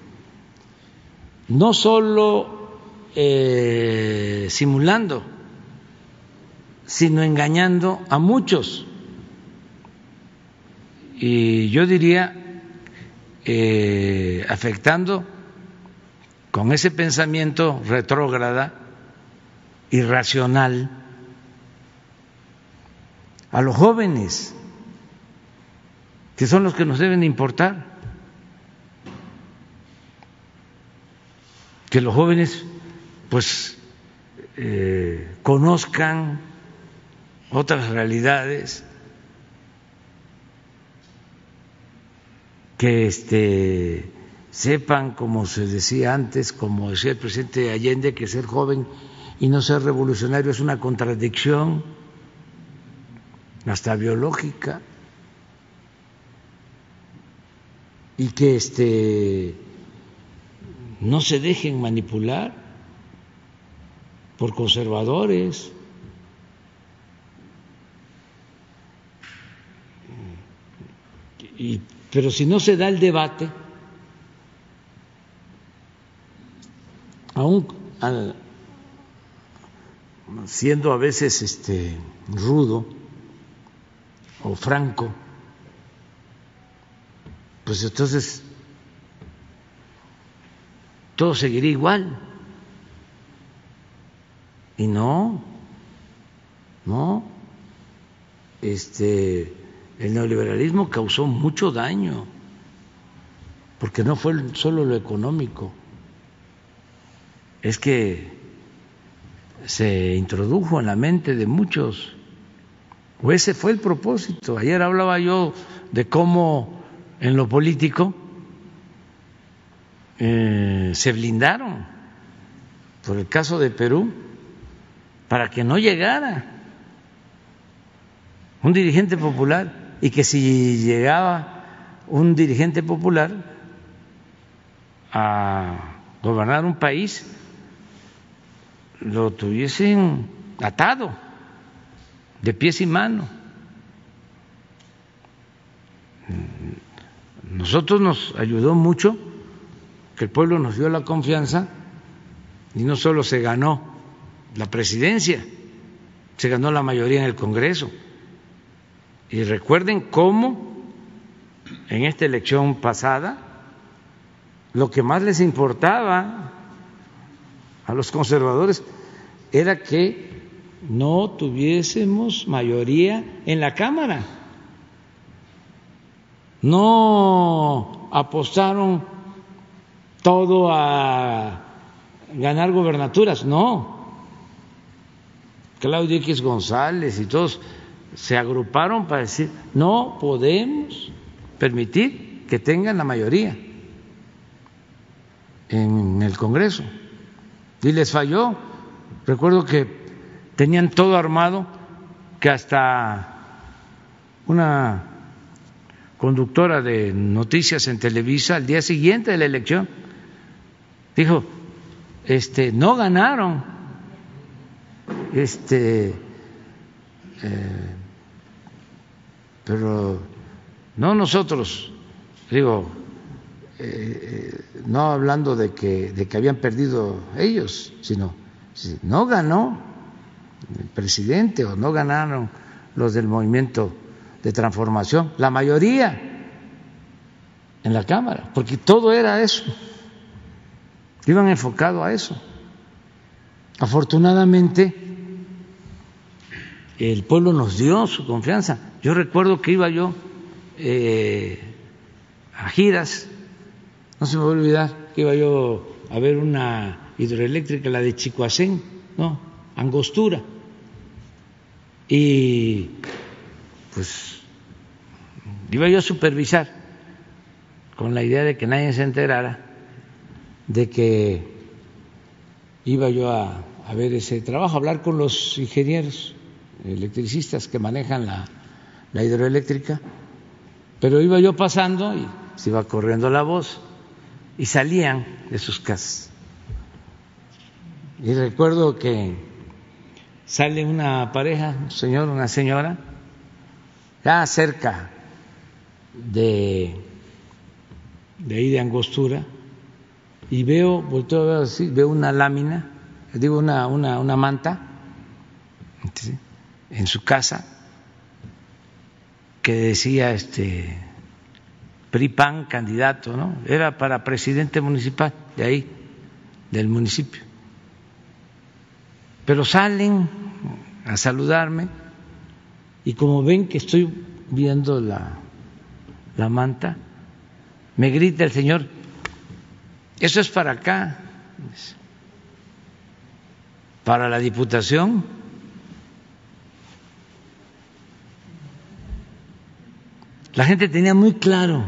[SPEAKER 1] no solo eh, simulando, sino engañando a muchos. Y yo diría eh, afectando con ese pensamiento retrógrada, irracional, a los jóvenes, que son los que nos deben importar. que los jóvenes pues eh, conozcan otras realidades, que este, sepan, como se decía antes, como decía el presidente Allende, que ser joven y no ser revolucionario es una contradicción, hasta biológica, y que este, no se dejen manipular por conservadores. Y, pero si no se da el debate, aún al, siendo a veces este, rudo o franco, pues entonces todo seguiría igual. Y no, no, este, el neoliberalismo causó mucho daño, porque no fue solo lo económico, es que se introdujo en la mente de muchos, o ese fue el propósito. Ayer hablaba yo de cómo en lo político eh, se blindaron por el caso de Perú para que no llegara un dirigente popular, y que si llegaba un dirigente popular a gobernar un país lo tuviesen atado de pies y manos. Nosotros nos ayudó mucho que el pueblo nos dio la confianza, y no solo se ganó la presidencia, se ganó la mayoría en el Congreso. Y recuerden cómo en esta elección pasada lo que más les importaba a los conservadores era que no tuviésemos mayoría en la Cámara. No apostaron todo a ganar gobernaturas, no. Claudio X González y todos se agruparon para decir: no podemos permitir que tengan la mayoría en el Congreso. Y les falló. Recuerdo que tenían todo armado, que hasta una conductora de noticias en Televisa al día siguiente de la elección dijo: este no ganaron, este eh, pero no nosotros, digo, eh, eh, no hablando de que, de que habían perdido ellos, sino si no ganó el presidente o no ganaron los del Movimiento de Transformación, la mayoría en la Cámara, porque todo era eso, iban enfocado a eso. Afortunadamente el pueblo nos dio su confianza. Yo recuerdo que iba yo eh, a giras, no se me va a olvidar que iba yo a ver una hidroeléctrica, la de Chicoacén, no, Angostura, y pues iba yo a supervisar con la idea de que nadie se enterara de que iba yo a, a ver ese trabajo, a hablar con los ingenieros electricistas que manejan la, la hidroeléctrica, pero iba yo pasando y se iba corriendo la voz y salían de sus casas. Y recuerdo que sale una pareja, un señor, una señora, ya cerca de, de ahí de Angostura, y veo, volteo a ver así, veo una lámina, digo una, una, una manta, ¿sí?, en su casa, que decía este P R I P A N candidato, ¿no? Era para presidente municipal de ahí, del municipio. Pero salen a saludarme y como ven que estoy viendo la, la manta, me grita el señor: eso es para acá, Para la Diputación, la gente tenía muy claro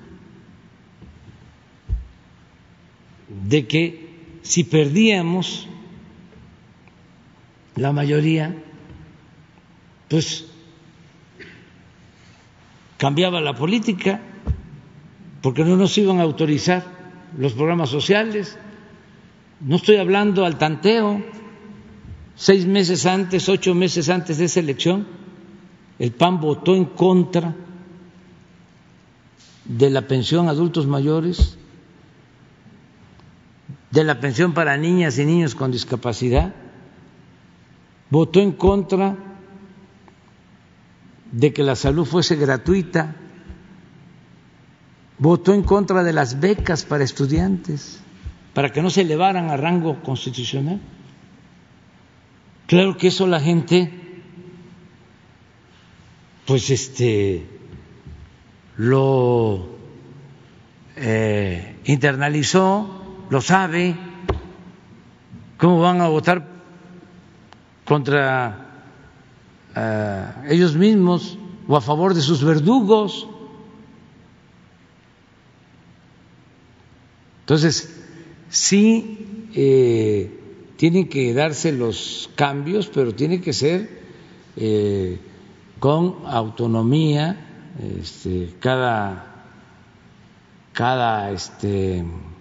[SPEAKER 1] de que si perdíamos la mayoría, pues cambiaba la política, porque no nos iban a autorizar los programas sociales. No estoy hablando al tanteo. Seis meses antes, ocho meses antes de esa elección, el P A N votó en contra de la pensión a adultos mayores, de la pensión para niñas y niños con discapacidad, votó en contra de que la salud fuese gratuita, votó en contra de las becas para estudiantes, para que no se elevaran a rango constitucional. Claro que eso la gente, pues este, lo eh, internalizó, lo sabe. ¿Cómo van a votar contra uh, ellos mismos o a favor de sus verdugos? Entonces, sí eh, tienen que darse los cambios, pero tiene que ser eh, con autonomía. Este, cada cada este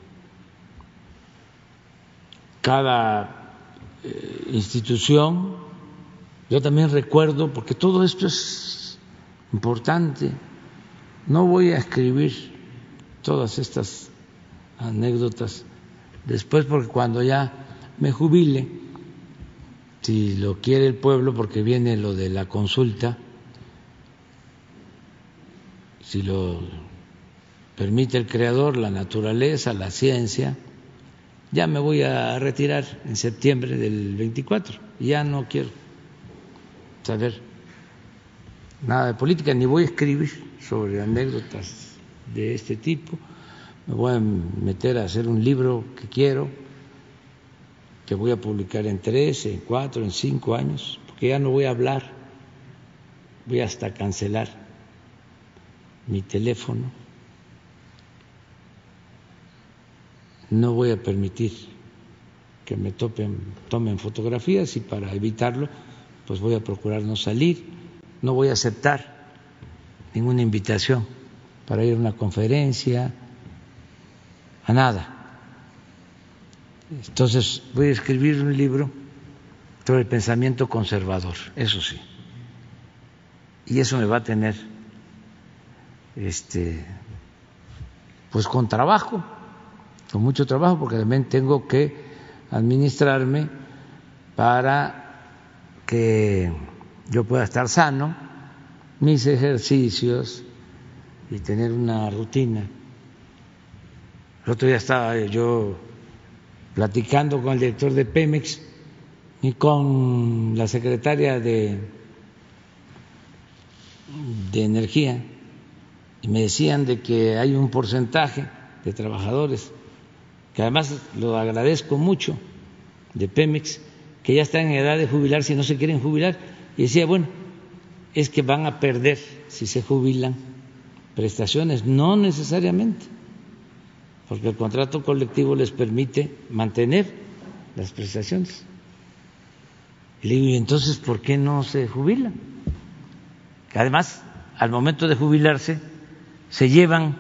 [SPEAKER 1] cada eh, institución. Yo también recuerdo, porque todo esto es importante, no voy a escribir todas estas anécdotas después, porque cuando ya me jubile, si lo quiere el pueblo, porque viene lo de la consulta, si lo permite el Creador, la naturaleza, la ciencia, ya me voy a retirar en septiembre del veinticuatro, ya no quiero saber nada de política, ni voy a escribir sobre anécdotas de este tipo. Me voy a meter a hacer un libro que quiero, que voy a publicar en tres, en cuatro, en cinco años, porque ya no voy a hablar, voy hasta cancelar mi teléfono, no voy a permitir que me topen, tomen fotografías, y para evitarlo, pues voy a procurar no salir, no voy a aceptar ninguna invitación para ir a una conferencia, a nada. Entonces voy a escribir un libro sobre el pensamiento conservador, eso sí, y eso me va a tener este pues con trabajo, con mucho trabajo, porque también tengo que administrarme para que yo pueda estar sano, mis ejercicios y tener una rutina. El otro día estaba yo platicando con el director de Pemex y con la secretaria de, de Energía, y me decían de que hay un porcentaje de trabajadores, que además lo agradezco mucho, de Pemex, que ya están en edad de jubilar si no se quieren jubilar. Y decía, bueno, es que van a perder si se jubilan prestaciones. No necesariamente, porque el contrato colectivo les permite mantener las prestaciones. Y le digo, ¿y entonces por qué no se jubilan? Además, al momento de jubilarse, se llevan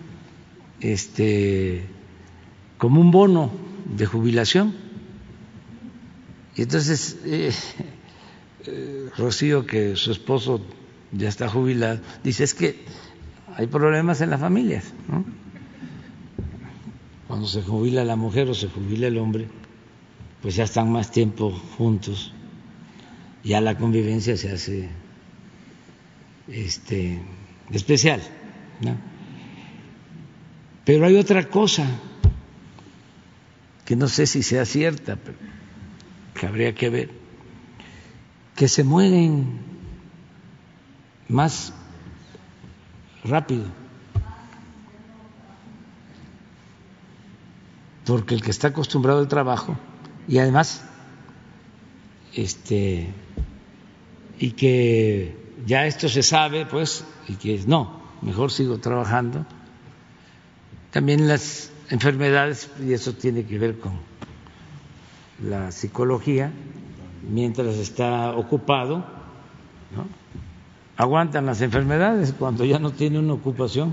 [SPEAKER 1] este como un bono de jubilación. Y entonces eh, eh, Rocío, que su esposo ya está jubilado, dice, es que hay problemas en las familias, ¿no? Cuando se jubila la mujer o se jubila el hombre, pues ya están más tiempo juntos, ya la convivencia se hace este especial, ¿no? Pero hay otra cosa que no sé si sea cierta, pero que habría que ver, que se mueren más rápido. porque el que está acostumbrado al trabajo y además este y que ya esto se sabe, pues, y que no, mejor sigo trabajando. También las enfermedades, y eso tiene que ver con la psicología, mientras está ocupado, ¿no? Aguantan las enfermedades cuando ya no tiene una ocupación,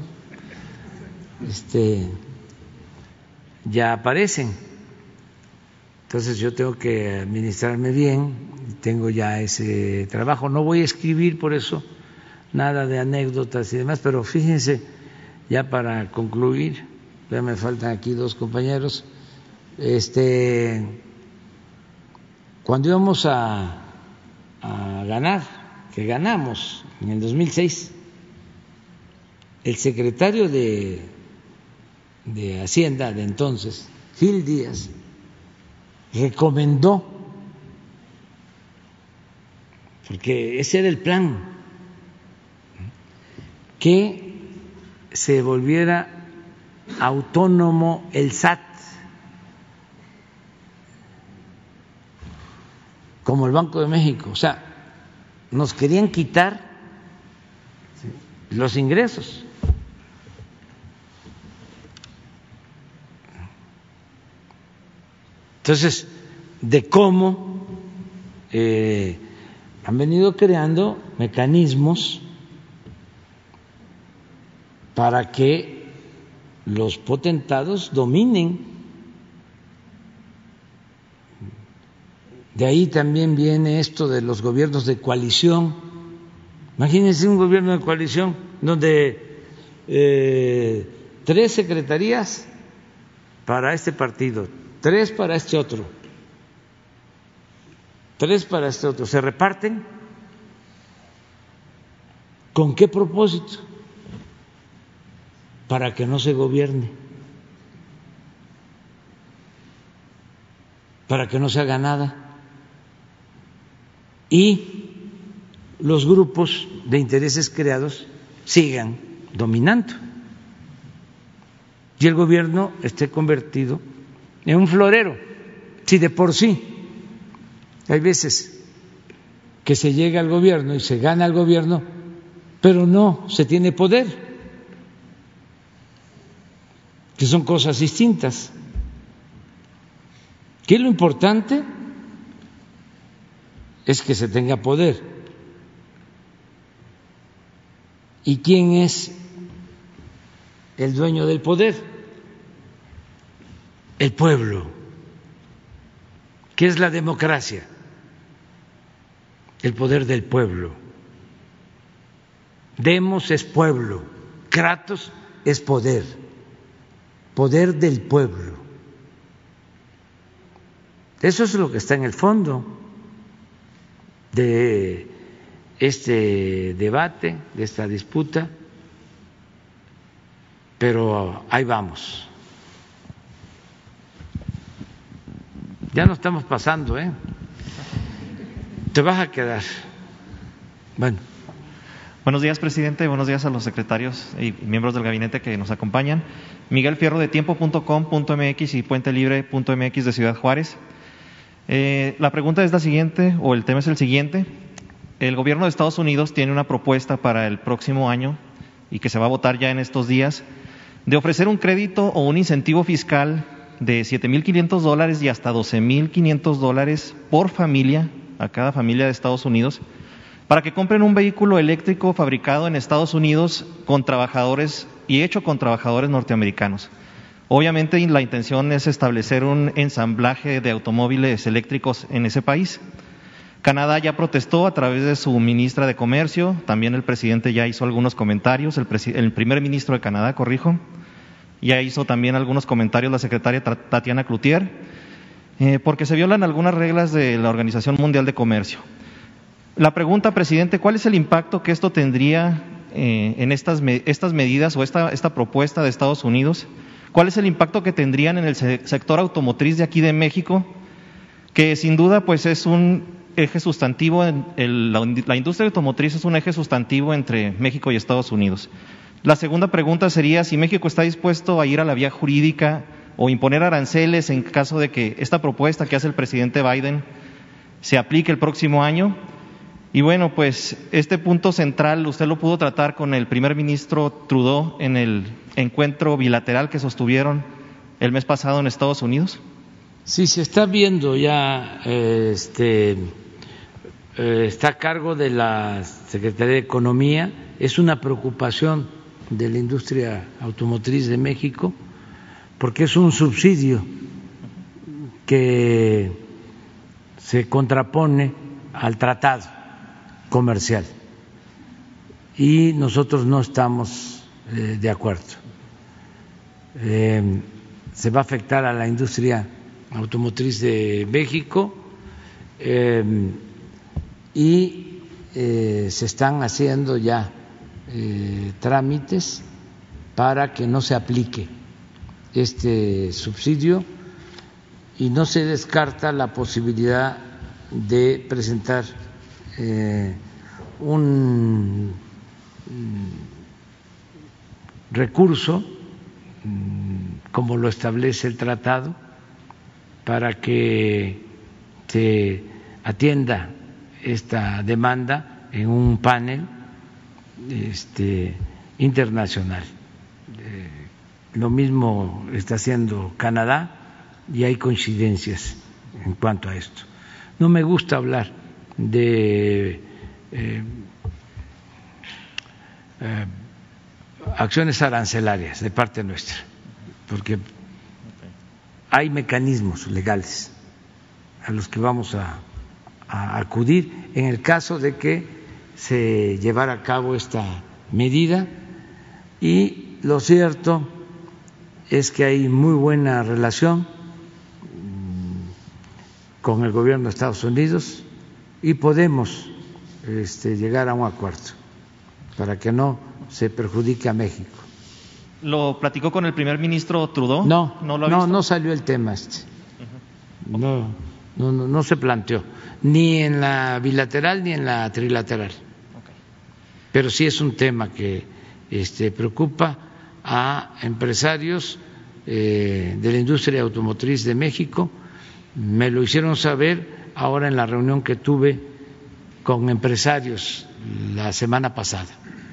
[SPEAKER 1] este, ya aparecen. Entonces yo tengo que administrarme bien, tengo ya ese trabajo. No voy a escribir por eso nada de anécdotas y demás, pero fíjense, ya para concluir, ya me faltan aquí dos compañeros, este, cuando íbamos a, a ganar, que ganamos en el dos mil seis, el secretario de, de Hacienda de entonces, Gil Díaz, recomendó, porque ese era el plan, que se volviera autónomo el S A T, como el Banco de México. O sea, nos querían quitar los ingresos. Entonces, de cómo eh, han venido creando mecanismos para que los potentados dominen. De ahí también viene esto de los gobiernos de coalición. Imagínense un gobierno de coalición donde eh, tres secretarías para este partido, tres para este otro, tres para este otro, se reparten. ¿Con qué propósito? Para que no se gobierne, para que no se haga nada y los grupos de intereses creados sigan dominando y el gobierno esté convertido en un florero. Si de por sí hay veces que se llega al gobierno y se gana al gobierno, pero no se tiene poder, que son cosas distintas. Que lo importante es que se tenga poder. ¿Y quién es el dueño del poder? El pueblo. ¿Qué es la democracia? El poder del pueblo. Demos es pueblo, kratos es poder, poder del pueblo. Eso es lo que está en el fondo de este debate, de esta disputa, pero ahí vamos. Ya no estamos pasando, ¿eh? Te vas a quedar. Bueno.
[SPEAKER 15] Buenos días, presidente. Buenos días a los secretarios y miembros del gabinete que nos acompañan. Miguel Fierro de tiempo punto com punto m x y puente libre punto m x de Ciudad Juárez. Eh, la pregunta es la siguiente, o el tema es el siguiente. El gobierno de Estados Unidos tiene una propuesta para el próximo año y que se va a votar ya en estos días, de ofrecer un crédito o un incentivo fiscal de siete mil quinientos dólares y hasta doce mil quinientos dólares por familia, a cada familia de Estados Unidos, para que compren un vehículo eléctrico fabricado en Estados Unidos con trabajadores y hecho con trabajadores norteamericanos. Obviamente la intención es establecer un ensamblaje de automóviles eléctricos en ese país. Canadá ya protestó a través de su ministra de Comercio, también el presidente ya hizo algunos comentarios, el, el primer ministro de Canadá, corrijo, ya hizo también algunos comentarios la secretaria Tatiana Cloutier, eh, porque se violan algunas reglas de la Organización Mundial de Comercio. La pregunta, presidente, ¿cuál es el impacto que esto tendría eh, en estas, estas medidas o esta, esta propuesta de Estados Unidos? ¿Cuál es el impacto que tendrían en el sector automotriz de aquí de México? Que sin duda pues es un eje sustantivo, en el, la, la industria automotriz es un eje sustantivo entre México y Estados Unidos. La segunda pregunta sería si México está dispuesto a ir a la vía jurídica o imponer aranceles en caso de que esta propuesta que hace el presidente Biden se aplique el próximo año. Y bueno, pues este punto central usted lo pudo tratar con el primer ministro Trudeau en el encuentro bilateral que sostuvieron el mes pasado en Estados Unidos.
[SPEAKER 1] Sí, se está viendo ya, este, eh, está a cargo de la Secretaría de Economía, es una preocupación de la industria automotriz de México, porque es un subsidio que se contrapone al tratado comercial y nosotros no estamos eh, de acuerdo. Eh, se va a afectar a la industria automotriz de México eh, y eh, se están haciendo ya eh, trámites para que no se aplique este subsidio y no se descarta la posibilidad de presentar eh, un recurso como lo establece el tratado para que se atienda esta demanda en un panel este, internacional. Eh, lo mismo está haciendo Canadá y hay coincidencias en cuanto a esto. No me gusta hablar de eh, eh, acciones arancelarias de parte nuestra, porque hay mecanismos legales a los que vamos a, a acudir en el caso de que se llevara a cabo esta medida, y lo cierto es que hay muy buena relación con el gobierno de Estados Unidos y podemos este, llegar a un acuerdo para que no se perjudique a México.
[SPEAKER 15] ¿Lo platicó con el primer ministro Trudeau?
[SPEAKER 1] No,
[SPEAKER 15] no, lo
[SPEAKER 1] no, no salió el tema este. Uh-huh. No, no, no, no se planteó ni en la bilateral ni en la trilateral. Okay. Pero sí es un tema que este, preocupa a empresarios eh, de la industria automotriz de México. Me lo hicieron saber ahora en la reunión que tuve con empresarios la semana pasada.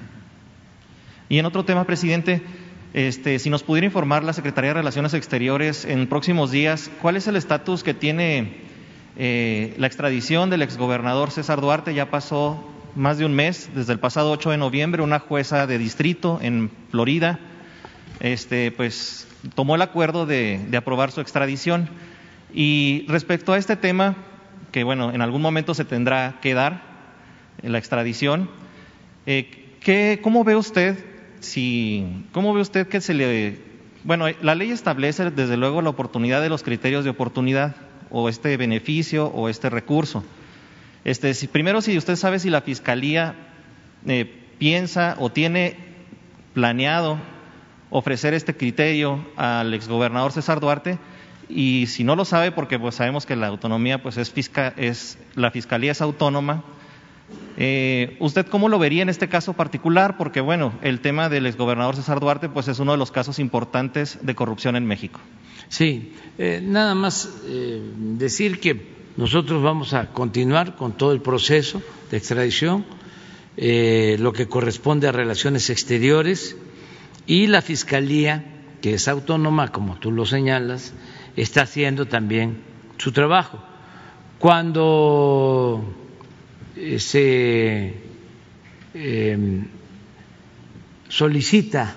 [SPEAKER 15] Y en otro tema, presidente, este, si nos pudiera informar la Secretaría de Relaciones Exteriores en próximos días, ¿cuál es el estatus que tiene eh, la extradición del exgobernador César Duarte? Ya pasó más de un mes, desde el pasado ocho de noviembre, una jueza de distrito en Florida este, pues, tomó el acuerdo de, de aprobar su extradición. Y respecto a este tema, que bueno, en algún momento se tendrá que dar la extradición, eh, ¿qué, ¿cómo ve usted si, cómo ve usted que se le, bueno, la ley establece desde luego la oportunidad de los criterios de oportunidad o este beneficio o este recurso? Este, si, primero, si usted sabe si la Fiscalía eh, piensa o tiene planeado ofrecer este criterio al exgobernador César Duarte. Y si no lo sabe, porque pues sabemos que la autonomía pues es, fisca, es la fiscalía es autónoma, eh, ¿usted cómo lo vería en este caso particular? Porque bueno, el tema del exgobernador César Duarte pues es uno de los casos importantes de corrupción en México.
[SPEAKER 1] Sí, eh, nada más eh, decir que nosotros vamos a continuar con todo el proceso de extradición, eh, lo que corresponde a Relaciones Exteriores, y la Fiscalía, que es autónoma, como tú lo señalas, está haciendo también su trabajo. Cuando se eh, solicita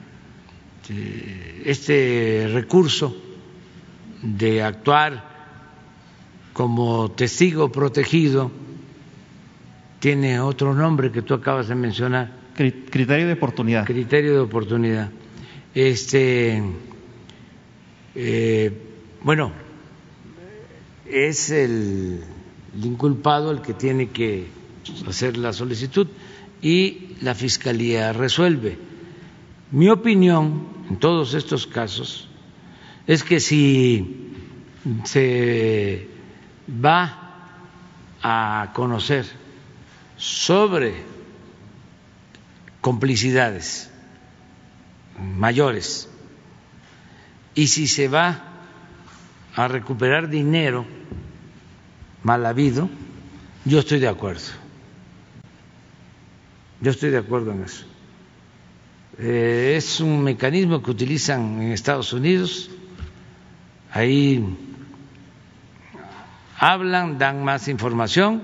[SPEAKER 1] este recurso de actuar como testigo protegido, tiene otro nombre que tú acabas de mencionar.
[SPEAKER 15] Criterio de oportunidad.
[SPEAKER 1] Criterio de oportunidad. Este, eh, bueno, es el, el inculpado el que tiene que hacer la solicitud y la Fiscalía resuelve. Mi opinión en todos estos casos es que si se va a conocer sobre complicidades mayores y si se va a recuperar dinero mal habido, yo estoy de acuerdo. Yo estoy de acuerdo en eso. Eh, es un mecanismo que utilizan en Estados Unidos. Ahí hablan, dan más información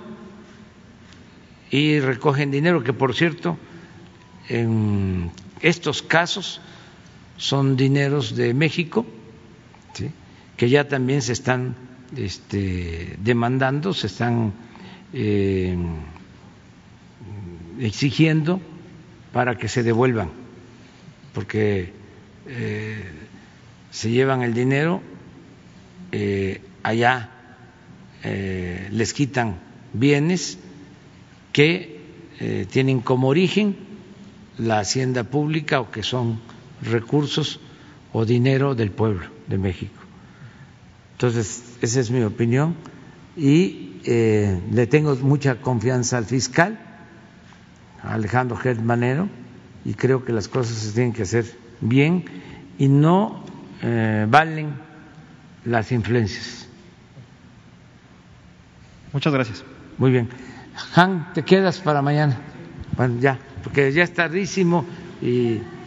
[SPEAKER 1] y recogen dinero, que por cierto, en estos casos son dineros de México, ¿sí?, que ya también se están este, demandando, se están eh, exigiendo para que se devuelvan, porque eh, se llevan el dinero, eh, allá eh, les quitan bienes que eh, tienen como origen la hacienda pública o que son recursos o dinero del pueblo de México. Entonces, esa es mi opinión y eh, le tengo mucha confianza al fiscal Alejandro Gertz Manero, y creo que las cosas se tienen que hacer bien y no eh, valen las influencias.
[SPEAKER 15] Muchas gracias.
[SPEAKER 1] Muy bien. Han, ¿te quedas para mañana? Bueno, ya, porque ya es tardísimo y